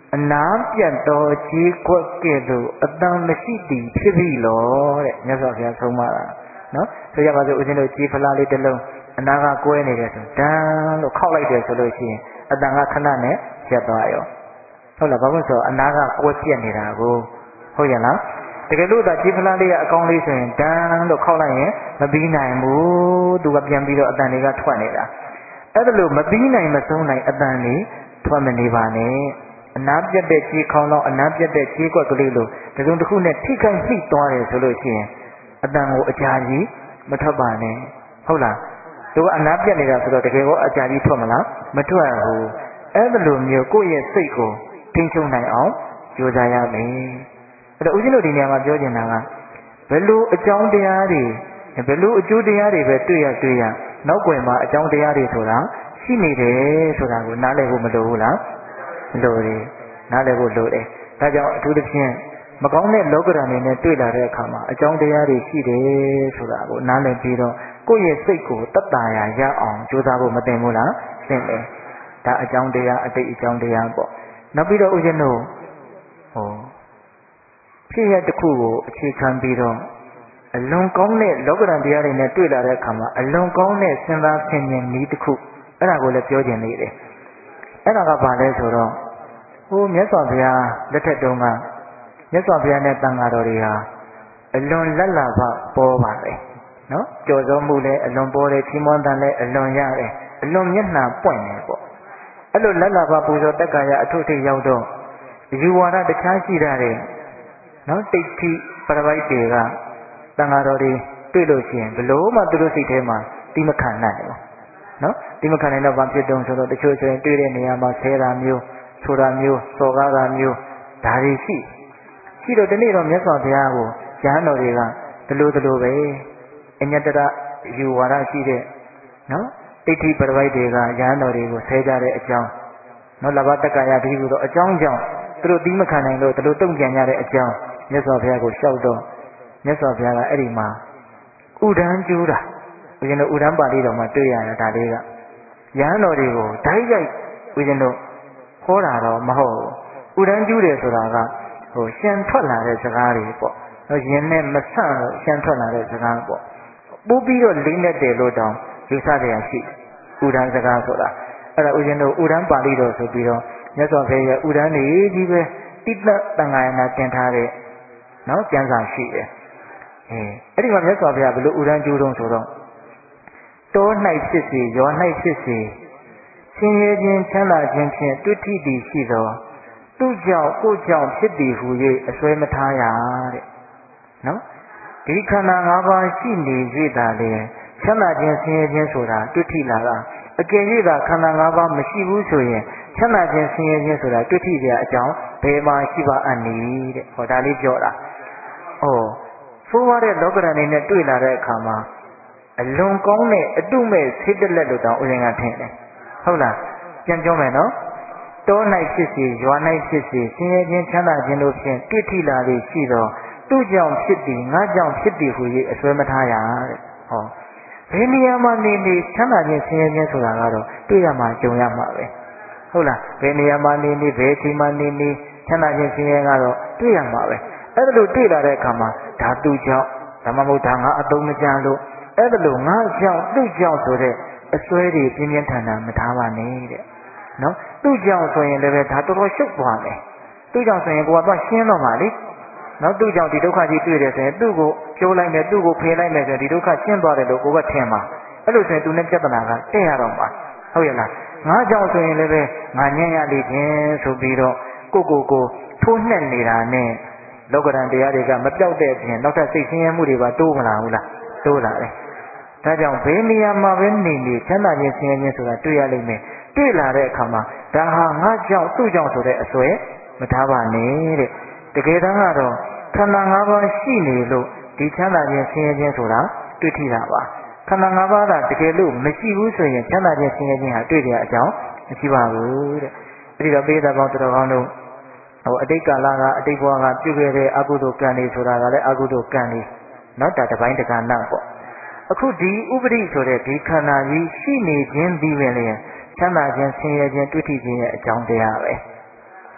အနာပြတ်သောကြီးကွက်ကဲ့သို့အတန်မရှိသည်ဖြစ်ပြီလောတဲ့မြတ်စွာဘုရားဆုံးမတာနော်ဆိုရပါစို့ဦးဇင်းတို့ကြီးဖလားလေးတစ်လုံးအနာကကွဲနေတယ်ဆိုဒန်းလို့ခောက်လိုက်တယ်ဆိုလို့ရှိရင်အတန်ကခဏနဲ့ရပ်သွားရောဟုတ်လားဘာလို့ဆိုအနာကကွဲပြက်နေတာကိုဟုတ်ရဲ့လားတကယ်လို့ဒါကြီးဖလားလေးကအကောင်းလေးဆိုရင်ဒန်းလို့ခောက်လိုက်ရင်မပြီးနိုင်ဘူးသူကပြန်ပြီးတော့အတန်တွေကထွက်နေတာအဲ့ဒါလို့မပြီးနိုင်မဆုံးနိုင်အတန်တွေထွက်မနေပါနဲ့အနာပြတ်တဲ့ကြီးခေါင်းတော့အနာပြတ်တဲ့ကြီးကွက်ကလေးလို့တစုံတစ်ခုနဲ့ထိခိုက်နှိသွားတယ်ဆိုလို့ရှိရင်အတန်ကိုအကြာကြီးမထွက်ပါနဲ့ဟုတ်လားသူကအနာပြတ်နေတာဆိုတော့တကယ်ကောအကြာကြီးထွက်မလားမထွက်ဘူးအဲ့ဒါလိုမျိုးကိုယ့်ရဲ့စိတ်ကိုထိန်းချုပ်နိုင်အောင်ကြိုးစားရမယ်အဲ့တော့ဦးဇင်းတို့ဒီနေရာမှာပြောချင်တာကဘယ်လိုအကြောင်းတရားတွေဘယ်လိုအကျိုးတရားတွေပဲတွေ့ရတွေ့ရနောက်ွယ်မှာအကြောင်းတရားတွေဆိုတာရှိနေတယ်ဆိုတာကိုနားလည်ဖို့မလိုဘူးလားလိုတယ်နားလည်ဖို့လိုတယ်ဒါကြောင့်အထူးသဖြင့်မကောင်းတဲ့လောကဓာတ်တွေနဲ့တွေ့လာတဲ့အခါမှာအကြောင်းတရားတွေရှိတယ်ဆိုတာကိုနားလည်ပြီးတော့ကိုယ့်ရဲ့စိတ်ကိုတတ်တာရရအောင်ကြိုးစားဖို့မတင်ဘူးလားသင့်တယ်ဒါအကြောင်းတရားအတိတ်အကြောင်းတရားပေါ့နောက်ပြီးတော့ဦးဇင်းတို့ဟောဖြစ်ရတစ်ခုကိုအခြေခံပြီးတော့အလွန်ကောင်းတဲ့လောကဓာတ်တရားတွေနဲ့တွေ့လာတဲ့အခါမှာအလွန်ကောင်းတဲ့စဉ်းစားဆင်ခြင်နည်းတစ်ခုအဲ့ဒါကိုလည်းပြောခြင်းနေတယ်အဲ့ဒါကဘာလဲဆိုတော့ဟိုမြတ်စွာဘုရားလက်ထက်တုန်းကမြတ်စွာဘုရားနဲ့တန်ဃာတော်တွေဟာအလွန်လက်လာဖပေါ်ပါတယ်နော်ကြော်စောမှုလည်းအလွန်ပေါ်တယ်ချီးမွမ်းတန်လည်းအလွန်ရတယ်အလွန်မျက်နှာပွင့်တယ်ပေါ့အဲ့လိုလက်လာဖပူဇော်တက်ကာယအထုထိပ်ရောက်တော့ယူဝါဒတခြားရှိတာတဲ့နော်တိတ်တိပရပိုက်တွေကတန်ဃာတော်တွေတွေ့လို့ရှိရင်ဘလို့မှသူတို့စိတ်ထဲမှာတိမခံနိုင်ဘူးနော်တိမခံနိုင်တော့ဘာဖြစ်တုံးဆိုတော့တချို့ဆိုရင်တွေ့တဲ့နေရာမှာဆဲတာမျိုးဆိုတာမျိုးစော်ကားတာမျိုးဒါတွေရှိရှိတော့ဒီနေ့တော့မြတ်စွာဘုရားကိုဉာဏ်တော်တွေကဒီလိုဒီလိုပဲအညတရယူဝါဒရှိတဲ့နော်တိဋ္ဌိပရပိုက်တွေကဉာဏ်တော်တွေကိုဆဲကြတဲ့အကြောင်းနော်လဘတက္ကရာဒီလိုတော့အကြောင်းကြောင့်သူတို့တိမခံနိုင်လို့ဒီလိုတုံ့ပြန်ကြတဲ့အကြောင်းမြတ်စွာဘုရားကိုလျှောက်တော့မြတ်စွာဘုရားကအဲ့ဒီမှာဥဒန်းကျူးတာဦးဇင်းတို့ဥဒန်းပါဠိတော်မှာတွေ့ရတာဒါလေးကဉာဏ်တော်တွေကိုဓာတ်ရိုက်ဦးဇင်းတို့ဟောတာတော့မဟုတ်ဘူးဥဒန်းကျူးတယ်ဆိုတာကဟိုရှင်းထွက်လာတဲ့စကားတွေပေါ့နော်ယင်နဲ့မဆန့်လို့ရှင်းထွက်လာတဲ့စကားပေါ့ပို့ပြီးတော့လေးနဲ့တယ်လို့တောင်ယူဆကြရရှိဥဒန်းစကားဆိုတာအဲ့ဒါဦးဇင်းတို့ဥဒန်းပါဠိတော်ဆိုပြီးတော့မြတ်စွာဘုရားရဲ့ဥဒန်းတွေကြီးပဲတိတ္တတန်ဃာယနာကျင်ထားတဲ့နော်ကျမ်းစာရှိတယ်အဲအဲ့ဒီမှာမြတ်စွာဘုရားဘယ်လိုဥဒန်းကျူးတုံးဆိုတော့တော၌ဖြစ်စေရော၌ဖြစ်စေဆင်းရဲခြင်းချမ်းသာခြင်းဖြင့်တွေ့ထိသည်ရှိသောသူကြောင့်ကိုကြောင့်ဖြစ်သည်ဟူ၍အစွဲမထားရတဲ့နော်ဒီခန္ဓာ၅ပါးရှိနေ၍သာလေချမ်းသာခြင်းဆင်းရဲခြင်းဆိုတာတွေ့ထိလာတာအကယ်၍သာခန္ဓာ၅ပါးမရှိဘူးဆိုရင်ချမ်းသာခြင်းဆင်းရဲခြင်းဆိုတာတွေ့ထိကြအကြောင်းဘယ်မှာရှိပါအပ်နည်းတဲ့ဟောဒါလေးပြောတာဩဆိုးရတဲ့လောကဓာတ်နဲ့တွေ့လာတဲ့အခါမှာအလွန်ကောင်းတဲ့အတုမဲ့စိတ်တလက်လို့တောင်ဥစဉ်ကထင်တယ်ဟုတ်လားပြန်ပြောမယ်နော်တော၌ဖြစ်စေရွာ၌ဖြစ်စေဆင်းရဲခြင်းချမ်းသာခြင်းတို့ဖြင့်တွေ့ထိလာလေရှိသောသူ့ကြောင့်ဖြစ်သည်ငါကြောင့်ဖြစ်သည်ဟူ၍အစွဲမထားရတဲ့ဟောဘယ်နေရာမှာနေနေချမ်းသာခြင်းဆင်းရဲခြင်းဆိုတာကတော့တွေ့ရမှာကြုံရမှာပဲဟုတ်လားဘယ်နေရာမှာနေနေဘယ်အချိန်မှာနေနေချမ်းသာခြင်းဆင်းရဲကတော့တွေ့ရမှာပဲအဲ့ဒါလို့တွေ့လာတဲ့အခါမှာဒါသူ့ကြောင့်ဓမ္မမဟုတ်ဒါငါအသုံးမကျလို့အဲ့ဒါလို့ငါကြောင့်သူ့ကြောင့်ဆိုတဲ့အစွဲတွေပြင်းပြင်းထန်ထန်မထားပါနဲ့တဲ့နော်သူ့ကြောင့်ဆိုရင်လည်းပဲဒါတော်တော်ရှုပ်သွားမယ်သူ့ကြောင့်ဆိုရင်ကိုကတော့ရှင်းတော့မှာလေနော်သူ့ကြောင့်ဒီဒုက္ခကြီးတွေ့တယ်ဆိုရင်သူ့ကိုကျိုးလိုက်မယ်သူ့ကိုဖေးလိုက်မယ်ဆိုရင်ဒီဒုက္ခရှင်းသွားတယ်လို့ကိုကထင်မှာအဲ့လိုဆိုရင်သူနဲ့ပြဿနာကတဲ့ရတော့မှာဟုတ်ရဲ့လားငါကြောင့်ဆိုရင်လည်းပဲငါညံ့ရလိမ့်ခြင်းဆိုပြီးတော့ကိုကိုကိုထိုးနှက်နေတာနဲ့လောကဓာတ်တရားတွေကမပြောက်တဲ့အပြင်နောက်ထပ်စိတ်ဆင်းရဲမှုတွေပါတိုးမလာဘူးလားတိုးလာတယ်ဒါကြောင့်ဘယ်နေရာမှာပဲနေနေချမ်းသာခြင်းဆင်းရဲခြင်းဆိုတာတွေ့ရလိမ့်မယ်တွေ့လာတဲ့အခါမှာဒါဟာငါကြောင့်သူ့ကြောင့်ဆိုတဲ့အစွဲမထားပါနဲ့တဲ့တကယ်တမ်းကတော့ခန္ဓာ၅ပါးရှိနေလို့ဒီချမ်းသာခြင်းဆင်းရဲခြင်းဆိုတာတွေ့ထိတာပါခန္ဓာ၅ပါးကတကယ်လို့မရှိဘူးဆိုရင်ချမ်းသာခြင်းဆင်းရဲခြင်းဟာတွေ့ကြအကြောင်းမရှိပါဘူးတဲ့အဲဒီတော့ပိဋကပေါင်းတော်ကောင်းတို့ဟိုအတိတ်ကာလကအတိတ်ဘဝကပြုခဲ့တဲ့အကုသိုလ်ကံတွေဆိုတာကလည်းအကုသိုလ်ကံတွေနော်ဒါတစ်ပိုင်းတစ်ခါနောက်ပေါ့အခုဒီဥပရိဆိုတဲ့ဒီခန္ဓာကြီးရှိနေခြင်းဒီပဲလေချမ်းသာခြင်းဆင်းရဲခြင်းတွေ့ထိခြင်းရဲ့အကြောင်းတရားပဲ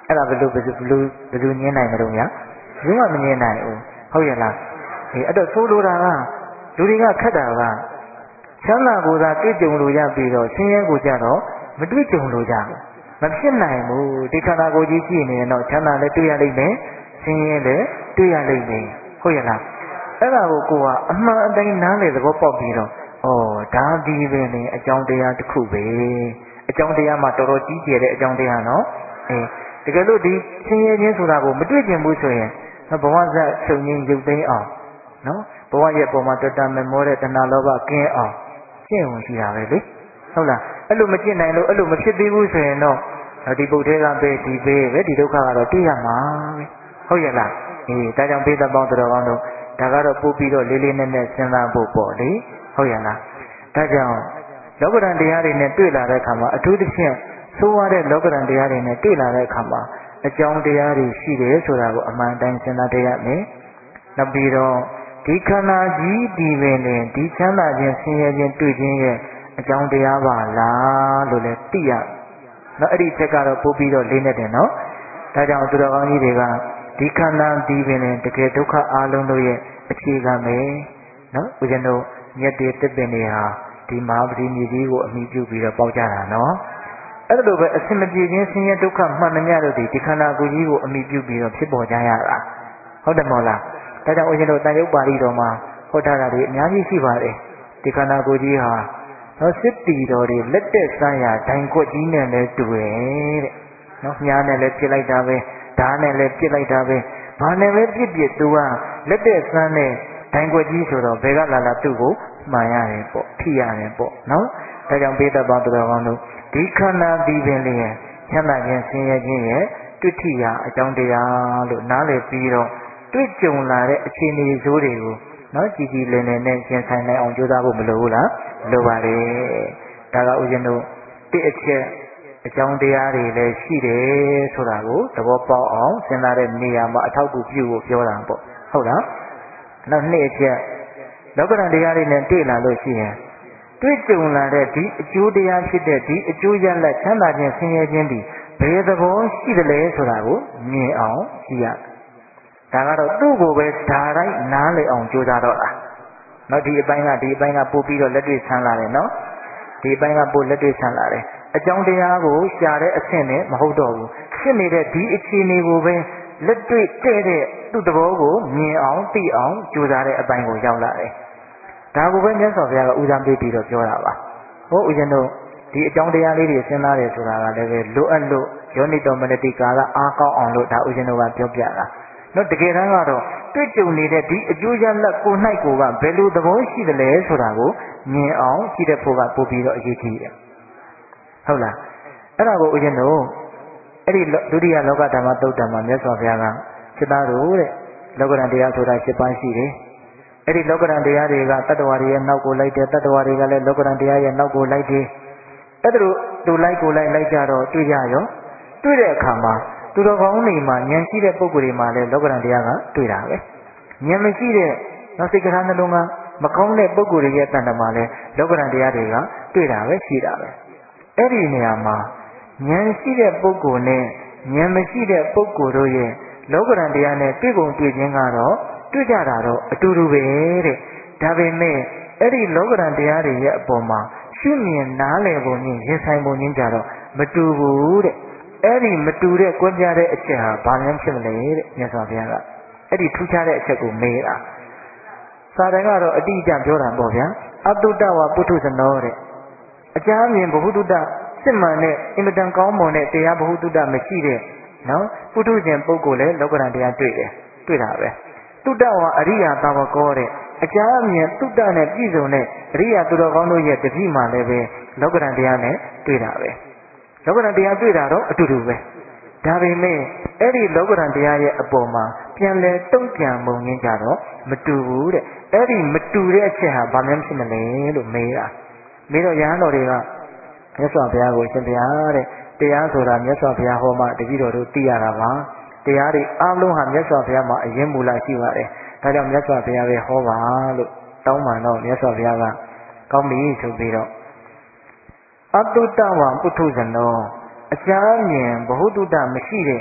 အဲ့ဒါဘယ်လိုဘယ်လိုဘယ်လိုဘယ်လိုညင်းနိုင်မလို့ညာဘယ်မှမညင်းနိုင်ဘူးဟုတ်ရဲ့လားအေးအဲ့တော့ဆိုလိုတာကလူတွေကခက်တာကချမ်းသာကိုယ်သာတွေ့ကြုံလို့ရပြီးတော့ဆင်းရဲကိုကြတော့မတွေ့ကြုံလို့ကြဘူးမဖြစ်နိုင်ဘူးဒီခန္ဓာကိုယ်ကြီးကြည့်နေရင်တော့ချမ်းသာလည်းတွေ့ရလိမ့်မယ်ဆင်းရဲလည်းတွေ့ရလိမ့်မယ်ဟုတ်ရဲ့လားအဲ့ဒါကိုကိုကအမှန်အတိုင်းနားလေသဘောပေါက်ပြီးတော့ဩဒါဒီပဲလေအကြောင်းတရားတစ်ခုပဲအကြောင်းတရားမှာတော်တော်ကြီးကျယ်တဲ့အကြောင်းတရားနော်အေးတကယ်လို့ဒီဆင်းရဲခြင်းဆိုတာကိုမတွေ့ကျင်ဘူးဆိုရင်ဘဝဇတ်ချုပ်ငင်းရုပ်သိမ်းအောင်နော်ဘဝရဲ့ပုံမှာတတမမောတဲ့တဏှာလောဘကင်းအောင်ကျင့်ဝင်ရှိတာပဲလေဟုတ်လားအဲ့လိုမကျင့်နိုင်လို့အဲ့လိုမဖြစ်သေးဘူးဆိုရင်တော့ဒီပုတ်သေးကပဲဒီပဲပဲဒီဒုက္ခကတော့တွေ့ရမှာပဲဟုတ်ရဲ့လားအေးဒါကြောင့်ပိဿပေါင်းတော်ကောင်းတို့ဒါကတော့ပို့ပြီးတော့လေးလေးနက်နက်စဉ်းစားဖို့ပေါ့လေဟုတ်ရဲ့လားဒါကြောင့်လောကဓာတ်တရားတွေနဲ့တွေ့လာတဲ့အခါမှာအထူးသဖြင့်ဆိုးရတဲ့လောကဓာတ်တရားတွေနဲ့တွေ့လာတဲ့အခါမှာအကြောင်းတရားတွေရှိတယ်ဆိုတာကိုအမှန်တိုင်းစဉ်းစားတတ်ရမယ်နောက်ပြီးတော့ဒီခန္ဓာကြီးဒီပင်နဲ့ဒီချမ်းသာခြင်းဆင်းရဲခြင်းတွေ့ခြင်းရဲ့အကြောင်းတရားပါလားလို့လည်းသိရနော်အဲ့ဒီချက်ကတော့ပို့ပြီးတော့လေးနေတယ်နော်ဒါကြောင့်သူတော်ကောင်းကြီးတွေကဒီခန္ဓာဒီပင်နဲ့တကယ်ဒုက္ခအလုံးတို့ရဲ့အခြေခံပဲနော်ဦးဇင်းတို့မြတ်တဲ့တစ်ပင်တွေဟာဒီမဟာပတိမြေကြီးကိုအမိပြုပြီးတော့ပေါက်ကြတာနော်အဲ့လိုပဲအစင်မပြေခြင်းဆင်းရဲဒုက္ခမှန်သမျှတို့ဒီခန္ဓာကိုယ်ကြီးကိုအမိပြုပြီးတော့ဖြစ်ပေါ်ကြရတာဟုတ်တယ်မဟုတ်လားဒါကြောင့်ဦးဇင်းတို့တန်ရုပ်ပါဠိတော်မှာဟောထားတာတွေအများကြီးရှိပါတယ်ဒီခန္ဓာကိုယ်ကြီးဟာနော်စစ်တီတော်တွေလက်သက်ဆန်းရာဒိုင်ကွက်ကြီးနဲ့လည်းတူတယ်တဲ့နော်မြားနဲ့လည်းပြစ်လိုက်တာပဲဓာတ်နဲ့လည်းပြစ်လိုက်တာပဲဘာနဲ့ပဲပြစ်ပြစ်သူကလက်သက်ဆန်းတဲ့ဒိုင်ကွက်ကြီးဆိုတော့ဘယ်ကလာလာသူ့ကိုမှန်ရတယ်ပေါ့ထိရတယ်ပေါ့နော်ဒါကြောင့်ဘေးသက်ပေါင်းတော်ကောင်းတို့ဒီခန္ဓာဒီပင်လေးရဲ့ချမ်းသာခြင်းဆင်းရဲခြင်းရဲ့တွေ့ထိရာအကြောင်းတရားလို့နားလည်ပြီးတော့တွေ့ကြုံလာတဲ့အခြေအနေဆိုးတွေကိုနော်ကြည်ကြည်လင်လင်နဲ့ရှင်းဆိုင်နိုင်အောင်ကြိုးစားဖို့မလိုဘူးလားလိုပါလေဒါကဥစဉ်တို့တိအချက်အကြောင်းတရားတွေလည်းရှိတယ်ဆိုတာကိုသဘောပေါက်အောင်စဉ်းစားတဲ့နေရာမှာအထောက်အကူပြုဖို့ပြောတာပေါ့ဟုတ်လားနောက်နှစ်အချက်လောကဓာတ်တရားတွေနဲ့တွေ့လာလို့ရှိရင်တွေ့ကြုံလာတဲ့ဒီအကျိုးတရားဖြစ်တဲ့ဒီအကျိုးရလဒ်ချမ်းသာခြင်းဆင်းရဲခြင်းဒီဘယ်သဘောရှိတယ်လဲဆိုတာကိုမြင်အောင်ကြည့်ရဒါကတော့သူ့ကိုပဲဓာတိုင်းနားလည်အောင်ကြိုးစားတော့တာနော်ဒီအပိုင်းကဒီအပိုင်းကပို့ပြီးတော့လက်တွေ့ဆန်းလာတယ်နော်ဒီအပိုင်းကပို့လက်တွေ့ဆန်းလာတယ်အကြောင်းတရားကိုရှာတဲ့အဆင့်နဲ့မဟုတ်တော့ဘူးဖြစ်နေတဲ့ဒီအခြေအနေကိုပဲလက်တွေ့တဲ့တဲ့သူ့သဘောကိုမြင်အောင်သိအောင်ကြိုးစားတဲ့အပိုင်းကိုရောက်လာတယ်ဒါကိုပဲမြတ်စွာဘုရားကဦးစားပေးပြီးတော့ပြောတာပါဟိုဦးဇင်းတို့ဒီအကြောင်းတရားလေးတွေစဉ်းစားတယ်ဆိုတာကလည်းပဲလိုအပ်လို့ယောနိတော်မနတိကာကအားကောင်းအောင်လို့ဒါဦးဇင်းတို့ကပြောပြတာနော်တကယ်တမ်းကတော့တွေ့ကြုံနေတဲ့ဒီအကျိုးရလဒ်ကို၌ကိုကဘယ်လိုသဘောရှိသလဲဆိုတာကိုမြင်အောင်ကြည့်တဲ့ဖို့ကပို့ပြီးတော့အရေးကြီးတယ်ဟုတ်လားအဲ့ဒါကိုဦးဇင်းတို့အဲ့ဒီဒုတိယလောကဓမ္မသုတ်တံမှာမြတ်စွာဘုရားကစိတ္တတို့တဲ့လောကဓာတ်တရားဆိုတာ၈ပါးရှိတယ်အဲ့ဒီလောကဓာတ်တရားတွေကတတ္တဝါတွေရဲ့နောက်ကိုလိုက်တယ်တတ္တဝါတွေကလည်းလောကဓာတ်တရားရဲ့နောက်ကိုလိုက်တယ်အဲ့ဒါတို့သူလိုက်ကိုလိုက်လိုက်ကြတော့တွေ့ကြရောတွေ့တဲ့အခါမှာသူတော်ကောင်းတွေမှာဉာဏ်ရှိတဲ့ပုဂ္ဂိုလ်တွေမှာလည်းလောကဓာတ်တရားကတွေ့တာပဲဉာဏ်မရှိတဲ့နောက်စိတ်ကထာနှလုံးကမကောင်းတဲ့ပုဂ္ဂိုလ်တွေရဲ့တဏ္ဍာမှာလည်းလောကဓာတ်တရားတွေကတွေ့တာပဲရှိတာပဲအဲ့ဒီနေရာမှာဉာဏ်ရှိတဲ့ပုဂ္ဂိုလ်နဲ့ဉာဏ်မရှိတဲ့ပုဂ္ဂိုလ်တို့ရဲ့လောကဓာတ်တရားနဲ့တွေ့ကုန်တွေ့ခြင်းကတော့တွေ့ကြတာတော့အတူတူပဲတဲ့ဒါပေမဲ့အဲ့ဒီလောကဓာတ်တရားတွေရဲ့အပေါ်မှာရှုမြင်နားလည်ပုံနဲ့ရင်ဆိုင်ပုံချင်းကြတော့မတူဘူးတဲ့အဲ့ဒီမတူတဲ့ကွဲပြားတဲ့အချက်ဟာဘာမှဖြစ်မလဲတဲ့မြတ်စွာဘုရားကအဲ့ဒီထူးခြားတဲ့အချက်ကိုမေးတာစာတန်ကတော့အတိအကျပြောတာပေါ့ဗျာအတုတ္တဝပုထုဇနောတဲ့အကြမ်းမြင်ဘ ഹു တုတ္တစစ်မှန်တဲ့အင်မတန်ကောင်းမွန်တဲ့တရားဘ ഹു တုတ္တမရှိတဲ့နော်ပုထုဇဉ်ပုဂ္ဂိုလ်လည်းလောကဓာတ်တရားတွေ့တယ်တွေ့တာပဲတုတ္တဝအရိယာသာဝကောတဲ့အကြမ်းမြင်တုတ္တနဲ့ပြည့်စုံတဲ့အရိယာသူတော်ကောင်းတို့ရဲ့တတိမှလည်းပဲလောကဓာတ်တရားနဲ့တွေ့တာပဲလောကဓာတ်တရားတွေ့တာတော့အတူတူပဲဒါပေမဲ့အဲ့ဒီလောကဓာတ်တရားရဲ့အပေါ်မှာပြန်လဲတုံ့ပြန်ပုံရင်းကြတော့မတူဘူးတဲ့အဲ့ဒီမတူတဲ့အချက်ဟာဘာမှဖြစ်မလဲလို့မေးတာမေးတော့ရဟန်းတော်တွေကမြတ်စွာဘုရားကိုရှင်ဘုရားတဲ့တရားဆိုတာမြတ်စွာဘုရားဟောမှတပည့်တော်တို့သိရတာပါတရားတွေအလုံးဟာမြတ်စွာဘုရားမှာအရင်မူလရှိပါတယ်ဒါကြောင့်မြတ်စွာဘုရားပဲဟောပါလို့တောင်းပန်တော့မြတ်စွာဘုရားကကောင်းပြီဆိုပြီးတော့အတုတ္တဝပုထုဇနောအကြမ်းမြင်ဘ ഹു တုတ္တမရှိတဲ့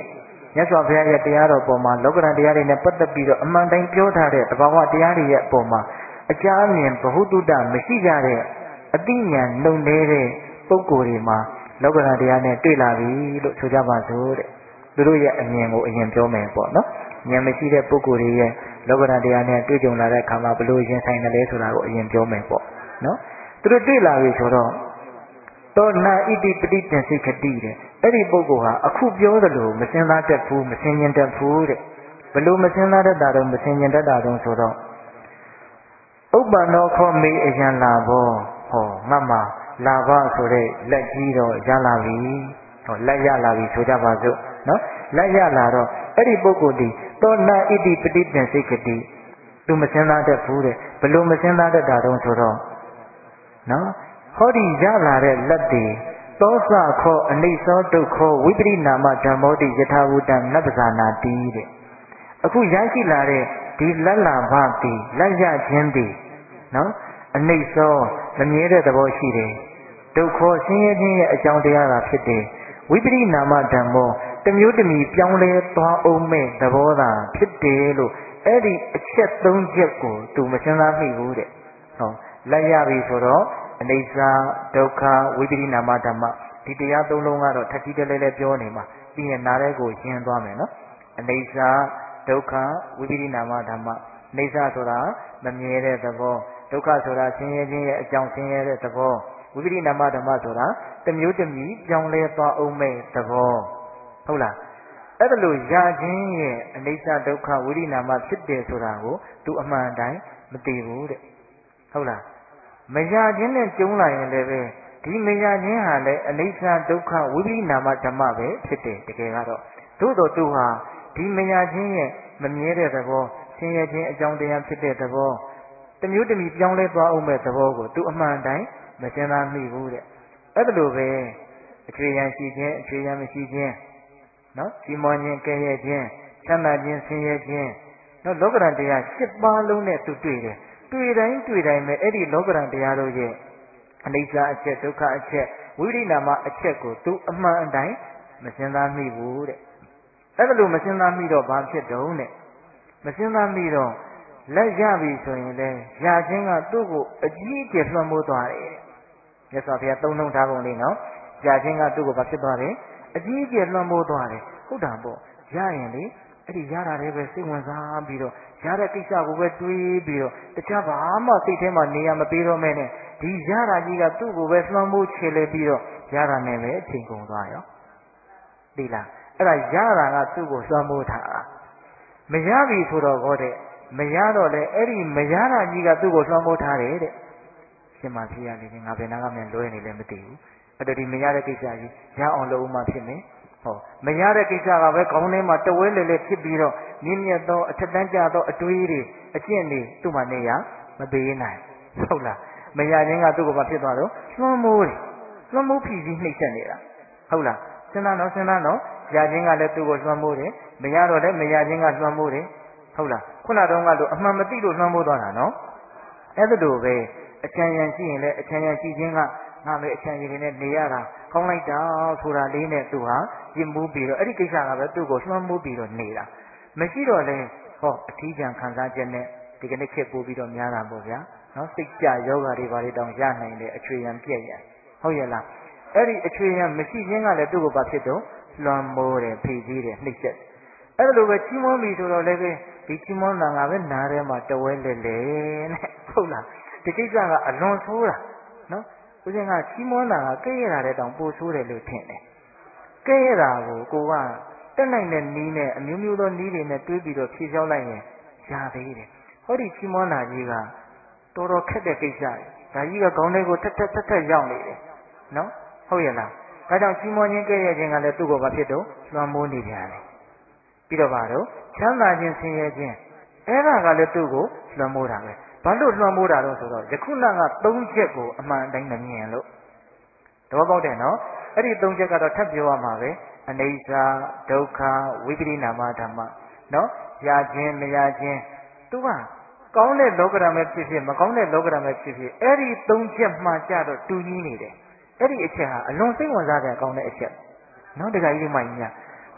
မြတ်စွာဘုရားရဲ့တရားတော်ပေါ်မှာလောကဓာတ်တရားတွေနဲ့ပတ်သက်ပြီးတော့အမှန်တိုင်းပြောထားတဲ့သဘာဝတရားတွေရဲ့အပေါ်မှာအကြအမြင်ဗဟုသုတမရှိကြတဲ့အသိဉာဏ်နှုံနေတဲ့ပုဂ္ဂိုလ်တွေမှာလောကဓာတ်တရားနဲ့တွေ့လာပြီလို့ဆိုကြပါစို့တဲ့သူတို့ရဲ့အမြင်ကိုအရင်ပြောမယ်ပေါ့နော်ဉာဏ်မရှိတဲ့ပုဂ္ဂိုလ်တွေရဲ့လောကဓာတ်တရားနဲ့တွေ့ကြုံလာတဲ့အခါမှာဘလို့ရင်ဆိုင်တယ်လဲဆိုတာကိုအရင်ပြောမယ်ပေါ့နော်သူတို့တွေ့လာပြီဆိုတော့သောနာဣတိပฏิတံစိတ်ခတိတဲ့အဲ့ဒီပုဂ္ဂိုလ်ဟာအခုပြောသလိုမစင်သားတတ်ဘူးမစင်ញင်တတ်ဘူးတဲ့ဘလို့မစင်သားတတ်တာတော့မစင်ញင်တတ်တာတော့ဆိုတော့ဥပ္ပန္နောခောမေအယံလာဘောဟောငါမှာလာဘဆိုတဲ့လက်ကြီးတော့ရလာပြီဟောလက်ရလာပြီဆိုကြပါစို့နော်လက်ရလာတော့အဲ့ဒီပုဂ္ဂိုလ်ဒီသောနာဣတိပฏิတံစိတ်ခတိသူမစင်သားတတ်ဘူးတဲ့ဘလို့မစင်သားတတ်တာတော့ဆိုတော့နော်ဟောဒီရလာတဲ့လက်တွေသောစခောအနိစ္စဒုက္ခဝိပရိနာမဓမ္မောတိယထာဝုတ္တနဗ္ဗဇာနာတိတဲ့အခုရရှိလာတဲ့ဒီလက်လာဘတိလက်ရခြင်းတိနော်အနိစ္စမမြဲတဲ့သဘောရှိတယ်ဒုက္ခဆင်းရဲခြင်းရဲ့အကြောင်းတရားသာဖြစ်တယ်ဝိပရိနာမဓမ္မောတမျိုးတမီပြောင်းလဲသွားအောင်မဲ့သဘောသာဖြစ်တယ်လို့အဲ့ဒီအချက်သုံးချက်ကိုသူမစဉ်းစားမိဘူးတဲ့ဟောလက်ရပြီဆိုတော့အနိစ္စဒုက္ခဝိပရိနာမဓမ္မဒီတရားသုံးလုံးကတော့ထပ်ကြီးတလဲလဲပြောနေမှာပြီးရင်နားထဲကိုရှင်းသွားမယ်နော်အနိစ္စဒုက္ခဝိပရိနာမဓမ္မအနိစ္စဆိုတာမမြဲတဲ့သဘောဒုက္ခဆိုတာဆင်းရဲခြင်းရဲ့အကြောင်းဆင်းရဲတဲ့သဘောဝိပရိနာမဓမ္မဆိုတာတမျိုးတမီပြောင်းလဲသွားအောင်မဲ့သဘောဟုတ်လားအဲ့ဒါလို့ရခြင်းရဲ့အနိစ္စဒုက္ခဝိပရိနာမဖြစ်တယ်ဆိုတာကိုသူအမှန်တိုင်းမသိဘူးတဲ့ဟုတ်လားမရခြင်းနဲ့ကျုံလာရင်လည်းပဲဒီမရခြင်းဟာလည်းအနိစ္စဒုက္ခဝိပရိနာမဓမ္မပဲဖြစ်တယ်တကယ်ကတော့သို့တော်သူဟာဒီမရခြင်းရဲ့မမြဲတဲ့သဘောဆင်းရဲခြင်းအကြောင်းတရားဖြစ်တဲ့သဘောတမျိုးတမီပြောင်းလဲသွားအောင်မဲ့သဘောကိုသူအမှန်တိုင်းမစဉ်းစားမိဘူးတဲ့အဲ့ဒါလိုပဲအချွေရန်ရှိခြင်းအချွေရန်မရှိခြင်းနော်ဒီမောခြင်းကဲရဲ့ခြင်းချမ်းသာခြင်းဆင်းရဲခြင်းနော်လောကဓာတ်တရားရှစ်ပါးလုံးနဲ့သူတွေ့တယ်တွေ့တိုင်းတွေ့တိုင်းပဲအဲ့ဒီလောကဓာတ်တရားတို့ရဲ့အနိစ္စအချက်ဒုက္ခအချက်ဝိပရိနာမအချက်ကိုသူအမှန်အတိုင်းမစဉ်းစားမိဘူးတဲ့အဲ့ဒါလို့မစဉ်းစားမိတော့ဘာဖြစ်တုံးတဲ့မစဉ်းစားမိတော့လက်ရပြီဆိုရင်လေရခြင်းကသူ့ကိုအကြီးအကျယ်လွှမ်းမိုးသွားတယ်တဲ့မြတ်စွာဘုရားသုံးနှုန်းထားပုံလေးနော်ရခြင်းကသူ့ကိုဘာဖြစ်သွားတယ်အကြီးအကျယ်လွှမ်းမိုးသွားတယ်ဟုတ်တာပေါ့ရရင်လေအဲ့ဒီရတာတွေပဲစိတ်ဝင်စားပြီးတော့ရတဲ့ကိစ္စကိုပဲတွေးပြီးတော့တခြားဘာမှစိတ်ထဲမှာနေရမပေးတော့မဲနဲ့ဒီရတာကြီးကသူ့ကိုပဲလွှမ်းမိုးချေလေပြီးတော့ရတာနဲ့ပဲအချိန်ကုန်သွားရောသိလားအဲ့ဒါရတာကသူ့ကိုလွှမ်းမိုးထားတာမရပြီဆိုတော့ဟောတဲ့မရတော့လေအဲ့ဒီမရတာကြီးကသူ့ကိုလွှမ်းမိုးထားတယ်တဲ့ရှင်မဖြစ်ရနေငါဘယ်နာကမှလွဲနေလဲမသိဘူးအဲ့ဒါဒီမရတဲ့ကိစ္စကြီးရအောင်လုပ်မှဖြစ်မယ်ဟောမရတဲ့ကိစ္စကပဲခေါင်းထဲမှာတဝဲလေလေဖြစ်ပြီးတော့မြင့်မြတ်သောအထက်တန်းကျသောအတွေးတွေအကျင့်တွေသူ့မှာနေရမပေးနိုင်ဟုတ်လားမရခြင်းကသူ့ကိုဘာဖြစ်သွားတော့လွှမ်းမိုးတယ်လွှမ်းမိုးဖြီးပြီးနှိမ့်ဆက်နေတာဟုတ်လားစဉ်းစားတော့စဉ်းစားတော့ရခြင်းကလည်းသူ့ကိုလွှမ်းမိုးတယ်မရတော့လည်းမရခြင်းကလွှမ်းမိုးတယ်ဟုတ်လားခုနတုန်းကလို့အမှန်မသိလို့လွှမ်းမိုးသွားတာနော်အဲ့ဒါလိုပဲအချမ်းရံရှိရင်လည်းအချမ်းရံရှိခြင်းကငါပဲအချမ်းရည်နဲ့နေရတာကောင်းလိုက်တာဆိုတာလေးနဲ့သူဟာရင်မှုပြီးတော့အဲ့ဒီကိစ္စကပဲသူ့ကိုလွှမ်းမိုးပြီးတော့နေတာမရှိတော့လဲဟောအထီးကျန်ခံစားချက်နဲ့ဒီကနေ့ခေတ်ပို့ပြီးတော့များတာပေါ့ဗျာနော်စိတ်ကြယောဂါတွေဘာတွေတောင်ရနိုင်တယ်အချွေရံပြည့်ရဟုတ်ရဲ့လားအဲ့ဒီအချွေရံမရှိခြင်းကလည်းသူ့ကိုဘာဖြစ်တော့လွှမ်းမိုးတယ်ဖိစီးတယ်နှိမ့်ဆက်အဲ့လိုပဲချီးမွမ်းပြီဆိုတော့လည်းပဲဒီချီးမွမ်းတာကပဲနားထဲမှာတဝဲလဲလဲနဲ့ဟုတ်လားဒီကိစ္စကအလွန်ဆိုးတာနော်ဦးဇင်းကချီးမွမ်းတာကကဲရတာတဲ့တောင်ပိုဆိုးတယ်လို့ထင်တယ်ကဲရတာကိုကိုကတက်နိုင်တဲ့နီးနဲ့အမျိုးမျိုးသောနီးတွေနဲ့တွေးပြီးတော့ဖြေလျှောက်လိုက်ရင်ရသေးတယ်ဟောဒီချီးမွမ်းတာကြီးကတော်တော်ခက်တဲ့ကိစ္စဒါကြီးကခေါင်းထဲကိုထက်ထက်ထက်ထက်ရောက်နေတယ်နော်ဟုတ်ရဲ့လားဒါကြောင့်ချီးမွမ်းခြင်းကဲရခြင်းကလည်းသူ့ကိုဘာဖြစ်တော့လွှမ်းမိုးနေကြတယ်ပြီးတော့ပါတော့ချမ်းသာခြင်းဆင်းရဲခြင်းအဲ့ဒါကလည်းသူ့ကိုလွှမ်းမိုးတာပဲဘာလို့လွှမ်းမိုးတာတော့ဆိုတော့ယခုနကသုံးချက်ကိုအမှန်တိုင်းမမြင်လို့တော့ပေါက်တယ်နော်အဲ့ဒီသုံးချက်ကတော့ထပ်ပြောရမှာပဲအနိစ္စဒုက္ခဝိပရိနာမဓမ္မနော်ရခြင်းမရခြင်းသူကကောင်းတဲ့လောကဓာတ်ပဲဖြစ်ဖြစ်မကောင်းတဲ့လောကဓာတ်ပဲဖြစ်ဖြစ်အဲ့ဒီသုံးချက်မှကြတော့တူညီနေတယ်အဲ့ဒီအချက်ဟာအလွန်စိတ်ဝင်စားတဲ့အကောင်းတဲ့အချက်နော်တခါကြီးမိုင်းညာဟ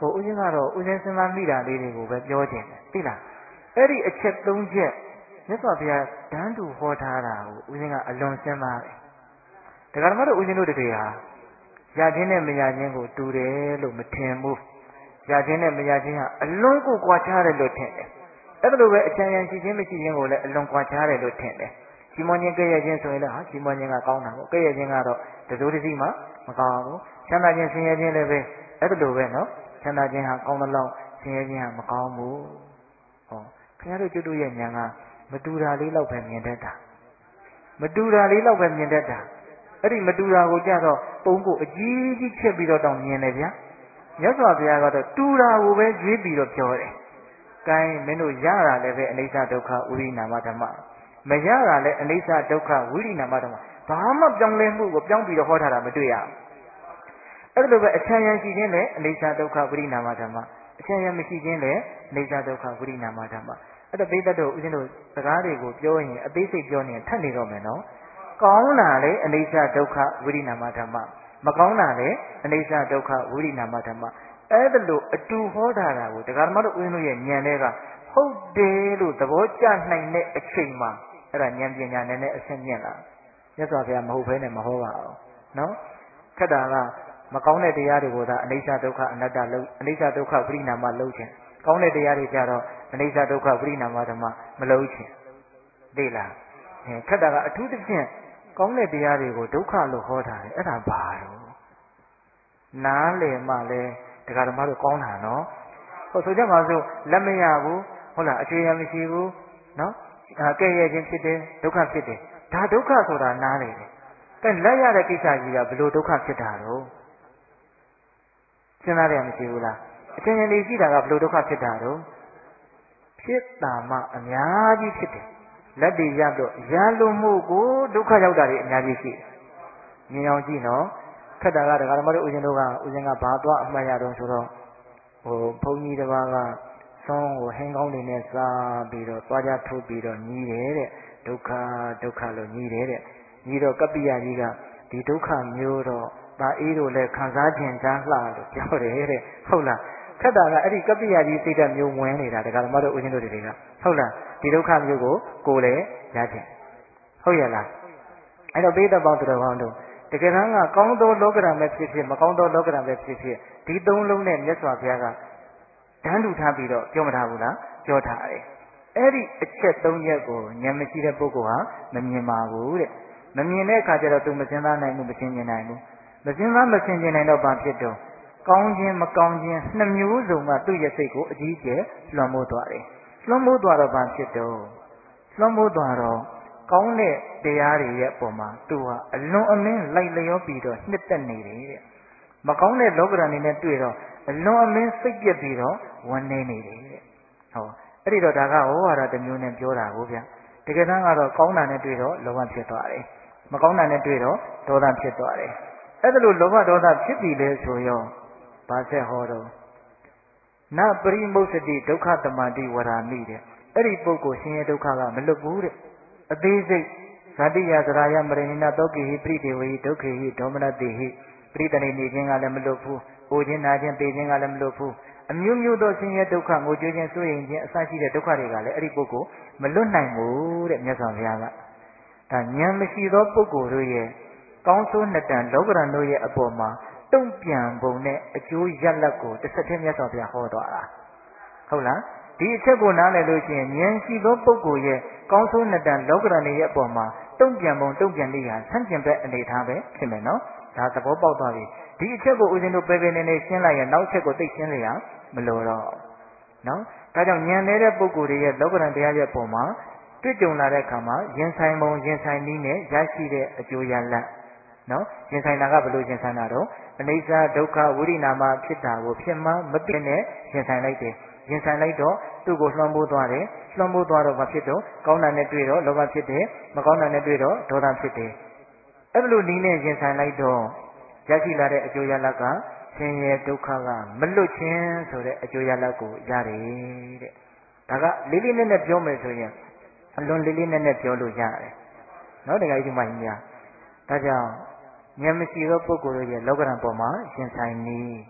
ဟိုဦးဇင်းကတော့ဦးဇင်းစဉ်းစားမိတာလေးတွေကိုပဲပြောခြင်းသိလားအဲ့ဒီအချက်သုံးချက်မြတ်စွာဘုရားတန်းတူဟောထားတာကိုဦးဇင်းကအလွန်စဉ်းစားတယ်ဒါကြမှာတော့ဦးဇင်းတို့တကယ်ဟာရခြင်းနဲ့မရခြင်းကိုတူတယ်လို့မထင်ဘူးရခြင်းနဲ့မရခြင်းဟာအလွန်ကိုကွာခြားတယ်လို့ထင်တယ်အဲ့ဒါလိုပဲအချမ်းရံရှိခြင်းမရှိခြင်းကိုလည်းအလွန်ကွာခြားတယ်လို့ထင်တယ်ကြီးမွန်ခြင်းကဲ့ရဲ့ခြင်းဆိုရင်လည်းဟာကြီးမွန်ခြင်းကကောင်းတာပေါ့ကဲ့ရဲ့ခြင်းကတော့တစိုးတစည်းမှမကောင်းဘူးချမ်းသာခြင်းဆင်းရဲခြင်းလည်းပဲအဲ့ဒါလိုပဲနော်ချမ်းသာခြင်းဟာကောင်းသလောက်ဆင်းရဲခြင်းဟာမကောင်းဘူးဟောခင်ဗျားတို့ကျွတ်တို့ရဲ့ဉာဏ်ကမတူတာလေးလောက်ပဲမြင်တတ်တာမတူတာလေးလောက်ပဲမြင်တတ်တာအဲ့ဒီမတူတာကိုကြတော့ပုံကိုအကြီးကြီးချက်ပြီးတော့တောင်မြင်တယ်ဗျာမြတ်စွာဘုရားကတော့တူတာကိုပဲရွေးပြီးတော့ပြောတယ်။ကိုင်းမင်းတို့ရတာလည်းပဲအနိစ္စဒုက္ခဝိရိနာမဓမ္မမရတာလည်းအနိစ္စဒုက္ခဝိရိနာမဓမ္မဘာမှပြောင်းလဲမှုကိုပြောင်းပြီးတော့ဟောထားတာမတွေ့ရဘူး။အဲ့လိုပဲအချမ်းရံရှိခြင်းလည်းအနိစ္စဒုက္ခဝိရိနာမဓမ္မအချမ်းရံမရှိခြင်းလည်းအနိစ္စဒုက္ခဝိရိနာမဓမ္မအဲ့တော့ပိဋကတ်တို့ဦးဇင်းတို့စကားတွေကိုပြောရင်အသေးစိတ်ပြောနေထပ်နေတော့မယ်နော်။ကောင်းတာလေအနိစ္စဒုက္ခဝိရိနာမဓမ္မမကောင်းတာလေအနိစ္စဒုက္ခဝိရိနာမဓမ္မအဲ့ဒါလို့အတူဟောတာကိုတရားဓမ္မတို့ဦးဇင်းတို့ရဲ့ဉာဏ်တွေကဟုတ်တယ်လို့သဘောကျနိုင်တဲ့အချိန်မှာအဲ့ဒါဉာဏ်ပညာနဲ့နဲ့အဆင့်မြင့်လာမြတ်စွာဘုရားမဟုတ်ဘဲနဲ့မဟောပါဘူးနော်ခက်တာကမကောင်းတဲ့တရားတွေကိုသာအနိစ္စဒုက္ခအနတ္တလုံးအနိစ္စဒုက္ခဝိရိနာမလုံးခြင်းကောင်းတဲ့တရားတွေကြတော့အနိစ္စဒုက္ခဝိရိနာမဓမ္မမလုံးခြင်းသိလားအဲခက်တာကအထူးသဖြင့်ကောင်းတဲ့တရားတွေကိုဒုက္ခလို့ဟောတာလေအဲ့ဒါဘာလို့နားလည်မှလဲတရားဓမ္မတို့ကောင်းတာနော်ဟိုဆိုကြပါစို့လက်မရဘူးဟုတ်လားအခြေရမရှိဘူးနော်ကဲ့ရဲ့ခြင်းဖြစ်တယ်ဒုက္ခဖြစ်တယ်ဒါဒုက္ခဆိုတာနားလေတယ်ကဲလက်ရတဲ့ကိစ္စကြီးကဘယ်လိုဒုက္ခဖြစ်တာတော့စဉ်းစားရမရှိဘူးလားအချင်းချင်းလေးရှိတာကဘယ်လိုဒုက္ခဖြစ်တာတော့ဖြစ်တာမှအများကြီးဖြစ်တယ်လက်တွေရတော့ရလို့မှုကိုဒုက္ခရောက်တာတွေအများကြီးရှိတယ်မြင်အောင်ကြည့်နော်ခက်တာကတရားဓမ္မတို့ဦးဇင်းတို့ကဦးဇင်းကဘာသွားအမှတ်ရတော့ဆိုတော့ဟိုဘုန်းကြီးတစ်ပါးကဆောင်းကိုဟင်းကောင်းတွေနဲ့စားပြီးတော့သွားကြထုတ်ပြီးတော့ညီးတယ်တဲ့ဒုက္ခဒုက္ခလို့ညီးတယ်တဲ့ညီးတော့ကပ္ပိယကြီးကဒီဒုက္ခမျိုးတော့ဒါအေးတို့လည်းခံစားခြင်းကြားလှလို့ပြောတယ်တဲ့ဟုတ်လားခက်တာကအဲ့ဒီကပ္ပိယကြီးစိတ်ဓာတ်မျိုးဝင်နေတာတရားဓမ္မတို့ဦးဇင်းတို့တွေကဟုတ်လားဒီဒုက္ခမျိုးကိုကိုယ်လည်းရခြင်းဟုတ်ရလားအဲ့တော့ပိဋကပေါင်းတော်ပေါင်းတို့တကယ်တမ်းကကောင်းသောလောကဓာတ်ပဲဖြစ်ဖြစ်မကောင်းသောလောကဓာတ်ပဲဖြစ်ဖြစ်ဒီသုံးလုံးနဲ့မြတ်စွာဘုရားကတန်းတူထားပြီးတော့ပြောမထားဘူးလားပြောထားတယ်အဲ့ဒီအချက်သုံးချက်ကိုဉာဏ်မရှိတဲ့ပုဂ္ဂိုလ်ဟာမမြင်ပါဘူးတဲ့မမြင်တဲ့အခါကျတော့သူမစင်သားနိုင်ဘူးမရှင်းကျင်နိုင်ဘူးမစင်သားမရှင်းကျင်နိုင်တော့ဘာဖြစ်တော့ကောင်းခြင်းမကောင်းခြင်းနှစ်မျိုးစုံကသူ့ရဲ့စိတ်ကိုအကြီးအကျယ်လွှမ်းမိုးသွားတယ်လွှမ်းမိုးသွားတော့ဘာဖြစ်တော့လွှမ်းမိုးသွားတော့ကောင်းတဲ့တရားတွေရဲ့ပုံမှာသူဟာအလွန်အမင်းလိုက်လျောပြီးတော့နှစ်သက်နေတယ်တဲ့မကောင်းတဲ့လောကဓာတ်နေနဲ့တွေ့တော့အလွန်အမင်းစိတ်ပြက်ပြီးတော့ဝန်းနေနေတယ်တဲ့ဟောအဲ့ဒီတော့ဒါကဟောဟာရတစ်မျိုးနဲ့ပြောတာကိုဗျတကယ်တမ်းကတော့ကောင်းတာနဲ့တွေ့တော့လောဘဖြစ်သွားတယ်မကောင်းတာနဲ့တွေ့တော့ဒေါသဖြစ်သွားတယ်အဲ့ဒါလို့လောဘဒေါသဖြစ်ပြီလေဆိုရောဘာဆက်ဟောတော့နပရိမုစ္စတိဒုက္ခတမတိဝရာမိတဲ့အဲ့ဒီပုဂ္ဂိုလ်ဆင်းရဲဒုက္ခကမလွတ်ဘူးတဲ့အသေးစိတ်ဇာတိယသရာယမရဏိနာတောကိဟိပရိဒေဝဟိဒုက္ခေဟိဒေါမနတိဟိပရိတဏိနေခြင်းကလည်းမလွတ်ဘူး။အိုခြင်းနာခြင်းပေခြင်းကလည်းမလွတ်ဘူး။အမျိုးမျိုးသောဆင်းရဲဒုက္ခငိုကြွေးခြင်းစိုးရိမ်ခြင်းအစရှိတဲ့ဒုက္ခတွေကလည်းအဲ့ဒီပုဂ္ဂိုလ်မလွတ်နိုင်ဘူးတဲ့မြတ်စွာဘုရားက။ဒါဉာဏ်မရှိသောပုဂ္ဂိုလ်တို့ရဲ့ကောင်းဆိုးနှစ်တန်လောကရန်တို့ရဲ့အပေါ်မှာတုံ့ပြန်ပုံနဲ့အကျိုးရလဒ်ကိုတစ်ဆက်တည်းမြတ်စွာဘုရားဟောသွားတာ။ဟုတ်လား။ဒီအချက်ကိုနားလည်လို့ရှိရင်ဉာဏ်ရှိသောပုဂ္ဂိုလ်ရဲ့ကောင်းဆိုးနှစ်တန်လောကရန်တွေရဲ့အပေါ်မှာတုံ့ပြန်ပုံတုံ့ပြန်နည်းဟာဆန့်ကျင်ဘက်အနေထားပဲဖြစ်မယ်နော်။ဒါသဘောပေါက်သွားပြီ။ဒီအချက်ကိုဦးဇင်းတို့ပဲပဲနေနေရှင်းလိုက်ရင်နောက်ချက်ကိုသိရှင်းရမလို့တော့နော်ဒါကြောင့်ဉာဏ်နေတဲ့ပုဂ္ဂိုလ်တွေရဲ့လောကရန်တရားရဲ့ပုံမှာတွေ့ကြုံလာတဲ့အခါမှာရင်ဆိုင်ပုံရင်ဆိုင်နည်းနဲ့ရရှိတဲ့အကျိုးရလဒ်နော်ရင်ဆိုင်တာကဘယ်လိုရင်ဆိုင်တာတော့အနိစ္စဒုက္ခဝိရိနာမဖြစ်တာကိုဖြစ်မှမပြည့်နဲ့ရင်ဆိုင်လိုက်တယ်ရင်ဆိုင်လိုက်တော့သူ့ကိုလွှမ်းမိုးသွားတယ်လွှမ်းမိုးသွားတော့ဘာဖြစ်တော့ကောင်းတာနဲ့တွေ့တော့လောဘဖြစ်တယ်မကောင်းတာနဲ့တွေ့တော့ဒေါသဖြစ်တယ်အဲ့လိုနည်းနဲ့ရင်ဆိုင်လိုက်တော့ရရှိလာတဲ့အကျိုးရလဒ်ကဆင်းရဲဒုက္ခကမလွတ်ခြင်းဆိုတဲ့အကျိုးရလဒ်ကိုရတယ်တဲ့ဒါကလေးလေးနက်နက်ပြောမယ်ဆိုရင်အလွန်လေးလေးနက်နက်ပြောလို့ရတယ်နော်တကယ်ကြီးမှကြီးများဒါကြောင့်ဉာဏ်မရှိသောပုဂ္ဂိုလ်ရဲ့လောကဓာတ်ပေါ်မှာရှင်ဆိုင်နည်း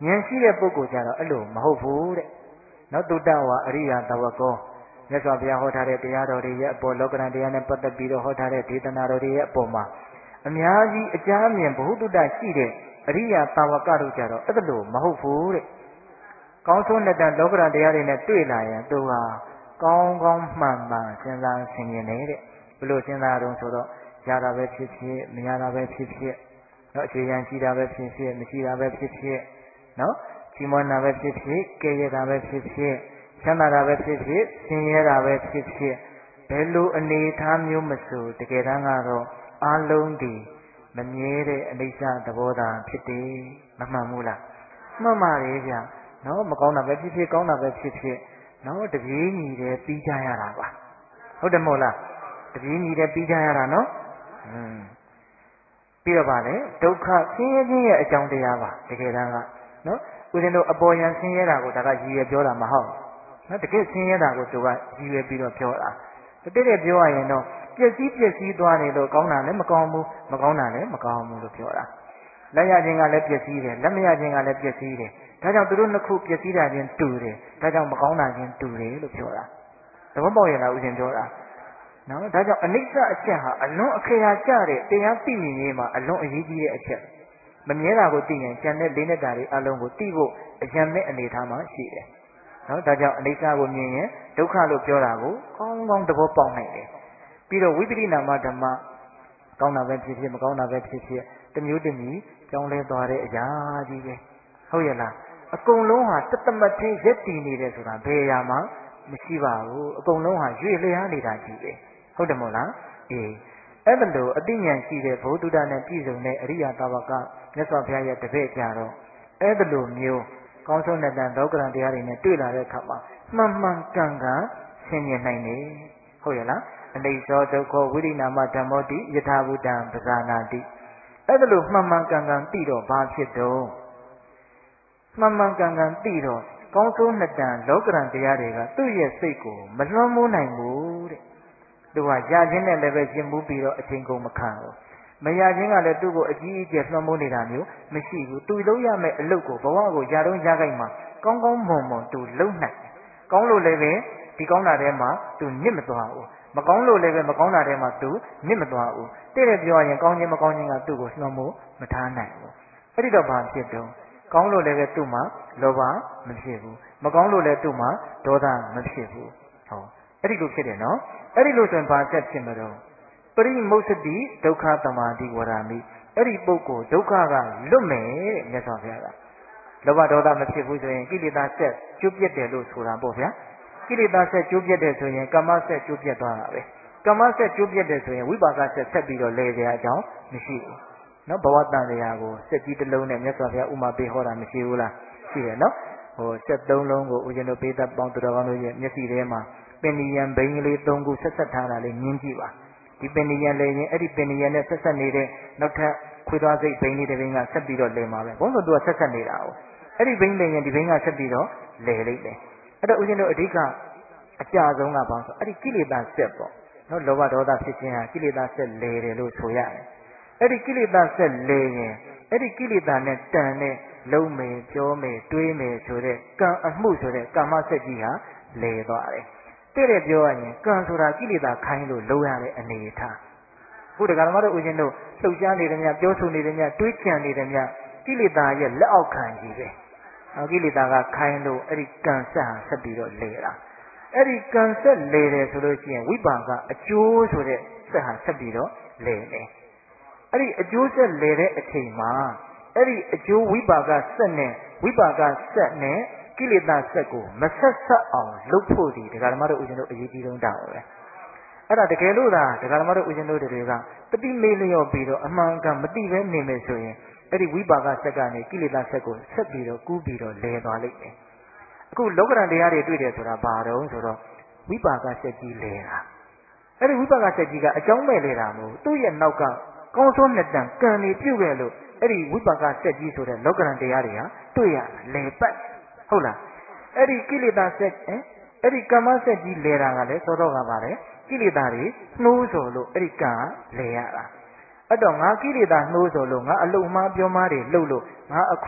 ဉာဏ်ရှိတဲ့ပုဂ္ဂိုလ်ကြတော့အဲ့လိုမဟုတ်ဘူးတဲ့နော်တုတ္တဝါအရိယတဝကောမြတ်စွာဘုရားဟောထားတဲ့တရားတော်တွေရဲ့အပေါ်လောကရန်တရားနဲ့ပတ်သက်ပြီးတော့ဟောထားတဲ့ဒေသနာတော်တွေရဲ့အပေါ်မှာအများကြီးအကြမ်းမြင်ဘ ഹു တုတ္တရှိတဲ့အရိယတဝကတို့ကြတော့အဲ့ဒါလိုမဟုတ်ဘူးတဲ့ကောင်းဆိုးနဲ့တန်လောကရန်တရားတွေနဲ့တွေ့လာရင်သူဟာကောင်းကောင်းမှန်မှန်စဉ်းစားဆင်ခြင်နေတဲ့ဘလို့စဉ်းစားတော့ဆိုတော့ရတာပဲဖြစ်ဖြစ်မရတာပဲဖြစ်ဖြစ်နော်အခြေခံရှိတာပဲဖြစ်ဖြစ်မရှိတာပဲဖြစ်ဖြစ်နော်ကြီးမွန်တာပဲဖြစ်ဖြစ်ကဲရတာပဲဖြစ်ဖြစ်ချမ်းသာတာပဲဖြစ်ဖြစ်ဆင်းရဲတာပဲဖြစ်ဖြစ်ဘယ်လိုအနေထားမျိုးမဆိုတကယ်တမ်းကတော့အလုံးဒီမမြဲတဲ့အိဋ္ဌသဘောသာဖြစ်တယ်မမှန်ဘူးလားမှန်ပါလေဗျနော်မကောင်းတာပဲဖြစ်ဖြစ်ကောင်းတာပဲဖြစ်ဖြစ်နော်တပြေးညီတယ်ပြီးကြရတာပါဟုတ်တယ်မဟုတ်လားတပြေးညီတယ်ပြီးကြရတာနော်อืมပြီးတော့ဗာလေဒုက္ခဆင်းရဲခြင်းရဲ့အကြောင်းတရားပါတကယ်တမ်းကနော်ဦးဇင်းတို့အပေါ်ယံဆင်းရဲတာကိုဒါကရည်ရွယ်ပြောတာမဟုတ်နော်တကယ်ဆင်းရဲတာကိုသူကရည်ရွယ်ပြီးတော့ပြောတာတကယ်ပြောရရင်တော့ပျက်စီးပျက်စီးသွားတယ်လို့ကောင်းတာလည်းမကောင်းဘူးမကောင်းတာလည်းမကောင်းဘူးလို့ပြောတာလက်ရခြင်းကလည်းပျက်စီးတယ်လက်မရခြင်းကလည်းပျက်စီးတယ်ဒါကြောင့်သူတို့နှစ်ခုပျက်စီးတာချင်းတူတယ်ဒါကြောင့်မကောင်းတာချင်းတူတယ်လို့ပြောတာသဘောပေါက်ရလားဦးဇင်းပြောတာနော်ဒါကြောင့်အနိစ္စအချက်ဟာအလွန်အခရာကျတဲ့တရားသိမြင်ရေးမှာအလွန်အရေးကြီးတဲ့အချက်မမြဲတာကိုသိရင်ကျန်တဲ့လေးနဲ့တာတွေအလုံးကိုသိဖို့အရံမဲ့အနေထားမှာရှိတယ်နော်ဒါကြောင့်အနိစ္စကိုမြင်ရင်ဒုက္ခလို့ပြောတာကိုကောင်းကောင်းသဘောပေါက်နိုင်တယ်ပြီးတော့ဝိပရိနာမဓမ္မကောင်းတာပဲဖြစ်ဖြစ်မကောင်းတာပဲဖြစ်ဖြစ်တမျိုးတမီကြောင်းလဲသွားတဲ့အရာကြီးပဲဟုတ်ရဲ့လားအကုန်လုံးဟာတသမတ်သေးရက်တည်နေတယ်ဆိုတာဘယ်အရာမှမရှိပါဘူးအကုန်လုံးဟာရွေ့လျားနေတာကြီးပဲဟုတ်တယ်မို့လားအေးအဲ့ဒါလို့အသိဉာဏ်ရှိတဲ့ဘုဒ္ဓနဲ့ပြည့်စုံတဲ့အရိယာတဝကမြတ်စွာဘုရားရဲ့တပည့်ကြတော့အဲ့ဒါလို့မျိုးကောင်းဆုံးတဲ့တန်လောကရန်တရားတွေနဲ့တွေ့လာတဲ့အခါမှာမှန်မှန်ကန်ကန်ဆင်ញင်နိုင်တယ်ဟုတ်ရဲ့လားအနိစ္စဒုက္ခဝိရိနာမဓမ္မောတိယထာဘုဒ္ဓံပဇာနာတိအဲ့ဒါလို့မှန်မှန်ကန်ကန်သိတော့ဘာဖြစ်တော့မှန်မှန်ကန်ကန်သိတော့ကောင်းဆုံးနှစ်တန်လောကရန်တရားတွေကသူ့ရဲ့စိတ်ကိုမလွှမ်းမိုးနိုင်ဘူးတဲ့သူကရခြင်းနဲ့လည်းပဲရှင်းမှုပြီးတော့အချိန်ကုန်မခံဘူးမရခြင်းကလည်းသူ့ကိုအကြီးအကျယ်လွှမ်းမိုးနေတာမျိုးမရှိဘူးသူလုံးရမယ့်အလုပ်ကိုဘဝကိုရတော့ရခိုက်မှာကောင်းကောင်းမွန်မွန်သူလုံးနိုင်ကောင်းလို့လည်းပဲဒီကောင်းတာထဲမှာသူနစ်မသွားဘူးမကောင်းလို့လည်းပဲမကောင်းတာထဲမှာသူနစ်မသွားဘူးတဲ့တဲ့ပြောရင်ကောင်းခြင်းမကောင်းခြင်းကသူ့ကိုလွှမ်းမိုးမထားနိုင်ဘူးအဲ့ဒီတော့ဘာဖြစ်တော့ကောင်းလို့လည်းပဲသူ့မှာလောဘမဖြစ်ဘူးမကောင်းလို့လည်းသူ့မှာဒေါသမဖြစ်ဘူးဟောအဲ့ဒီလိုဖြစ်တယ်နော်အဲ့ဒီလိုဆိုရင်ဘာဆက်ဖြစ်မလို့ပရိမုစ္စတိဒုက္ခသမာဓိဝရမိအဲ့ဒီပုဂ္ဂိုလ်ဒုက္ခကလွတ်မယ်တဲ့မြတ်စွာဘုရားကလောဘဒေါသမဖြစ်ဘူးဆိုရင်ကိလေသာဆက်ကျုပ်ပြတ်တယ်လို့ဆိုတာပေါ့ဗျာကိလေသာဆက်ကျိုးပြတ်တယ်ဆိုရင်ကာမဆက်ကျိုးပြတ်သွားတာပဲကာမဆက်ကျိုးပြတ်တယ်ဆိုရင်ဝိပါကဆက်ဆက်ပြီးတော့လဲကြအကြောင်းမရှိဘူးနော်ဘဝတန်တရားကိုစက်ကြီးတစ်လုံးနဲ့မြတ်စွာဘုရားဥမာပေးဟောတာမရှိဘူးလားရှိတယ်နော်ဟိုစက်သုံးလုံးကိုဦးဇင်းတို့ပေးသက်ပေါင်းသူတော်ကောင်းတို့ရဲ့မျက်စိထဲမှာပင်နိယံဘိန်းကလေးသုံးခုဆက်ဆက်ထားတာလေးမြင်ကြည့်ပါဒီပင်နိယံလည်းရင်အဲ့ဒီပင်နိယံနဲ့ဆက်ဆက်နေတဲ့နောက်ထပ်ခွေးသွားစိတ်ဘိန်းလေးတစ်ဘိန်းကဆက်ပြီးတော့လဲမှာပဲဘုန်းတော်သူကဆက်ဆက်နေတာ哦အဲ့ဒီဘိန်းလည်းရင်ဒီဘိန်းကဆက်ပြီးတော့လဲလိုက်တယ်အဲ့တော့ဦးဇင်းတို့အဓိကအကြဆုံးကဘာဆိုအဲ့ဒီကိလေသာဆက်ပေါ့နော်လောဘဒေါသဖြစ်ခြင်းဟာကိလေသာဆက်လဲတယ်လို့ဆိုရတယ်အဲ့ဒီကိလေသာဆက်လဲရင်အဲ့ဒီကိလေသာနဲ့တန်တဲ့လုံးမယ်ပြောမယ်တွေးမယ်ဆိုတဲ့ကံအမှုဆိုတဲ့ကာမဆက်ကြီးဟာလဲသွားတယ်တဲ့တဲ့ပြောရရင်ကံဆိုတာကိလေသာခိုင်းလို့လုံးရတဲ့အနေအထားခုတက္ကမတို့ဦးဇင်းတို့လှုပ်ရှားနေတယ်များပြောဆိုနေတယ်များတွေးကြံနေတယ်များကိလေသာရဲ့လက်အောက်ခံကြီးပဲအကိလေသာကခိုင်းလို့အဲ့ဒီကံဆက်ဟာဆက်ပြီးတော့လဲတာအဲ့ဒီကံဆက်လဲတယ်ဆိုလို့ရှိရင်ဝိပါကအကျိုးဆိုတဲ့ဆက်ဟာဆက်ပြီးတော့လဲတယ်အဲ့ဒီအကျိုးဆက်လဲတဲ့အချိန်မှာအဲ့ဒီအကျိုးဝိပါကဆက်နဲ့ဝိပါကဆက်နဲ့ကိလေသာဆက်ကိုမဆက်ဆက်အောင်လုပ်ဖို့ဒီဒကာဓမ္မတို့ဦးဇင်းတို့အရေးကြီးဆုံးတာပဲအဲ့ဒါတကယ်လို့သာဒကာဓမ္မတို့ဦးဇင်းတို့တွေကတတိမေးလျော့ပြီးတော့အမှန်ကန်မသိပဲနေမယ်ဆိုရင်အဲ့ဒီဝိပါကဆက်ကနေကိလေသာဆက်ကိုဆက်ပြီးတော့ကူးပြီးတော့လဲသွားလိမ့်မယ်အခုလောကရန်တရားတွေတွေ့တယ်ဆိုတာဘာတော့ဆိုတော့ဝိပါကဆက်ကြီးလဲတာအဲ့ဒီဝိပါကဆက်ကြီးကအကြောင်းမဲ့လဲတာမဟုတ်သူ့ရဲ့နောက်ကကောင်းဆုံးနှစ်တန်ကံနေပြုတ်ခဲ့လို့အဲ့ဒီဝိပါကဆက်ကြီးဆိုတဲ့လောကရန်တရားတွေဟာတွေ့ရလဲပတ်ဟုတ်လားအဲ့ဒီကိလေသာဆက်ဟင်အဲ့ဒီကမ္မဆက်ကြီးလဲတာကလည်းသောတော့ကပါလေကိလေသာတွေနှိုးဆော်လို့အဲ့ဒီကံလဲရတာအဲ့တော့ငါကိလေသာနှိုးဆော်လို့ငါအလုံးမပြောမားတွေလှုပ်လို့ငါအခု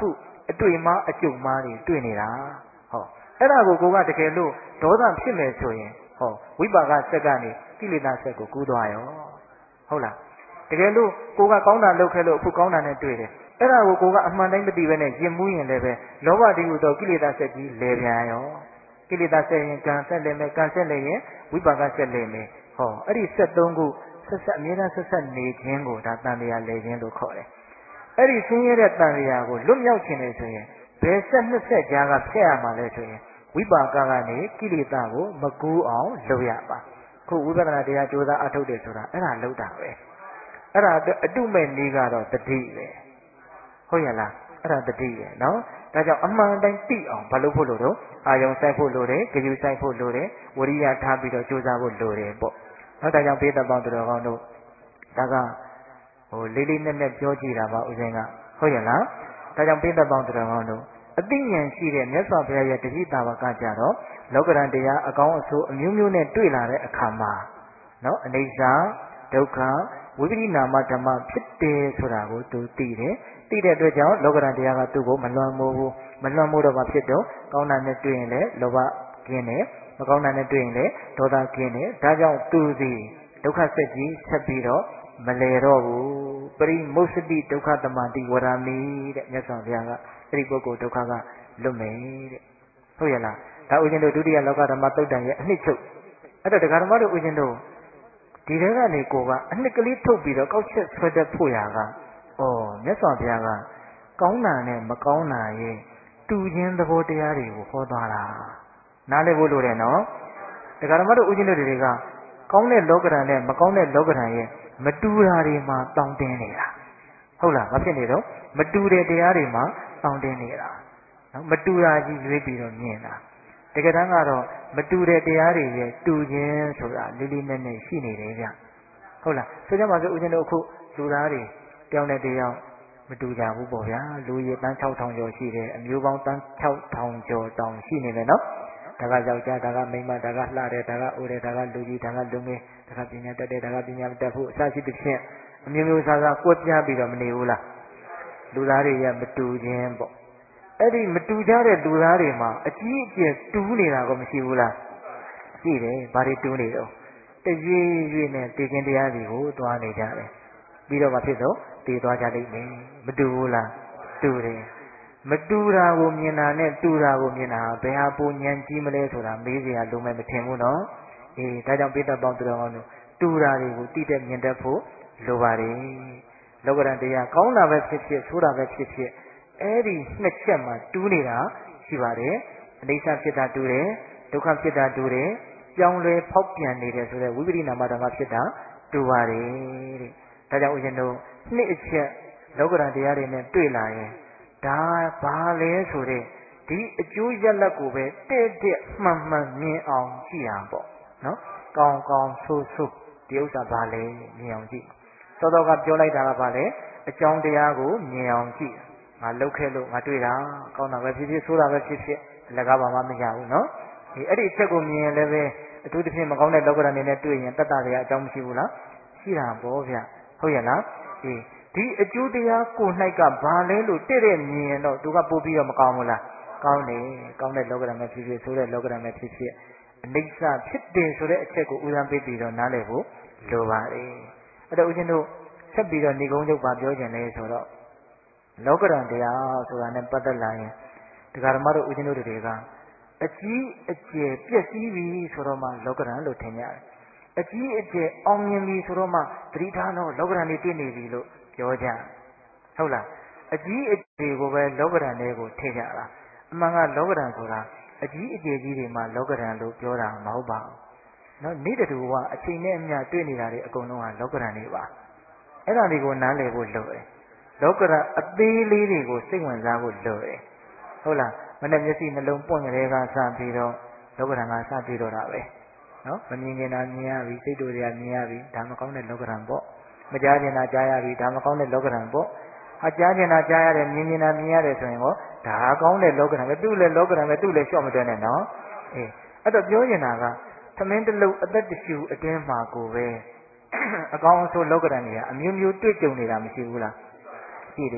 အတွေ့မှားအကျုံမှားတွေတွေ့နေတာဟောအဲ့ဒါကိုကိုကတကယ်လို့ဒေါသဖြစ်မယ်ဆိုရင်ဟောဝိပါကစက်ကနေကိလေသာစက်ကိုကူးသွားရောဟုတ်လားတကယ်လို့ကိုကကောင်းတာလုပ်ခဲ့လို့အခုကောင်းတာနဲ့တွေ့တယ်အဲ့ဒါကိုကိုကအမှန်တိုင်းမသိဘဲနဲ့ယဉ်မှုရင်လည်းပဲလောဘတိဟုသောကိလေသာစက်ကြီးလဲပြန်ရောကိလေသာစက်ရင်ကံဆက်လဲမယ်ကံဆက်လဲရင်ဝိပါကစက်လဲမယ်ဟောအဲ့ဒီစက်သုံးခုဆက်ဆက်အမြဲတမ်းဆက်ဆက်နေခြင်းကိုဒါတန်တရားလဲခြင်းလို့ခေါ်တယ်အဲ့ဒီဆင်းရဲတဲ့တန်တရားကိုလွတ်မြောက်ခြင်းလေဆိုရင်ဘယ်ဆက်နှစ်ဆက်ကြားကဖျက်ရမှာလဲဆိုရင်ဝိပါကကနေကိလေသာကိုမကူးအောင်လုပ်ရပါခုဝိပဿနာတရားကြိုးစားအထုတ်တယ်ဆိုတာအဲ့ဒါလုပ်တာပဲအဲ့ဒါအတုမဲ့နည်းကတော့တတိပဲဟုတ်ရလားအဲ့ဒါတတိပဲနော်ဒါကြောင့်အမှန်တိုင်းသိအောင်ဘာလို့ဖို့လို့တော့အာယုံဆိုင်ဖို့လိုတယ်ကြည်ဆိုင်ဖို့လိုတယ်ဝရိယထားပြီးတော့ကြိုးစားဖို့လိုတယ်ပေါ့နော်ဒါကြောင့်ဘေးသက်ပေါင်းတော်ကောင်းတို့ဒါကဟိုလေးလေးနက်နက်ပြောကြည့်တာပါဦးဇင်းကဟုတ်ရလားဒါကြောင့်ဘေးသက်ပေါင်းတော်ကောင်းတို့အသိဉာဏ်ရှိတဲ့မြတ်စွာဘုရားရဲ့တတိတာဝကကြတော့လောကရန်တရားအကောင်းအဆိုးအမျိုးမျိုးနဲ့တွေ့လာတဲ့အခါမှာနော်အနိစ္စဒုက္ခဝိပရိနာမဓမ္မဖြစ်တယ်ဆိုတာကိုသူသိတယ်သိတဲ့အတွက်ကြောင့်လောကရန်တရားကသူ့ကိုမလွန်မိုးဘူးမလွန်မိုးတော့မှဖြစ်တော့ကောင်းတာနဲ့တွေ့ရင်လည်းလောဘကင်းတယ်မကောင်းတာနဲ့တွေ့ရင်လည်းဒေါသကင်းတယ်ဒါကြောင့်သူသည်ဒုက္ခဆက်ကြီးဆက်ပြီးတော့မလဲတော့ဘူးပရိမုစ္စတိဒုက္ခတမတိဝရမီတဲ့မြတ်စွာဘုရားကအဲ့ဒီပုဂ္ဂိုလ်ဒုက္ခကလွတ်မယ်တဲ့ဟုတ်ရလားဒါဥရှင်တို့ဒုတိယလောကဓမ္မသုတ်တန်ရဲ့အနှစ်ချုပ်အဲ့တော့ဒကာဓမ္မတို့ဥရှင်တို့ဒီထဲကနေကိုကအနှစ်ကလေးထုတ်ပြီးတော့ကောက်ချက်ဆွဲတတ်ဖို့ရာကဩမြတ်စွာဘုရားကကောင်းတာနဲ့မကောင်းတာရဲ့တူခြင်းသဘောတရားတွေကိုဟောသွားတာနားလည်ဖို့လိုတယ်နော်ဒကာဓမ္မတို့ဥရှင်တို့တွေကကောင်းတဲ့လောကဓာတ်နဲ့မကောင်းတဲ့လောကဓာတ်ရဲ့မတူတာတွေမှာတောင်းတင်းနေတာဟုတ်လားမဖြစ်နေတော့မတူတဲ့တရားတွေမှာတောင်းတင်းနေတာနော်မတူတာကြီးရွေးပြီးတော့မြင်တာတကယ်တမ်းကတော့မတူတဲ့တရားတွေရဲ့တူခြင်းဆိုတာလေးလေးနက်နက်ရှိနေတယ်ဗျဟုတ်လားဆိုကြပါစို့ဦးဇင်းတို့အခုလူသားတွေတယောက်နဲ့တယောက်မတူကြဘူးပေါ့ဗျာလူရည်တန်း၆ထောင်ကျော်ရှိတယ်အမျိုးပေါင်းတန်း၆ထောင်ကျော်တောင်ရှိနေတယ်နော်ဒါကယောက်ျားဒါကမိန်းမဒါကလှတယ်ဒါကအိုတယ်ဒါကလူကြီးဒါကလူငယ်ဒါကပညာတတ်တယ်ဒါကပညာမတတ်ဘူးအစရှိသဖြင့်အမျိုးမျိုးစားစားကွက်ပြားပြီးတော့မနေဘူးလားလူသားတွေရဲ့မတူခြင်းပေါ့အဲ့ဒီမတူကြတဲ့လူသားတွေမှာအကြီးအကျယ်တူးနေတာကိုမရှိဘူးလားရှိတယ်ဘာတွေတူးနေတော့တရွေ့ရွေ့နဲ့တည်ခြင်းတရားတွေကိုသွားနေကြတယ်ပြီးတော့မှဖြစ်တော့တည်သွားကြလိမ့်မယ်မတူဘူးလားတူတယ်မတူတာကိုမြင်တာနဲ့တူတာကိုမြင်တာဘယ်ဟာပိုဉာဏ်ကြီးမလဲဆိုတာမေးစရာလုံးမဲ့မထင်ဘူးနော်အေးဒါကြောင့်ပိဋကပေါင်းသူတော်ကောင်းတို့တူတာတွေကိုတိတဲ့မြင်တတ်ဖို့လိုပါတယ်လောကရန်တရားကောင်းတာပဲဖြစ်ဖြစ်ဆိုးတာပဲဖြစ်ဖြစ်အဲ့ဒီနှစ်ချက်မှာတူးနေတာရှိပါတယ်အနိစ္စဖြစ်တာတူးတယ်ဒုက္ခဖြစ်တာတူးတယ်ပြောင်းလဲဖောက်ပြန်နေတယ်ဆိုတဲ့ဝိပရိနာမဓမ္မဖြစ်တာတူပါတယ်တဲ့ဒါကြောင့်ဦးဇင်းတို့နှစ်အချက်လောကရန်တရားတွေနဲ့တွေ့လာရင်ဒါဘာလဲဆိုတဲ့ဒီအကျိုးရလဒ်ကိုပဲတဲ့တဲ့မှန်မှန်မြင်အောင်ကြည့်ရပေါ့နော်ကောင်းကောင်းဆိုးဆိုးဒီဥစ္စာဘာလဲမြင်အောင်ကြည့်သောတော်ကပြောလိုက်တာကဘာလဲအကြောင်းတရားကိုမြင်အောင်ကြည့်ငါလှုပ်ခဲ့လို့ငါတွေ့တာကောင်းတာပဲဖြစ်ဖြစ်ဆိုးတာပဲဖြစ်ဖြစ်အလကားဘာမှမရဘူးနော်ဒီအဲ့ဒီအချက်ကိုမြင်ရင်လည်းပဲအထူးသဖြင့်မကောင်းတဲ့လောကဓာတ်တွေနဲ့တွေ့ရင်တတ်တာတွေအကြောင်းမရှိဘူးလားရှိတာပေါ့ဗျဟုတ်ရဲ့လားဒီဒီအကျိုးတရားကို၌ကဘာလဲလို့တဲ့တဲ့မြင်ရင်တော့သူကပို့ပြီးတော့မကောင်းဘူးလားကောင်းတယ်ကောင်းတဲ့လောကဓာတ်နဲ့ဖြစ်ဖြစ်ဆိုးတဲ့လောကဓာတ်နဲ့ဖြစ်ဖြစ်အနိစ္စဖြစ်တယ်ဆိုတဲ့အချက်ကိုဥဒံပေးပြီးတော့နားလည်ဖို့လိုပါတယ်အဲ့တော့ဦးဇင်းတို့ဆက်ပြီးတော့ဏိဂုံးချုပ်ပါပြောခြင်းလဲဆိုတော့လောကဓာတ်တရားဆိုတာနဲ့ပတ်သက်လာရင်ဒကာဓမ္မတို့ဦးဇင်းတို့တွေကအကြီးအကျယ်ပြည့်စည်ပြီဆိုတော့မှလောကဓာတ်လို့ထင်ကြတယ်အကြီးအကျယ်အောင်မြင်ပြီဆိုတော့မှသတိထားတော့လောကဓာတ်နေတွေ့နေပြီလို့ပြောကြဟုတ်လားအကြီးအကျယ်ကိုပဲလောကဓာတ်တွေကိုထည့်ကြတာအမှန်ကလောကဓာတ်ဆိုတာအကြီးအကျယ်ကြီးတွေမှာလောကဓာတ်လို့ပြောတာမဟုတ်ပါဘူးနော်နေ့တူကအချိန်နဲ့အမျှတွေ့နေတာတွေအကုန်လုံးကလောကဓာတ်တွေပါအဲ့ဒါတွေကိုနားလည်ဖို့လိုတယ်လောကဓာတ်အသေးလေးတွေကိုစိတ်ဝင်စားဖို့လိုတယ်ဟုတ်လားမနဲ့မျက်စိနှလုံးပွင့်ကလေးကစပြီးတော့လောကဓာတ်ကစပြီးတော့တာပဲနော်မမြင်ခင်တာမြင်ရပြီစိတ်တို့တွေကမြင်ရပြီဒါမကောင်းတဲ့လောကဓာတ်ပေါ့မကြားကျင်တာကြားရပြီဒါမကောင်းတဲ့လောကဓာတ်ပေါ့ဟာကြားကျင်တာကြားရတယ်မြင်မြင်တာမြင်ရတယ်ဆိုရင်ဟောဒါကောင်းတဲ့လောကဓာတ်ပဲသူ့လည်းလောကဓာတ်ပဲသူ့လည်းလျှော့မတွဲနဲ့နော်အေးအဲ့တော့ပြောနေတာကသမင်းတလုံးအသက်တရှူအတွင်းမှာကိုပဲအကောင်းအဆိုးလောကဓာတ်တွေကအမျိုးမျိုးတွေ့ကြုံနေတာမရှိဘူးလားရှိတယ်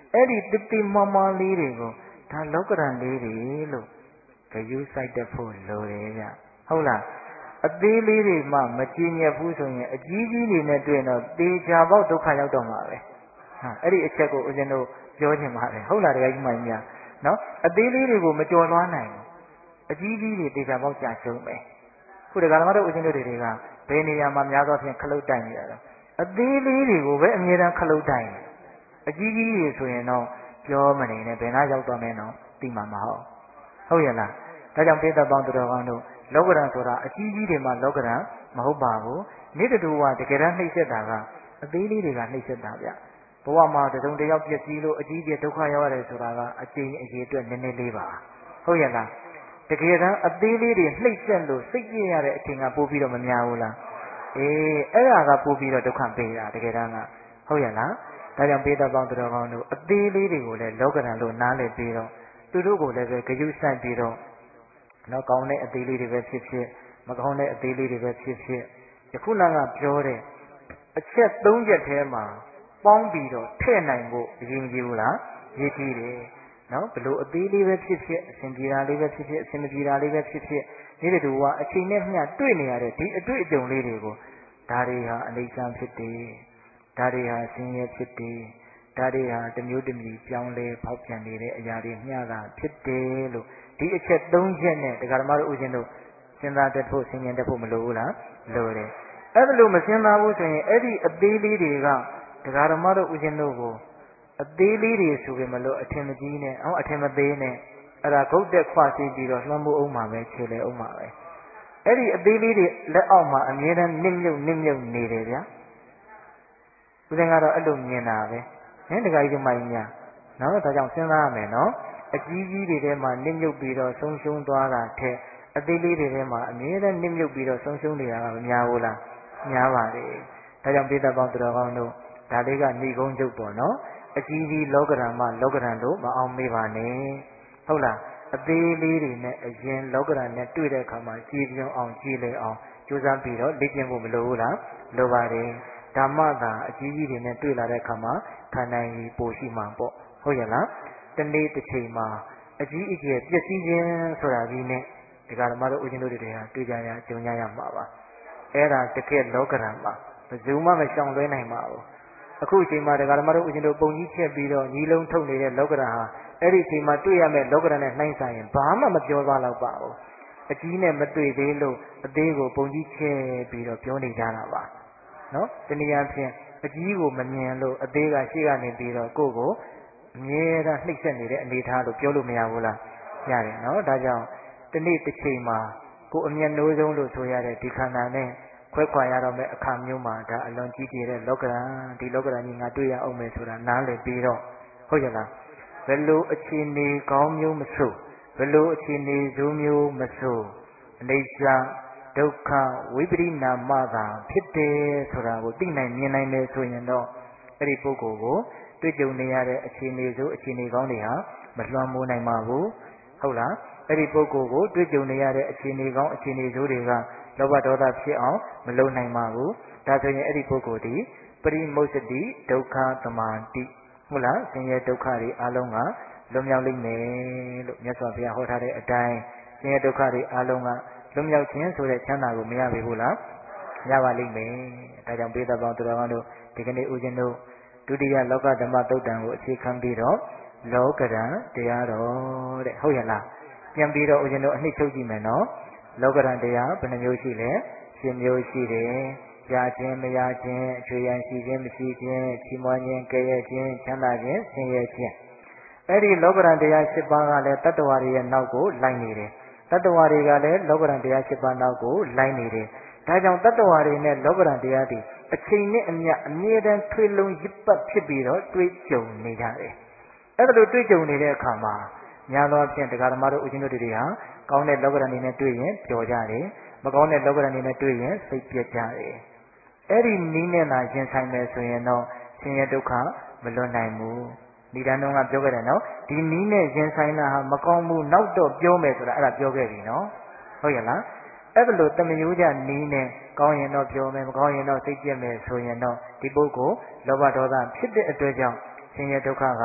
အဲ့ဒီတတိမမလေးတွေကိုဒါလောကရန်လေးတွေလို့ဂရုစိုက်တတ်ဖို့လိုတယ်ဗျဟုတ်လားအသေးလေးတွေမှမကြည်ညက်ဘူးဆိုရင်အကြီးကြီးတွေနဲ့တွေ့တော့တေချာပေါက်ဒုက္ခရောက်တော့မှာပဲဟာအဲ့ဒီအချက်ကိုဦးဇင်းတို့ပြောချင်ပါတယ်ဟုတ်လားတရားကြီးမှန်များနော်အသေးလေးတွေကိုမကြော်လွှားနိုင်ဘူးအကြီးကြီးတွေတေချာပေါက်ကြာရှုံးမယ်ခုတရားဓမ္မတို့ဦးဇင်းတို့တွေကဘယ်နေရာမှာများသောဖြင့်ခလုတ်တိုင်နေရတော့အသေးလေးတွေကိုပဲအမြဲတမ်းခလုတ်တိုင်တယ်အကြီးကြီးတွေဆိုရင်တော့ပြောမနေနဲ့ဘယ်နာရောက်သွားမယ်နော်သိမှာမဟုတ်ဟုတ်ရဲ့လားဒါကြောင့်ပိဿပေါင်းသူတော်ကောင်းတို့လောကရန်ဆိုတာအကြီးကြီးတွေမှလောကရန်မဟုတ်ပါဘူးနိတ္တတူဝတကယ်တမ်းနှိမ့်ဆက်တာကအသေးလေးတွေကနှိမ့်ဆက်တာဗျဘဝမှာတစုံတယောက်ပြည့်စည်လို့အကြီးကြီးဒုက္ခရောက်ရတယ်ဆိုတာကအကျဉ်းအရေးအတွက်နည်းနည်းလေးပါဟုတ်ရဲ့လားတကယ်တမ်းအသေးလေးတွေနှိမ့်ဆက်လို့စိတ်ပြည့်ရတဲ့အချိန်ကပို့ပြီးတော့မများဘူးလားအေးအဲ့ဒါကပို့ပြီးတော့ဒုက္ခပေးတာတကယ်တမ်းကဟုတ်ရဲ့လားဒါကြောင့်ပိဿပေါင်းသူတော်ကောင်းတို့အသေးလေးတွေကိုလည်းလောကရန်လို့နားလည်ပြီးတော့သူတို့ကိုလည်းပဲဂရုစိုက်ပြီးတော့နောက်ကောင်းတဲ့အသေးလေးတွေပဲဖြစ်ဖြစ်မကောင်းတဲ့အသေးလေးတွေပဲဖြစ်ဖြစ်ယခုနကပြောတဲ့အချက်သုံးချက်ထဲမှာပေါင်းပြီးတော့ထည့်နိုင်ဖို့အရင်ကြီးဘူးလားရည်ကြီးတယ်နော်ဘလို့အသေးလေးပဲဖြစ်ဖြစ်အစဉ်ပြေတာလေးပဲဖြစ်ဖြစ်အစဉ်မပြေတာလေးပဲဖြစ်ဖြစ်ဒီတူကအချိန်နဲ့မျှတွေ့နေရတဲ့ဒီအတွေ့အကြုံလေးတွေကိုဒါတွေဟာအနိစ္စဖြစ်တယ်ဒါတွေဟာဆင်းရဲဖြစ်တယ်ဒါတွေဟာတစ်မျိုးတစ်မျိုးပြောင်းလဲဖောက်ပြန်နေတဲ့အရာတွေမျှတာဖြစ်တယ်လို့ဒီအချက်သုံးချက်နဲ့တရားဓမ္မတို့ဦးဇင်းတို့စဉ်းစားတတ်ဖို့ဆင်ခြင်တတ်ဖို့မလိုဘူးလားလိုတယ်အဲ့ဒါလို့မစဉ်းစားဘူးဆိုရင်အဲ့ဒီအသေးလေးတွေကတရားဓမ္မတို့ဦးဇင်းတို့ကိုအသေးလေးတွေဆိုပေမလို့အထင်မကြီးနဲ့အော်အထင်မသေးနဲ့အဲ့ဒါဂုတ်တက်ခွစီးပြီးတော့လွှမ်းမိုးအောင်မှာပဲခြေလေအောင်မှာပဲအဲ့ဒီအသေးလေးတွေလက်အောက်မှာအမြဲတမ်းနစ်မြုပ်နစ်မြုပ်နေတယ်ဗျာဦးဇင်းကတော့အဲ့လိုမြင်တာပဲဟင်တခါကြီးမိုင်းများနော်ဒါကြောင့်စဉ်းစားရမယ်နော်အကြီးကြီးတွေထဲမှာနစ်မြုပ်ပြီးတော့ဆုံးရှုံးသွားတာထက်အသေးလေးတွေထဲမှာအမြဲတမ်းနစ်မြုပ်ပြီးတော့ဆုံးရှုံးနေတာကမများဘူးလားများပါလေဒါကြောင့်ပိဿပေါင်းသူတော်ကောင်းတို့ဒါလေးကဏိကုံးချုပ်ပေါ့နော်အကြီးကြီးလောကရန်မှာလောကရန်တို့မအောင်မေးပါနဲ့ဟုတ်လားအသေးလေးတွေနဲ့အရင်လောကရန်နဲ့တွေ့တဲ့အခါမှာကြည်ပြုံအောင်ကြည်လေအောင်ကြိုးစားပြီးတော့လေ့ကျင့်ဖို့မလိုဘူးလားလိုပါတယ်ဓမ္မသာအကြီးကြီးတွေနဲ့တွေ့လာတဲ့အခါမှာခံနိုင်ရည်ပိုရှိမှာပေါ့ဟုတ်ရဲ့လားတနေ့တစ်ချိန်မှာအကြီးအကျယ်ပျက်စီးခြင်းဆိုတာကြီးနဲ့ဒီကဓမ္မတို့ဦးဇင်းတို့တွေဟာတွေ့ကြရကြုံကြရမှာပါအဲ့ဒါတကယ်လောကရန်မှာဘယ်သူမှမရှောင်လွှဲနိုင်ပါဘူးအခုအချိန်မှာဒီကဓမ္မတို့ဦးဇင်းတို့ပုံကြီးချက်ပြီးတော့ညီလုံးထုတ်နေတဲ့လောကရန်ဟာအဲ့ဒီအချိန်မှာတွေ့ရမယ့်လောကရန်နဲ့နှိုင်းဆိုင်ရင်ဘာမှမပြောသွားတော့ပါဘူးအကြီးနဲ့မတွေ့သေးလို့အသေးကိုပုံကြီးချက်ပြီးတော့ပြောနေကြတာပါနော်တနည်းအားဖြင့်အကြီးကိုမမြင်လို့အသေးကရှေ့ကနေပြီးတော့ကိုယ့်ကိုအမြဲတမ်းနှိပ်စက်နေတဲ့အနေထားလို့ပြောလို့မရဘူးလားရတယ်နော်ဒါကြောင့်ဒီနေ့တစ်ချိန်မှာကိုယ်အမျက်နှိုးဆုံးလို့ဆိုရတဲ့ဒီခန္ဓာနဲ့ခွဲခွာရတော့မယ့်အခါမျိုးမှာဒါအလွန်ကြီးကျယ်တဲ့လောကရန်ဒီလောကရန်ကြီးငါတွေ့ရအောင်မယ်ဆိုတာနားလည်ပြီးတော့ဟုတ်ရဲ့လားဘယ်လိုအခြေအနေကောင်းမျိုးမဆိုဘယ်လိုအခြေအနေဆိုးမျိုးမဆိုအနိစ္စဒုက္ခဝိပရိနာမသာဖြစ်တယ်ဆိုတာကိုသိနိုင်မြင်နိုင်တယ်ဆိုရင်တော့အဲ့ဒီပုဂ္ဂိုလ်ကိုတွေ့ကြုံနေရတဲ့အခြေအနေဆိုအခြေအနေကောင်းတွေဟာမလွှမ်းမိုးနိုင်ပါဘူးဟုတ်လားအဲ့ဒီပုဂ္ဂိုလ်ကိုတွေ့ကြုံနေရတဲ့အခြေအနေကောင်းအခြေအနေဆိုတွေကလောဘဒေါသဖြစ်အောင်မလုပ်နိုင်ပါဘူးဒါဆိုရင်အဲ့ဒီပုဂ္ဂိုလ်ဒီပရိမုစ္စတိဒုက္ခသမာတိဟုတ်လားဆင်းရဲဒုက္ခတွေအလုံးကလွတ်မြောက်လိမ့်မယ်လို့မြတ်စွာဘုရားဟောထားတဲ့အတိုင်းဆင်းရဲဒုက္ခတွေအလုံးကလွတ်မြောက်ခြင်းဆိုတဲ့ချမ်းသာကိုမရပြီဘူးလားရပါလိမ့်မယ်ဒါကြောင့်ပိဿပေါင်းသူတော်ကောင်းတို့ဒီကနေ့ဦးဇင်းတို့ဒုတိယလောကဓမ္မသုတ်တံကိုအခြေခံပြီးတော့လောကရန်တရားတော်တဲ့ဟုတ်ရဲ့လားပြန်ပြီးတော့ဦးဇင်းတို့အနှစ်ချုပ်ကြည့်မယ်နော်လောကရန်တရားဘယ်နှမျိုးရှိလဲရှင်မျိုးရှိတယ်ရခြင်းမရခြင်းအချွေရန်ရှိခြင်းမရှိခြင်းချီးမွမ်းခြင်းကဲ့ရဲ့ခြင်းချမ်းသာခြင်းဆင်းရဲခြင်းအဲ့ဒီလောကရန်တရား၈ပါးကလည်းတတ္တဝါတွေရဲ့နောက်ကိုလိုက်နေတယ်တတ္တဝါတွေကလည်းလောကရန်တရား၈ပါးနောက်ကိုလိုက်နေတယ်ဒါကြောင့်တတ္တဝါတွေနဲ့လောကရန်တရားတွေအချိန်နဲ့အမျှအမြဲတမ်းထွေလုံးရစ်ပတ်ဖြစ်ပြီးတော့တွေ့ကြုံနေကြတယ်အဲ့ဒါလိုတွေ့ကြုံနေတဲ့အခါမှာများသောအားဖြင့်တရားဓမ္မတို့ဦးဇင်းတို့တွေဟာကောင်းတဲ့လောကရန်တွေနဲ့တွေ့ရင်ပျော်ကြတယ်မကောင်းတဲ့လောကရန်တွေနဲ့တွေ့ရင်စိတ်ပြတ်ကြတယ်အဲ့ဒီနည်းနဲ့သာရင်ဆိုင်မယ်ဆိုရင်တော့ဆင်းရဲဒုက္ခမလွတ်နိုင်ဘူးဒီတန်းတော့ကပြောခဲ့တယ်နော်ဒီနည်းနဲ့ရင်ဆိုင်တာဟာမကောင်းဘူးနောက်တော့ပြောမယ်ဆိုတာအဲ့ဒါပြောခဲ့ပြီနော်ဟုတ်ရဲ့လားအဲ့ဒါလိုတမယိုးကြနည်းနဲ့ကောင်းရင်တော့ပြောမယ်မကောင်းရင်တော့စိတ်ပြတ်မယ်ဆိုရင်တော့ဒီပုဂ္ဂိုလ်လောဘဒေါသဖြစ်တဲ့အတွက်ကြောင့်ဆင်းရဲဒုက္ခက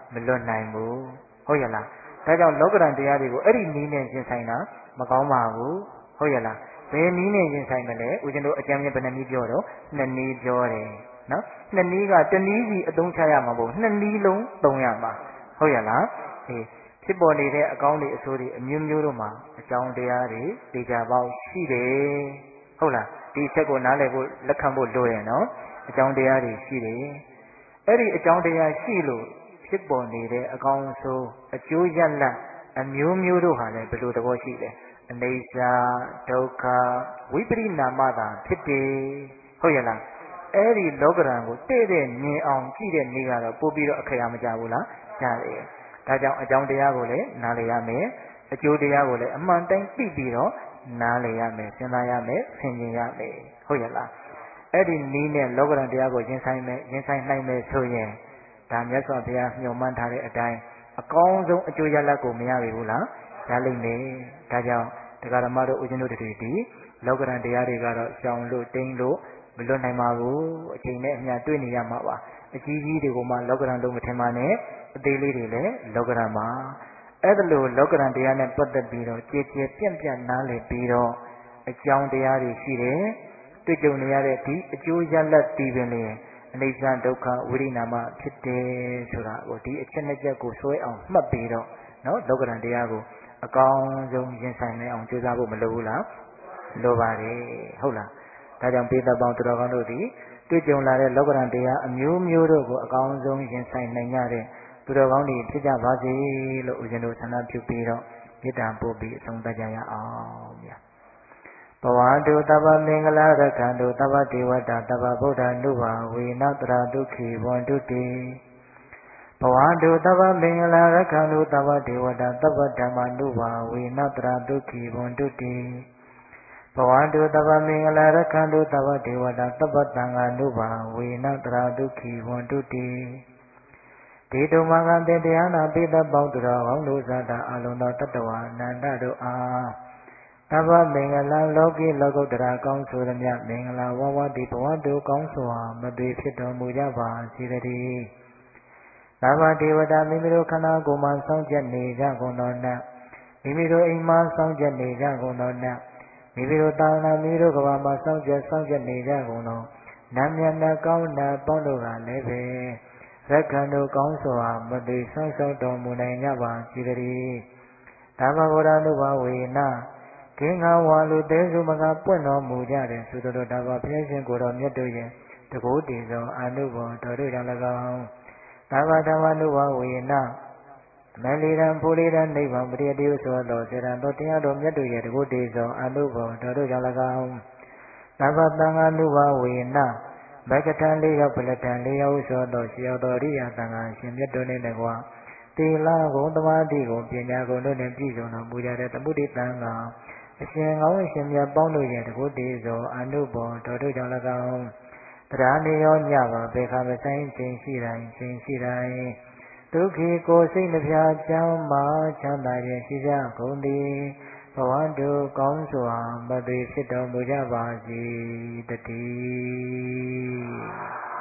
မလွတ်နိုင်ဘူးဟုတ်ရဲ့လားဒါကြောင့်လောကဓာတ်တရားတွေကိုအဲ့ဒီနည်းနဲ့ရင်ဆိုင်တာမကောင်းပါဘူးဟုတ်ရဲ့လားဘယ်နည်းနဲ့ရင်ဆိုင်မလဲဦးဇင်းတို့အကြံဉာဏ်ဘယ်နှနည်းပြောတော့နှစ်နည်းပြောတယ်နော်နှစ်နည်းကတနည်းစီအသုံးချရမှာမဟုတ်နှစ်နည်းလုံးသုံးရမှာဟုတ်ရဲ့လားအေးဖြစ်ပေါ်နေတဲ့အကောင်းတွေအဆိုးတွေအမျိုးမျိုးတို့မှာအကြောင်းတရားတွေသိကြပေါက်ရှိတယ်ဟုတ်လားဒီချက်ကိုနားလည်ဖို့လက်ခံဖို့လိုတယ်နော်အကြောင်းတရားတွေရှိတယ်အဲ့ဒီအကြောင်းတရားရှိလို့ဖြစ်ပေါ်နေတဲ့အကောင်းအဆိုးအကျိုးရလဒ်အမျိုးမျိုးတို့ဟာလည်းဘယ်လိုသဘောရှိလဲအနိစ္စဒုက္ခဝိပရိနာမတာဖြစ်တယ်ဟုတ်ရဲ့လားအဲ့ဒီလောကဓာတ်ကိုတဲ့တဲ့မြင်အောင်ကြည့်တဲ့နေ့ကတော့ပို့ပြီးတော့အခရာမကြဘူးလားကြားတယ်ဒါကြောင့်အကြောင်းတရားကိုလည်းနားလည်ရမယ်အကျိုးတရားကိုလည်းအမှန်တိုင်းသိပြီးတော့နားလည်ရမယ်စဉ်းစားရမယ်ဆင်ခြင်ရမယ်ဟုတ်ရဲ့လားအဲ့ဒီနည်းနဲ့လောကဓာတ်တရားကိုရင်ဆိုင်မယ်ရင်ဆိုင်နိုင်မယ်ဆိုရင်ဒါမြတ်စွာဘုရားညွှန်မှန်းထားတဲ့အတိုင်းအကောင်းဆုံးအကျိုးရလဒ်ကိုမရပြီဘူးလားရလိမ့်မယ်ဒါကြောင့်တရားဓမ္မတို့ဦးဇင်းတို့တွေဒီလောကဓာတ်တရားတွေကတော့ရှောင်လို့တိမ့်လို့မလွတ်နိုင်ပါဘူးအချိန်နဲ့အမျှတွေ့နေရမှာပါအကြီးကြီးတွေကိုမှလောကဓာတ်လုံးမထင်ပါနဲ့အသေးလေးတွေလည်းလောကဓာတ်မှာအဲ့ဒါလိုလောကဓာတ်တရားနဲ့ပတ်သက်ပြီးတော့ကြည်ကြည်ပြန့်ပြန့်နားလည်ပြီးတော့အကြောင်းတရားတွေရှိတယ်တွေ့ကြုံနေရတဲ့ဒီအကျိုးရလဒ်တည်ပင်လေအနိစ္စဒုက္ခဝိရိနာမဖြစ်တယ်ဆိုတာကိုဒီအချက်နှစ်ချက်ကိုဆွဲအောင်မှတ်ပြီးတော့နော်လောကဓာတ်တရားကိုအကောင်းဆုံးရင်ဆိုင်နိုင်အောင်ကြိုးစားဖို့မလိုဘူးလားလိုပါတယ်ဟုတ်လားဒါကြောင့်ပေတပေါင်းသူတော်ကောင်းတို့ဒီတွေ့ကြုံလာတဲ့လောကဓာတ်တရားအမျိုးမျိုးတို့ကိုအကောင်းဆုံးရင်ဆိုင်နိုင်ကြတဲ့သူတော်ကောင်းတွေဖြစ်ကြပါစေလို့ဦးဇင်းတို့ဆန္ဒပြုပြီးတော့မေတ္တာပို့ပြီးအဆုံးသတ်ကြရအောင်ဗျာဘဝတုတဗ္ဗမင်္ဂလာရခန္တုတဗ္ဗဒေဝတာတဗ္ဗဗုဒ္ဓနုဘာဝေနတရာဒုက္ခိဝန္တုတိဘဝတုတဗ္ဗမင်္ဂလာရခန္တုတဗ္ဗဒေဝတာတဗ္ဗဓမ္မနုဘာဝေနတရာဒုက္ခိဝန္တုတိဘဝတုတဗ္ဗမင်္ဂလာရခန္တုတဗ္ဗဒေဝတာတဗ္ဗသံဃာနုဘာဝေနတရာဒုက္ခိဝန္တုတိဒေတုမဂံတေတရားနာပိသပေါင်းသူတော်ကောင်းတို့ဇာတာအလုံးသောတတ္တဝါအနန္တတို့အားတဗ္ဗမင်္ဂလာလောကီလောကုတ္တရာကောင်းဆိုသည်မြတ်မင်္ဂလာဝဝတိဘဝတုကောင်းစွာမသွေဖြစ်တော်မူကြပါစေတည်းသဗ္ဗဒေဝတာမိမိတို့ခန္ဓာကိုယ်မှာစောင့်ကြနေကြကုန်သောနတ်မိမိတို့အိမ်မှာစောင့်ကြနေကြကုန်သောနတ်မိမိတို့တာနာမိမိတို့ကဘာမှာစောင့်ကြစောင့်ကြနေကြကုန်သောနတ်မြတ်နှကောင်းနာပေါင်းတို့ကလည်းပဲရက္ခဏတို့ကောင်းစွာမသွေဆောင်ရှောက်တော်မူနိုင်ကြပါစေတည်းဓမ္မဗုဒ္ဓနုဘာဝေနကင်္ဂဝါလူသေးစုမကပွင့်တော်မူကြတဲ့သုတ္တတော်ဘုရားရှင်ကိုယ်တော်မြတ်တို့ရဲ့တကုတည်သောအနုဘောတော်တို့ကြောင့်၎င်းသဗ္ဗဓမ္မနုဘာဝေနမလီရန်ဘူလီရန်နိဗ္ဗာန်ပရိယတိယဆိုသောစေတံတော်တရားတော်မြတ်တို့ရဲ့တကုတည်သောအနုဘောတော်တို့ကြောင့်၎င်းသဗ္ဗသံဃာနုဘာဝေနဘဂထံလေးရောက်ပလထံလေးရောက်ဆိုသောရှိရောက်သောရိယာသံဃာရှင်မြတ်တို့နှင့်တကွာသီလဂုဏ်သမာဓိကိုပညာဂုဏ်တို့နှင့်ပြည့်စုံတော်မူကြတဲ့သမုဒိသံဃာအရှင်ကောင်းအရှင်မြတ်ပေါင်းတို့ရဲ့တကုတည်သောအနုဘောတော်တို့ကြောင့်၎င်းတရားနေရောညပါဘေခမဆိုင်ချိန်ရှိတိုင်းချိန်ရှိတိုင်းဒုက္ခိကိုစိတ်နှပြချမ်းမာချမ်းသာခြင်းရှိကြကုန်သည်ဘဝတုကောင်းစွာမသွေဖြစ်တော်မူကြပါစေတည်း